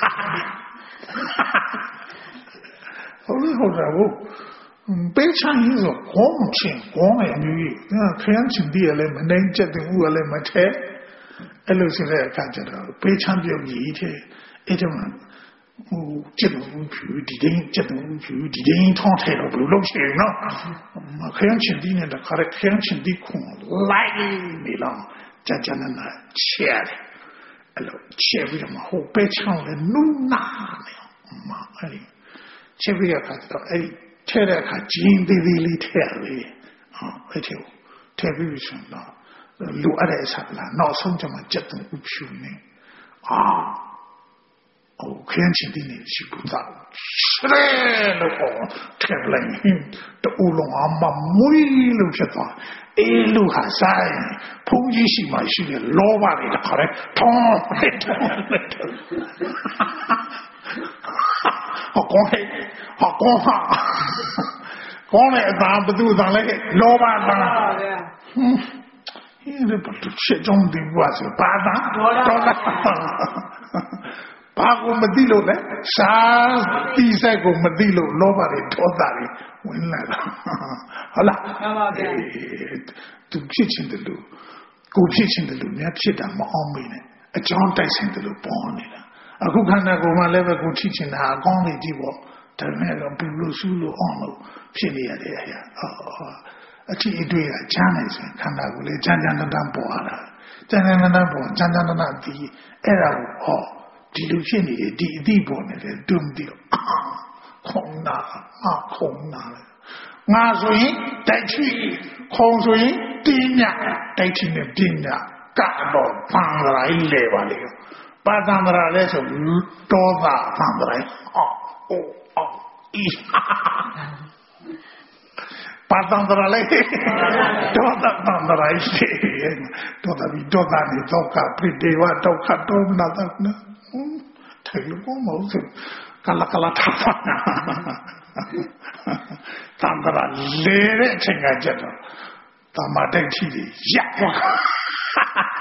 ဟုတ်လို့ဟုတ်တယ်ဘူးပေးချင်ဟင်းဆိုကောင်းချင်ကောင်းတဲ့အမျိုးကြီးခရမ်းချင်တည်းလည်းမနိုင်ချက်တူလည်းမထဲအဲ့လိုဆိုတဲ့အခါကျတော့ပေးချမ်းပြုတ်ကြီးတဲ့အဲ့ဒါမှဟိုကျက်လို့ဖြူဒီတိုင်းကျက်လို့ဖြူဒီတိုင်းထောင်းထဲတော့ဘယ်လိုလုပ်ချင်နော်ခရမ်းချင်ဒီနဲ့တခါခရမ်းချင်ဒီခွန်လိုက်နေလားကြာကြာနာနာချဲတယ်အဲ့လိုချဲပြီးတော့ဟိုပေးချမ်းလည်းနုနာနေမအဲ့ဒီချဲပြီးတော့တော့အဲ့ဒီထဲတဲ့အခါဂျင်းသေးသေးလေးထဲရလေဟာအဲ့ဒီထဲပြီးဆိုတော့လူအဲ့ဒါဆက်လာနောက်ဆုံးကျမှကြက်တူဖြူနေအာโอเคချင်တယ်ရှိဘူးသားရဲလို့ဟောထဲလိုက်တူလုံးအမမွေးလို့ဖြစ်သွားအေးလူဟာဆိုင်ဖုန်ကြီးရှိမှရှိတယ်လောဘတွေတခါလဲထုံးလိုက်တယ်ဟောကောင်းဟဲ့ဟောကောင်းဟာကောင်းတဲ့အသားဘသူအသားလဲလောဘသားဟင်းဒီဘတ်ချက်ကြောင့်ဒီဘွားဆိုပါတာတော်တာဘာကိုမသိလို့လဲစာတိစက်ကိုမသိလို့လောဘတွေဒေါသတွေဝင်လာတာဟုတ်လားမှန်ပါဗျာသူဖြစ်ချင်းတယ်လို့ကိုဖြစ်ချင်းတယ်လို့များဖြစ်တာမအောင်မေးနဲ့အကြောင်းတိုက်ဆိုင်တယ်လို့ပေါ်နေတာအခုခန္ဓာကိုယ်မှာလည်းပဲကိုဖြစ်ချင်းတာအကောင်းနေကြည့်ပေါ့ဒါပေမဲ့တော့ဘူးလို့ဆူးလို့အောင်လို့ဖြစ်နေရတယ်အရာဟောအထီးအတွေ့ကချမ်းနေဆိုခန္ဓာကိုယ်လေးချမ်းချမ်းတန်းတန်းပေါ်လာတာချမ်းချမ်းတန်းတန်းပေါ်ချမ်းချမ်းတန်းတန်းဒီအဲ့ဒါကိုဟောဒီလိုဖြစ်နေတယ်ဒီအသည့်ပေါ်နေတယ်တွန်းပြီးခုံနာအခုံနာငါဆိုရင်တိုက်ချီခုံဆိုရင်တင်းညတိုက်ချီနဲ့တင်းညကတော့ပန်ရိုင်းလေပါလေပါတံမရာလဲဆိုတောတာပန်ရိုင်းအော်အိုးအော်အီပါတံမရာလဲတောတာပန်ရိုင်းလေတောတာဒီတောတာနေတော့ကပြိတေဝတော့ခတ်တော့နာတော့ထိုင်လို့မဟုတ်ဘူးကလကလထားတန်တရာလေတဲ့အချိန်ကကြတော့တမတိုက်ချီရက်သွား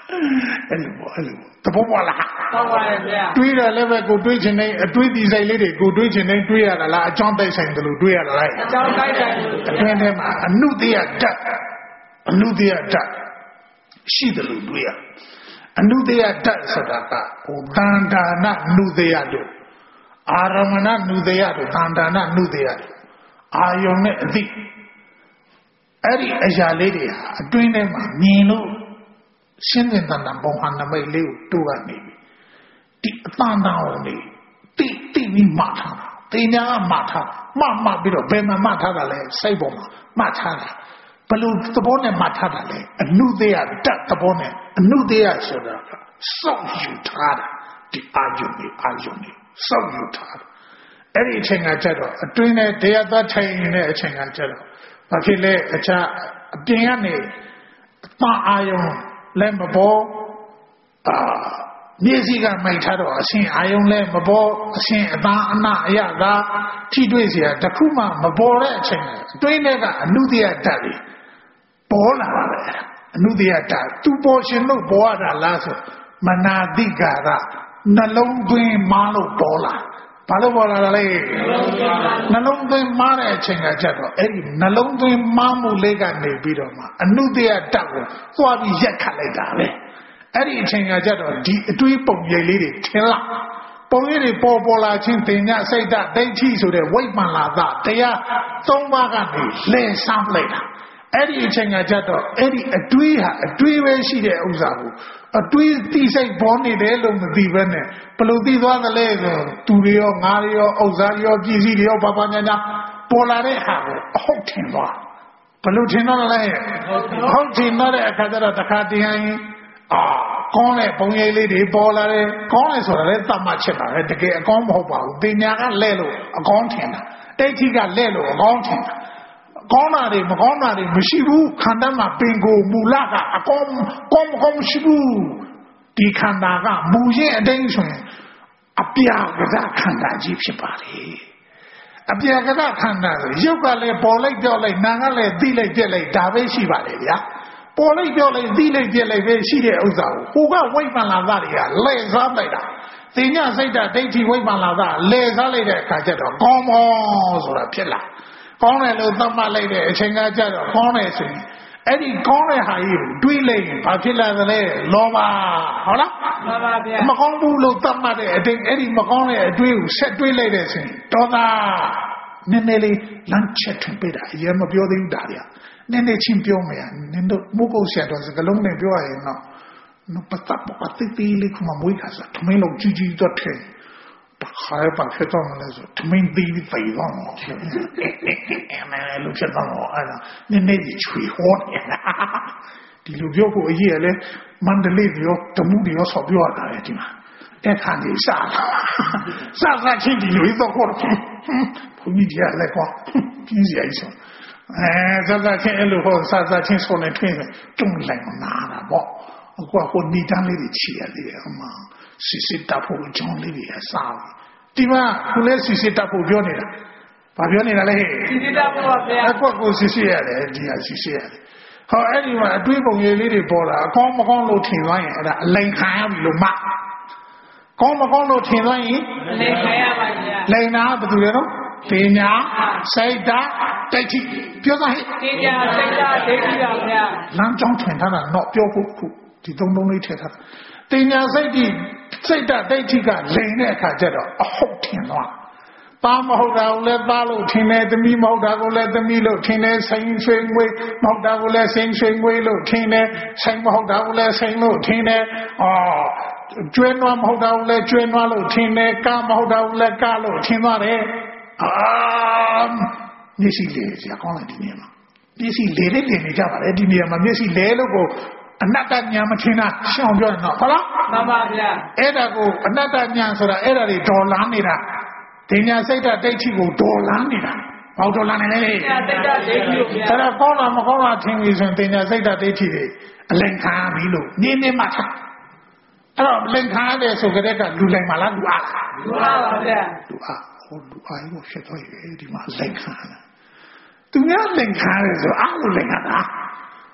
အဲ့လိုပေါ့အဲ့လိုတဘောပေါ်လားဟုတ်ပါရဲ့ဗျာတွေးတယ်လည်းပဲကိုတွေးချင်တဲ့အတွေးဒီစိတ်လေးတွေကိုတွေးချင်တဲ့တွေးရတာလားအကြောင်းတိုက်ဆိုင်တယ်လို့တွေးရတာလားအကြောင်းတိုက်ဆိုင်လို့အတွင်းထဲမှာအနုတ္တရဓာတ်အနုတ္တရဓာတ်ရှိတယ်လို့တွေးရအနုတ္တရဓာတ်ဆိုတာကဟိုတန်တာနနုတ္တရတို့အာရမဏနုတ္တရတို့တန်တာနနုတ္တရတို့အာယုံနဲ့အသိအဲ့ဒီအရာလေးတွေဟာအတွင်းထဲမှာမြင်လို့ရှင်းတဲ့တန်တန်ပုံဟာနမိတ်လေးကိုတိုးကနေပြီဒီအတန်တန်ကိုနေတိတိပြီးမှတ်ထားတာတင်ညာကမှတ်ထားမှတ်မှတ်ပြီးတော့ဘယ်မှာမှတ်ထားတာလဲစိတ်ပေါ်မှာမှတ်ထားတာဘယ်လိုသဘောနဲ့မှတ်ထားတာလဲအနုတ္တရတတ်သဘောနဲ့အနုတ္တရဆိုတာကစောင့်ယူထားတာဒီအာယုန်နဲ့အာယုန်နဲ့စောင့်ယူထားတာအဲ့ဒီအချိန်ကကျတော့အတွင်းနဲ့တရားသွားထိုင်နေတဲ့အချိန်ကကျတော့ဘာဖြစ်လဲအခြားအပြင်ကနေတန်အာယုန်လည်းမပေါ်အာမျက်စိကမိုက်ထားတော့အရှင်အာယုံလည်းမပေါ်အရှင်အသားအနအယသာထိတွေ့เสียတခုမှမပေါ်တဲ့အချိန်အတွင်းထဲကအနုတ္တရဓာတ်တွေပေါ်လာပါပဲအနုတ္တရဓာတ်သူပေါ်ရှင်လို့ပေါ်ရတာလားဆိုမနာတိကာရနှလုံးသွင်းမလို့ပေါ်လာဘာလို့ပေါ်လာတာလဲနှလုံးသွင်းမတဲ့အချိန်ကကြတော့အဲ့ဒီနှလုံးသွင်းမမှုလေးကနေပြီးတော့မှအနုတ္တရဓာတ်ကိုသွားပြီးရက်ခတ်လိုက်တာပဲအဲ့ဒီအချိန်ကကြတော့ဒီအတွေးပုံရိပ်လေးတွေထင်လာပုံရိပ်တွေပေါ်ပေါ်လာချင်းတင်ညစိတ်ဓာတ်ဒိဋ္ဌိဆိုတဲ့ဝိပ္ပန္နာသတရားသုံးပါးကနေလှည့်ဆန်းလိုက်တာအဲ့ဒီအချိန်ကကြတော့အဲ့ဒီအတွေးဟာအတွေးပဲရှိတဲ့ဥစ္စာကိုအတွေးသိစိတ်ပေါ်နေတယ်လို့မသိဘဲနဲ့ဘယ်လိုသိသွားသလဲဆိုသူတွေရောငါတွေရောဥစ္စာရောပစ္စည်းတွေရောဘာဘာညာညာပေါ်လာတဲ့ဟာကိုအဟုတ်ထင်သွားဘယ်လိုထင်တော့လဲဟုတ်ထင်တော့တဲ့အခါကျတော့တခါတည်းရင်အာကောင်းတဲ့ပုံရိပ်လေးတွေပေါ်လာတယ်ကောင်းတယ်ဆိုတာလည်းသတ်မှတ်ချက်ပါပဲတကယ်အကောင်းမဟုတ်ပါဘူးပညာကလဲလို့အကောင်းထင်တာဒိဋ္ဌိကလဲလို့အကောင်းထင်တာကောင်းတာတွေမကောင်းတာတွေမရှိဘူးခန္ဓာမှာပင်ကိုမူလကအကောင်းကောင်းမကောင်းမရှိဘူးဒီခန္ဓာကမူရင်အတိုင်းဆိုရင်အပြာကစားခန္ဓာကြီးဖြစ်ပါလေအပြာကစားခန္ဓာဆိုရုပ်ကလည်းပေါ်လိုက်ပြောက်လိုက်နာကလည်းသိလိုက်ပြက်လိုက်ဒါပဲရှိပါလေဗျာပေါ်လိုက်ပြောလိုက်သိလိုက်ပြက်လိုက်ပဲရှိတဲ့ဥစ္စာကိုဟိုကဝိပ္ပန္နာသတွေကလဲစားလိုက်တာသိညာစိတ်ဓာတ်ဒိဋ္ဌိဝိပ္ပန္နာသလဲစားလိုက်တဲ့အခါကျတော့ကောင်းမောဆိုတာဖြစ်လာကောင်းတယ်လို့သတ်မှတ်လိုက်တဲ့အချိန်ကကြတော့ကောင်းတယ်ဆိုရင်အဲ့ဒီကောင်းတဲ့ဟာကြီးကိုတွေးလိုက်ရင်ဘာဖြစ်လာသလဲလောဘဟုတ်လားမှန်ပါဗျာမကောင်းဘူးလို့သတ်မှတ်တဲ့အတိတ်အဲ့ဒီမကောင်းတဲ့အတွေးကိုဆက်တွေးလိုက်တဲ့ဆိုရင်ဒေါသနည်းနည်းလေးလမ်းချက်ထွင်ပေးတာအရင်မပြောသေးဘူးဒါတွေကနည်းနည်းချင်းပြောမယ်နင်တို့မုတ်ကုတ်ဆက်တော့စကလုံးနဲ့ပြောရရင်တော့နပတပအတိတိလေးကမမွေးခါစားထမင်းလုံးကြီးကြီးတော့ထဲတခါပါဖြစ်တော့မလဲဆိုထမင်းသေးပြီးသိတော့အဲ့မဲလို့ဖြစ်တော့အဲ့ဒါနည်းနည်းကြီးချွေဟောနေတာဒီလိုပြောဖို့အရေးရလဲမန္တလေးရောတမှုတွေရောဆော်ပြောတာလေဒီမှာအဲ့ခါနေစားစားစားချင်းဒီလိုတော့ခေါ်ဘုန်းကြီးကြီးလည်းကွာပြင်းစရာကြီးဆိုအဲစားစားချင်းအဲ့လိုဟောစားစားချင်းဆိုနေထွင်းတုံးလိုက်နာတာပေါ့အခုကဟိုနီတန်းလေးတွေချီရတယ်အမှစစ်စစ်တပ်ဖို့ကြောင်းလေးတွေအစားဒီမှာခုလဲစစ်စစ်တပ်ဖို့ပြောနေတာဘာပြောနေတာလဲစစ်စစ်တပ်ဖို့ပါဗျာအခုကိုစစ်စစ်ရတယ်ဒီဟာစစ်စစ်ရတယ်ဟောအဲ့ဒီမှာအတွေးပုံရိပ်လေးတွေပေါ်လာအကောင်းမကောင်းလို့ထင်သွားရင်အဲ့ဒါအလိန်ခံရပြီလို့မှကောင်းမကောင်းလို့ထင်သွားရင်အလိန်ခံရပါဗျာလိန်နာဘာတူလဲနော်ပညာစိတ်ဓာတ်ဒိဋ္ဌိပြောသားဟဲ့ပညာစိတ်ဓာတ်ဒိဋ္ဌိပါဗျာလမ်းကြောင်းထင်ထားတာတော့ပြောဖို့ခုဒီသုံးလုံးလေးထည့်ထားပညာစိတ်ဒီစိတ်ဓာတ်ဒိဋ္ဌိကလိန်တဲ့အခါကျတော့အဟုတ်ထင်သွားပါမဟုတ်တာကိုလည်းသားလို့ထင်တယ်သမီးမဟုတ်တာကိုလည်းသမီးလို့ထင်တယ်စိန်ရွှေငွေမဟုတ်တာကိုလည်းစိန်ရွှေငွေလို့ထင်တယ်စိန်မဟုတ်တာကိုလည်းစိန်လို့ထင်တယ်အော်ကျွဲနွားမဟုတ်တာကိုလည်းကျွဲနွားလို့ထင်တယ်ကားမဟုတ်တာကိုလည်းကားလို့ထင်သွားတယ်အာမျက်စိလေဆရာကောင်းလိုက်ဒီနေရာမှာမျက်စိလေလေးတင်နေကြပါလေဒီနေရာမှာမျက်စိလဲလို့ကိုအနတ္တဉာဏ်မထင်တာရှောင်ပြောတော့ဟုတ်လားမှန်ပါဗျာအဲ့ဒါကိုအနတ္တဉာဏ်ဆိုတာအဲ့ဒါတွေဒေါ်လာနေတာတင်ညာစိတ်ဓာတ်ဒိဋ္ဌိကိုဒေါ်လာနေတာဘာဒေါ်လာနေလဲတင်ညာစိတ်ဓာတ်ဒိဋ္ဌိကိုဗျာအဲ့ဒါကောင်းလားမကောင်းလားထင်ပြီဆိုရင်တင်ညာစိတ်ဓာတ်ဒိဋ္ဌိတွေအလင်ခံပြီလို့နင်းနေမှထားအဲ့တော့လင်ခံရတယ်ဆိုကြတဲ့ကလူလိုက်မှလားလူအားလားလူအားပါဗျာလူအားဟိုလူအားကိုဖြစ်တော့ရေဒီမှာလင်ခံတယ်သူများလင်ခံရတယ်ဆိုအားကိုလင်ခံတာ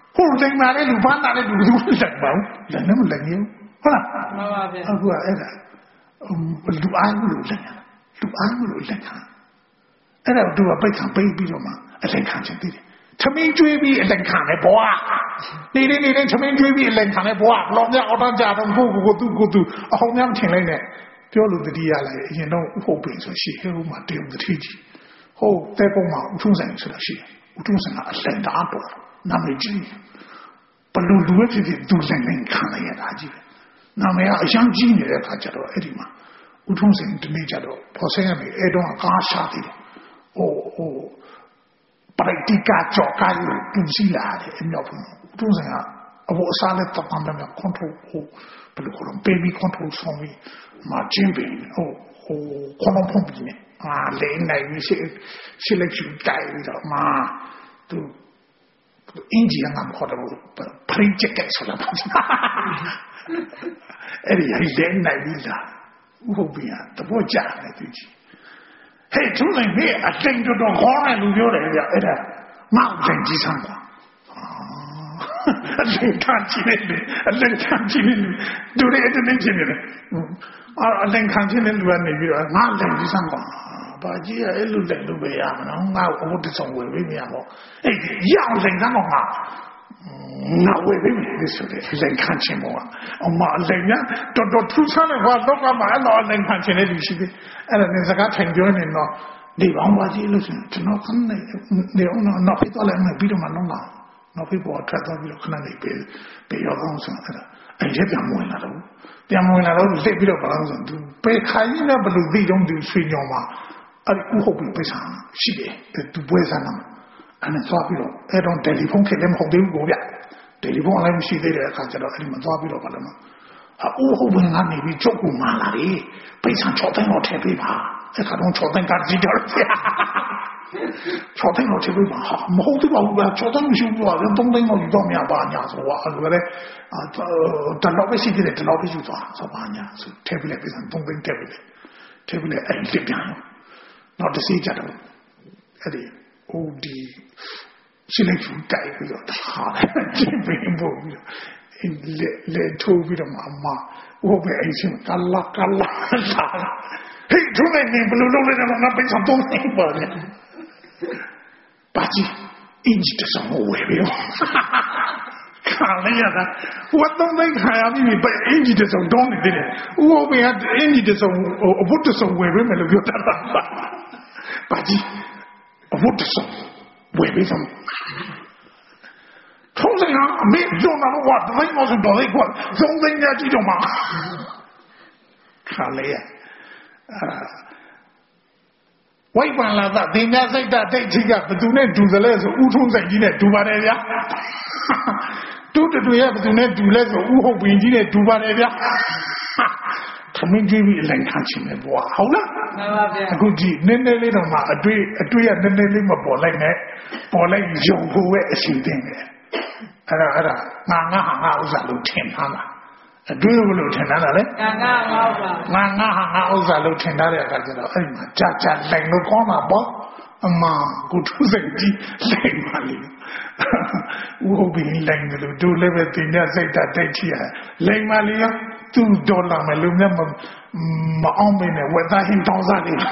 ဟိုလိမ်မာတဲ့လူဘာသာတဲ့လူသူလက်ပါဘူးလက်နဲ့မလက်ဘူးဟုတ်လားမှန်ပါဗျာအခုကအဲ့ဒါလူအားလို့လက်လူအားလို့လက်ခံအဲ့ဒါသူကပိတ်ခံပိတ်ပြီးတော့မှအလက်ခံချင်သေးတယ်သမင်းကျွေးပြီးအလက်ခံတယ်ဘွာနေနေနေသမင်းကျွေးပြီးအလက်ခံတယ်ဘွာလောင်ရအောင်တော့ကြတော့ကိုကိုကိုသူကိုသူအဟောင်းများထင်လိုက်နဲ့ပြောလို့တတိယလိုက်အရင်တော့ဥဟုတ်ပင်ဆိုရှိဟဲ့ဟိုမှာတရုတ်တတိကြီးဟုတ်တဲ့ပုံမှာဥထုံးဆိုင်ဆိုတာရှိဥထုံးဆိုင်ကအလက်တာတော့နာမည်ကြီးဘလူလူရဲ့ဖြစ်ဖြစ်သူလည်းငင်ခံရတာကြီးပဲနာမည်ကအရင်ကြီးနေတဲ့အခါကျတော့အဲ့ဒီမှာဥထုံးဆိုင်တနေ့ကျတော့ပေါ်ဆိုင်ရမယ်အဲ့တော့ကားရှာသေးတယ်ဟိုဟိုပရိတိကကြောက်ကားကိုပူစီလာတယ်အမြောက်ဘူးဥထုံးဆိုင်ကအဘောအစားနဲ့တပ်ပန်းတယ် control ဟိုဘယ်လိုခေါ်လဲ baby control ဆောင်ပြီးမှာကျင်းပင်ဟိုဟိုခေါင်းဖုံးပြီးနေအာလဲနိုင်ပြီရှိရှိလိုက်ချူတိုင်ပြီးတော့မှာသူအင်ဂျီကမှခေါ်တယ်ပရိချက်ကဆိုတာပါအဲ့ဒီလဲနိုင်ပြီလားဥဟုတ်ပြီတဘောကြတယ်သူကြီးဟဲ့သူလည်းမေးအတိတ်တော့ခေါ်တယ်လူပြောတယ်ဗျအဲ့ဒါမောက်တယ်ကြီးစမ်းပါအလင်ခံကြည့်နေတယ်အလင်ခံကြည့်နေတယ်သူတွေအဲ့ဒါနေချင်းနေတယ်အလင်ခံကြည့်နေလူကနေပြီးတော့ငါလည်းကြီးစမ်းပါဘာကြီးအဲ့လိုလည်းလုပ်ပေးရမလားငါ့ကိုတဆောင်ဝယ်ပေးမရဘူးအဲ့ရအောင်လင်စမ်းတော့ငါငါဝယ်ပေးမယ်ဆိုတယ်လင်ခံချင်းပေါ့အမအလင်ကတော်တော်ထူးဆန်းတဲ့ဘာတော့ကမှအဲ့လိုအလင်ခံချင်းတဲ့လူရှိတယ်အဲ့ဒါနဲ့စကားထိုင်ပြောနေတော့ဒီဘောင်ပါကြီးလို့ဆိုကျွန်တော်ကနေနေအောင်တော့ဖိတော့လည်းမပြီးတော့မှတော့နောက်ပြီးပေါ်ထွက်သွားပြီးတော့ခဏနေပြေပြေရောက်အောင်ဆိုအဲ့ဒါအဲ့ဒီပြန်ဝင်လာတော့ပြန်ဝင်လာတော့လက်ပြီးတော့ဘာလို့ဆိုသူပေခိုင်းနေဘလူသိတော့သူဆွေညောမှာအဲ့ဒီဥဟုတ်ပြီးပြေစားရှိတယ်သူပွဲစားနာအဲ့ဒါသွားပြီးတော့အဲ့တော့တယ်လီဖုန်းခေတ်လည်းမဟုတ်သေးဘူးကိုဗျတယ်လီဖုန်းလည်းမရှိသေးတဲ့အခါကျတော့အဲ့ဒီမှာသွားပြီးတော့ဘာလို့လဲအူဟုတ်ဝင်ကနေပြီးချုပ်ကူမာလာတယ်ပိတ်ဆံချောတိုင်းတော့ထည့်ပေးပါအဲ့ခါတော့ချောတိုင်းကကြည့်တော့ချောတိုင်းတော့ထည့်ပေးပါမဟုတ်သေးပါဘူးဗျချောတိုင်းမရှိဘူးဗျသုံးတိုင်းတော့ယူတော့မရပါညာဆိုတော့အဲ့လိုလေတလောက်ပဲရှိသေးတယ်တလောက်ပဲယူသွားဆိုပါညာဆိုထည့်ပေးလိုက်ပိတ်ဆံသုံးတိုင်းထည့်ပေးလိုက်ထည့်ပေးလိုက်အဲ့ဒီပြန်တော့တစ်စီးကြတော့အဲ့ဒီဟိုဒီရှိလိုက်ယူတိုက်ပြီးတော့ဟာကြည့်ပြီးပို့ပြီးလေလေထိုးပြီးတော့မှအမဟိုပဲအချင်းကလာကလာလာဟေးသူလည်းနေဘလို့လုံးလည်းငါပိတ်ဆောင်တော့နေပါလေပါကြီးအင်ဂျီတဆောင်ဝယ်ပြီးခါလေးရတာဝတ်တော့တိုင်းခါရပြီပဲအင်ဂျီတဆောင်တော့နေတယ်ဟိုပဲအင်ဂျီတဆောင်အဘုတ်တဆောင်ဝယ်ပြီးမယ်လို့ပြောတာပါကြီးအဘုတ်တဆောင်ဝယ်ပြီးဆောင်ထုံးစံကအမေပြောတာကတသိန်းမို့ဆိုတော့လေကွာသုံးသိန်းညကြည့်တော့မှာခါလေအာဝိုက်ပန်လာတာတင်ညာစိတ်တဒိတ်ကြီးကဘသူနဲ့ဒူသလဲဆိုဥထုံးစိတ်ကြီးနဲ့ဒူပါတယ်ဗျာတူတူတူရဲ့ဘသူနဲ့ဒူလဲဆိုဥဟုတ်ပင်ကြီးနဲ့ဒူပါတယ်ဗျာသမင်းကြီးပြီးအလင်ခံချင်တယ်ဘွာဟုတ်လားမှန်ပါဗျာအခုကြည့်နည်းနည်းလေးတော့မှအတွေ့အတွေ့ရနည်းနည်းလေးမပေါ်လိုက်နဲ့ပေါ်လိုက်ရုံကိုရဲ့အစီအစဉ်ပဲအဲ့ဒါအဲ့ဒါငါငါဟာငါဥစ္စာလို့ထင်ထားတာအတွေ့ဘလို့ထင်ထားတာလေငါငါငါဥစ္စာငါငါဟာငါဥစ္စာလို့ထင်ထားတဲ့အခါကျတော့အဲ့ဒီမှာကြာကြာလိုက်လို့ကောင်းမှာပေါ့အမကိုသူစိတ်ကြီးလိုက်ပါလိမ့်ဦးဟုတ်ပြီလိုက်တယ်လို့တို့လည်းပဲတင်ရစိတ်ဓာတ်တိုက်ချရလိုက်ပါလိမ့်သူဒေါ်လာမလို့မြတ်မမအောင်မင်းနဲ့ဝက်သားဟင်းတောင်းစားတယ်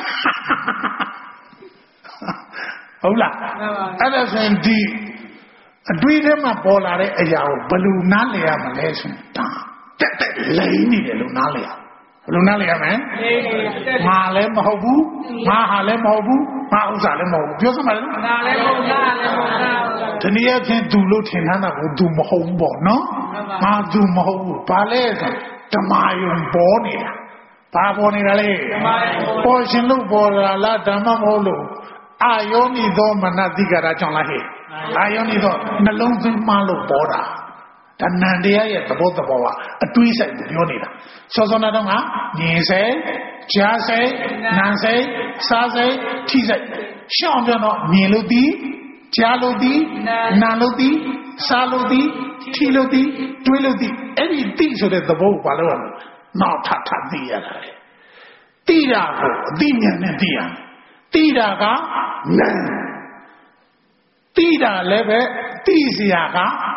ဟုတ်လားအဲ့ဒါဆိုရင်ဒီအတွေ့အထဲမှာပေါ်လာတဲ့အရာကိုဘယ်လိုနားလည်ရမလဲဆိုတာတက်တက်လိမ့်နေတယ်လို့နားလည်ရဘယ်လိုနားလည်ရမလဲငါလည်းမဟုတ်ဘူးငါဟာလည်းမဟုတ်ဘူးငါဥစ္စာလည်းမဟုတ်ဘူးပြောစမ်းပါလေငါလည်းမဟုတ်ငါလည်းမဟုတ်ငါဒီနေ့အချင်းသူလို့ထင်ထားတာကိုသူမဟုတ်ဘူးပေါ့နော်ငါသူမဟုတ်ဘူးဘာလဲဆိုဓမ္မယုံပေါ်နေတာဘာပေါ်နေတာလဲပေါ်ရှင်လို့ပေါ်လာလားဓမ္မမဟုတ်လို့အာယောနိသောမနတိကရာကြောင့်လားဟဲ့အာယောနိသောနှလုံးသွင်းမှလို့ပေါ်တာဒါနန္တရားရဲ့သဘောသဘောကအတွေးဆိုင်ကိုပြောနေတာစောစောနာတော့ကမြင်စိတ်ကြားစိတ်နာစိတ်စားစိတ်ထိစိတ်ရှောင်းပြတော့မြင်လို့ဒီကြားလို့ဒီနာလို့ဒီစားလို့ဒီထိလို့ဒီတွေးလို့ဒီအဲ့ဒီသိဆိုတဲ့သဘောကိုဘာလို့လဲနောက်ထပ်ထပ်သိရတာလေသိတာကိုအသိဉာဏ်နဲ့သိရမယ်သိတာကနာသိတာလည်းပဲသိစရာက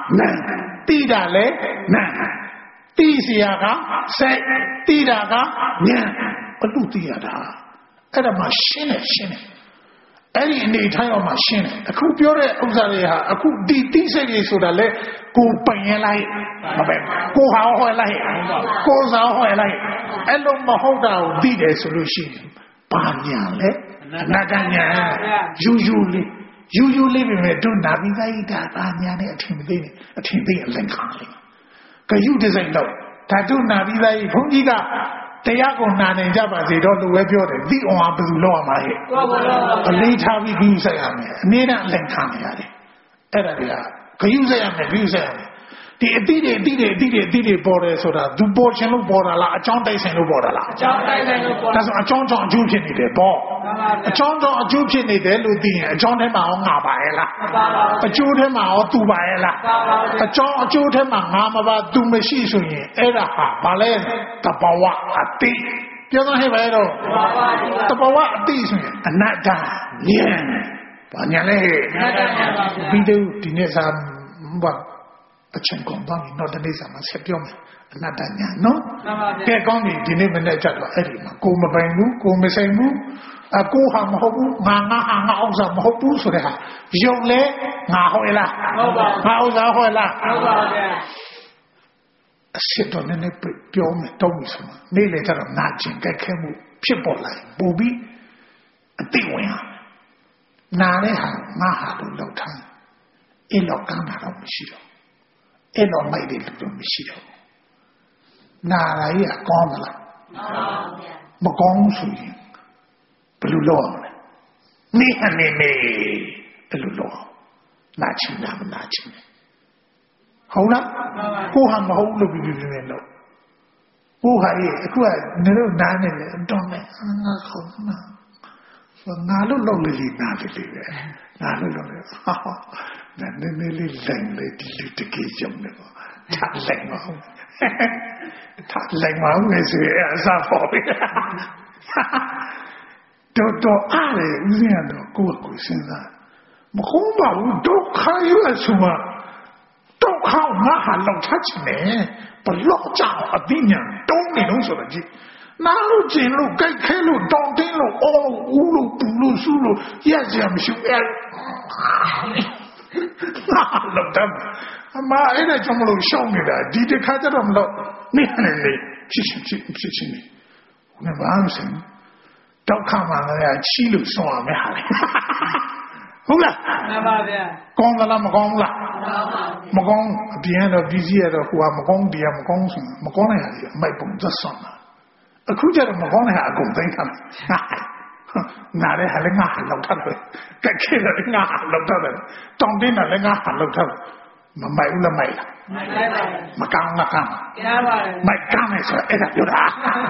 နံတိတာလေနံတိစီယာကစိတ်တိတာကဉာဏ်ဘလို့သိရတာအဲ့ဒါမှရှင်းတယ်ရှင်းတယ်အဲ့ဒီအနေထားရောမှရှင်းတယ်အခုပြောတဲ့ဥစ္စာတွေဟာအခုဒီတိစိတ်တွေဆိုတာလေကိုပိုင်ရလိုက်မပဲကိုဟာဟောလိုက်ကိုစားဟောလိုက်အဲ့လိုမဟုတ်တာကိုသိတယ်ဆိုလို့ရှိရင်ဘာညာလဲအနာတညာယူယူလေးယူယူလေးပဲမဲ့တို့နာပြီးသားဤတာဘာညာနဲ့အထင်မသိနဲ့အထင်သိအလင်ခံလေးကယူဒီဇိုင်းတော့ဓာတုနာပြီးသားဤဘုန်းကြီးကတရားကိုနာနိုင်ကြပါစေတော့လူပဲပြောတယ်သိအောင်ဘယ်သူလောက်ရမှာဟဲ့အလေးထားပြီးပြီးဆက်ရမယ်အနည်းနဲ့အလင်ခံရတယ်အဲ့ဒါတွေကဂယုဆက်ရမယ်ပြီးဆက်ရမယ်ဒီအတိတွေအတိတွေအတိတွေအတိတွေပေါ်တယ်ဆိုတာသူပေါ်ခြင်းလို့ပေါ်တာလားအကြောင်းတိုက်ဆိုင်လို့ပေါ်တာလားအကြောင်းတိုက်ဆိုင်လို့ပေါ်တာဒါဆိုအကြောင်းကြောင့်အကျိုးဖြစ်နေတယ်ပေါ့အကြောင်းကြောင့်အကျိုးဖြစ်နေတယ်လို့သိရင်အကြောင်းထဲမှာရောငါပါရဲ့လားမပါပါဘူးအကျိုးထဲမှာရောသူပါရဲ့လားမပါပါဘူးအကြောင်းအကျိုးထဲမှာငါမပါသူမရှိဆိုရင်အဲ့ဒါဟာဘာလဲတဘာဝအတိပြောတော့ဟဲ့ပဲတော့တဘာဝအတိဆိုရင်အနတ္တဉာဏ်ဘာညာလဲအနတ္တဉာဏ်ပါဗျာပြီးတော့ဒီနေ့စာဘာအချင်းကုန်တော့တော့တနေ့စာမှာဆက်ပြောမယ်အနတ္တညာနော်ကဲကောင်းပြီဒီနေ့မနေ့ကျတော့အဲ့ဒီမှာကိုမပိုင်ဘူးကိုမဆိုင်ဘူးအကိုဟာမဟုတ်ဘူးငါငါဟာငါဥစ္စာမဟုတ်ဘူးဆိုတဲ့ဟာယုံလဲငါဟောရလားဟုတ်ပါဘူးငါဥစ္စာဟောရလားဟုတ်ပါဗျာအစစ်တော့နည်းနည်းပြောမယ်တောင်းပြီဆိုမှနေ့လေကျတော့နာကျင်ကြက်ခဲမှုဖြစ်ပေါ်လာပူပြီးအသိဝင်ရနာတဲ့ဟာငါဟာလို့လောက်ထားအဲ့တော့ကမ်းတာတော့မရှိတော့အဲ့တော့မိုက်တယ်လို့တော့မရှိတော့နာရာကြီးကကောင်းမလားမကောင်းဆိုရင်ဘယ်လိုလုပ်အောင်လဲနေအနေနဲ့ဘယ်လိုလုပ်အောင်နာချင်တာမနာချင်ဘူးဟုတ်လားကိုဟာမဟုတ်လို့ပြပြပြပြလို့ကိုဟာရဲ့အခုကနေတော့နားနေတယ်တော့မယ်ငါခေါင်းနာငါလို့လုပ်လေနားလေပဲငါလို့လုပ်လေဟာနည်းနည်းလေးလိုက်လေဒီလူတကယ်ကြုံနေပါထားလိုက်ပါဦးထားလိုက်ပါဦးလေဆိုအစားပေါ်ပြီတော်တော်အားလေဦးဇင်းကတော့ကိုယ့်ကိုယ်စဉ်းစားမခုံးပါဘူးဒုက္ခရွယ်ဆိုမှဒုက္ခငါဟာလောက်ချချင်တယ်ဘလို့ကြောင့်အပညာတုံးနေလို့ဆိုတော့ကြည့်နာလို့ကျင်လို့ကြိုက်ခဲလို့တောင်းတင်းလို့အော်ဦးလို့ပူလို့ဆူလို့ရက်ကြမရှိအဲလောက်တယ်အမအဲ့ဒါကြောင့်မလို့ရှောင်းနေတာဒီတစ်ခါကျတော့မလို့နေနေနေဖြစ်ဖြစ်ဖြစ်ချင်းနေဘာမှမဆိုင်ဒုက္ခမှလည်းချီးလို့ဆုံးရမယ်ဟာလေဟုတ်လားမှန်ပါဗျာကောင်းလားမကောင်းလားမကောင်းအပြင်တော့ပြည်စည်းရတော့ဟိုကမကောင်းတရားမကောင်းဆိုမကောင်းတဲ့ဟာကြီးအမိုက်ပုံသက်ဆုံးတာအခုကျတော့မကောင်းတဲ့ဟာအကုန်သိမ်းထားတယ်နားရဲဟာလည်းငါဟာလောက်ထားတယ်ကက်ခဲတယ်ငါဟာလောက်ထားတယ်တောင်းတင်းတယ်လည်းငါဟာလောက်ထားတယ်မမိုက်ဘူးလားမိုက်လားမိုက်ပါပါမကောင်းမကောင်းကျားပါလေမိုက်ကောင်းနေဆိုအဲ့ဒါပြောတာ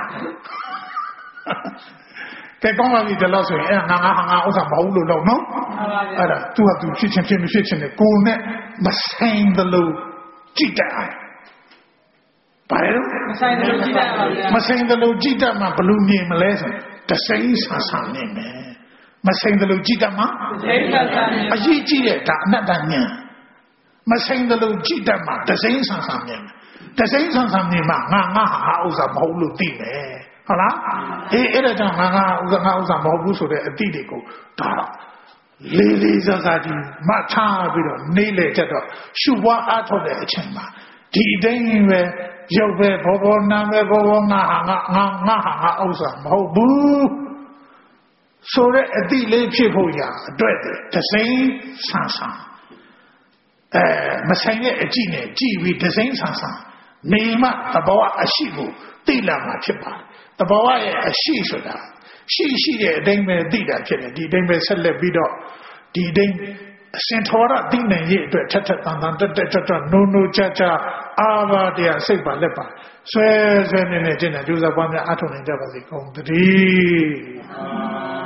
ကဲကောင်းပါပြီဒီလောက်ဆိုရင်အဲ့ငါငါဟာငါဥစ္စာမဟုတ်လို့တော့နော်အဲ့ဒါသူကသူဖြစ်ချင်းဖြစ်မဖြစ်ချင်းနဲ့ကိုယ်နဲ့မဆိုင်တယ်လို့ကြည့်တယ်ဘာလဲမဆိုင်တယ်လို့ကြည့်တတ်ပါဗျာမဆိုင်တယ်လို့ကြည့်တတ်မှဘလို့မြင်မလဲဆိုတစိမ့်ဆာဆာနေမယ်မဆိုင်တယ်လို့ကြည့်တတ်မှတစိမ့်ဆာဆာနေအရေးကြီးတဲ့ဒါအနတ္တဉာဏ်မဆိုင်တယ်လို့ကြည့်တတ်မှတစိမ့်ဆာဆာမြင်တစိမ့်ဆာဆာမြင်မှငါငါဟာဥစ္စာမဟုတ်လို့သိမယ်ဟုတ်လားအေးအဲ့ဒါကြောင့်ငါငါဥစ္စာငါဥစ္စာမဟုတ်ဘူးဆိုတဲ့အတိတွေကိုဒါလေးလေးစားစားဒီမှတ်ထားပြီးတော့နေလေကြတော့ရှုပွားအားထုတ်တဲ့အချိန်မှာဒီတိုင်းပဲရုပ်ပဲဘောဘောနာပဲဘောဘောငါဟာငါငါငါဟာငါဥစ္စာမဟုတ်ဘူးဆိုတဲ့အတိလေးဖြစ်ဖို့ရအတွက်တစိမ့်ဆန်းဆန်းအဲမဆိုင်တဲ့အကြည့်နဲ့ကြည့်ပြီးတစိမ့်ဆန်းဆန်းနေမှသဘောအရှိကိုသိလာမှာဖြစ်ပါတယ်သဘောရဲ့အရှိဆိုတာရှိရှိတဲ့အတိုင်းပဲသိတာဖြစ်တယ်ဒီအတိုင်းပဲဆက်လက်ပြီးတော့ဒီအတိုင်းအရှင်ထောရသိနိုင်ရဲ့အတွက်ထက်ထက်တန်တန်တက်တက်တက်တက်နိုးနိုးချာချာအာဘာတရားစိတ်ပါလက်ပါဆွဲဆွဲနေနေကျင့်တယ်ဒုစရပွားများအထုံနေကြပါစေကုန်တည်း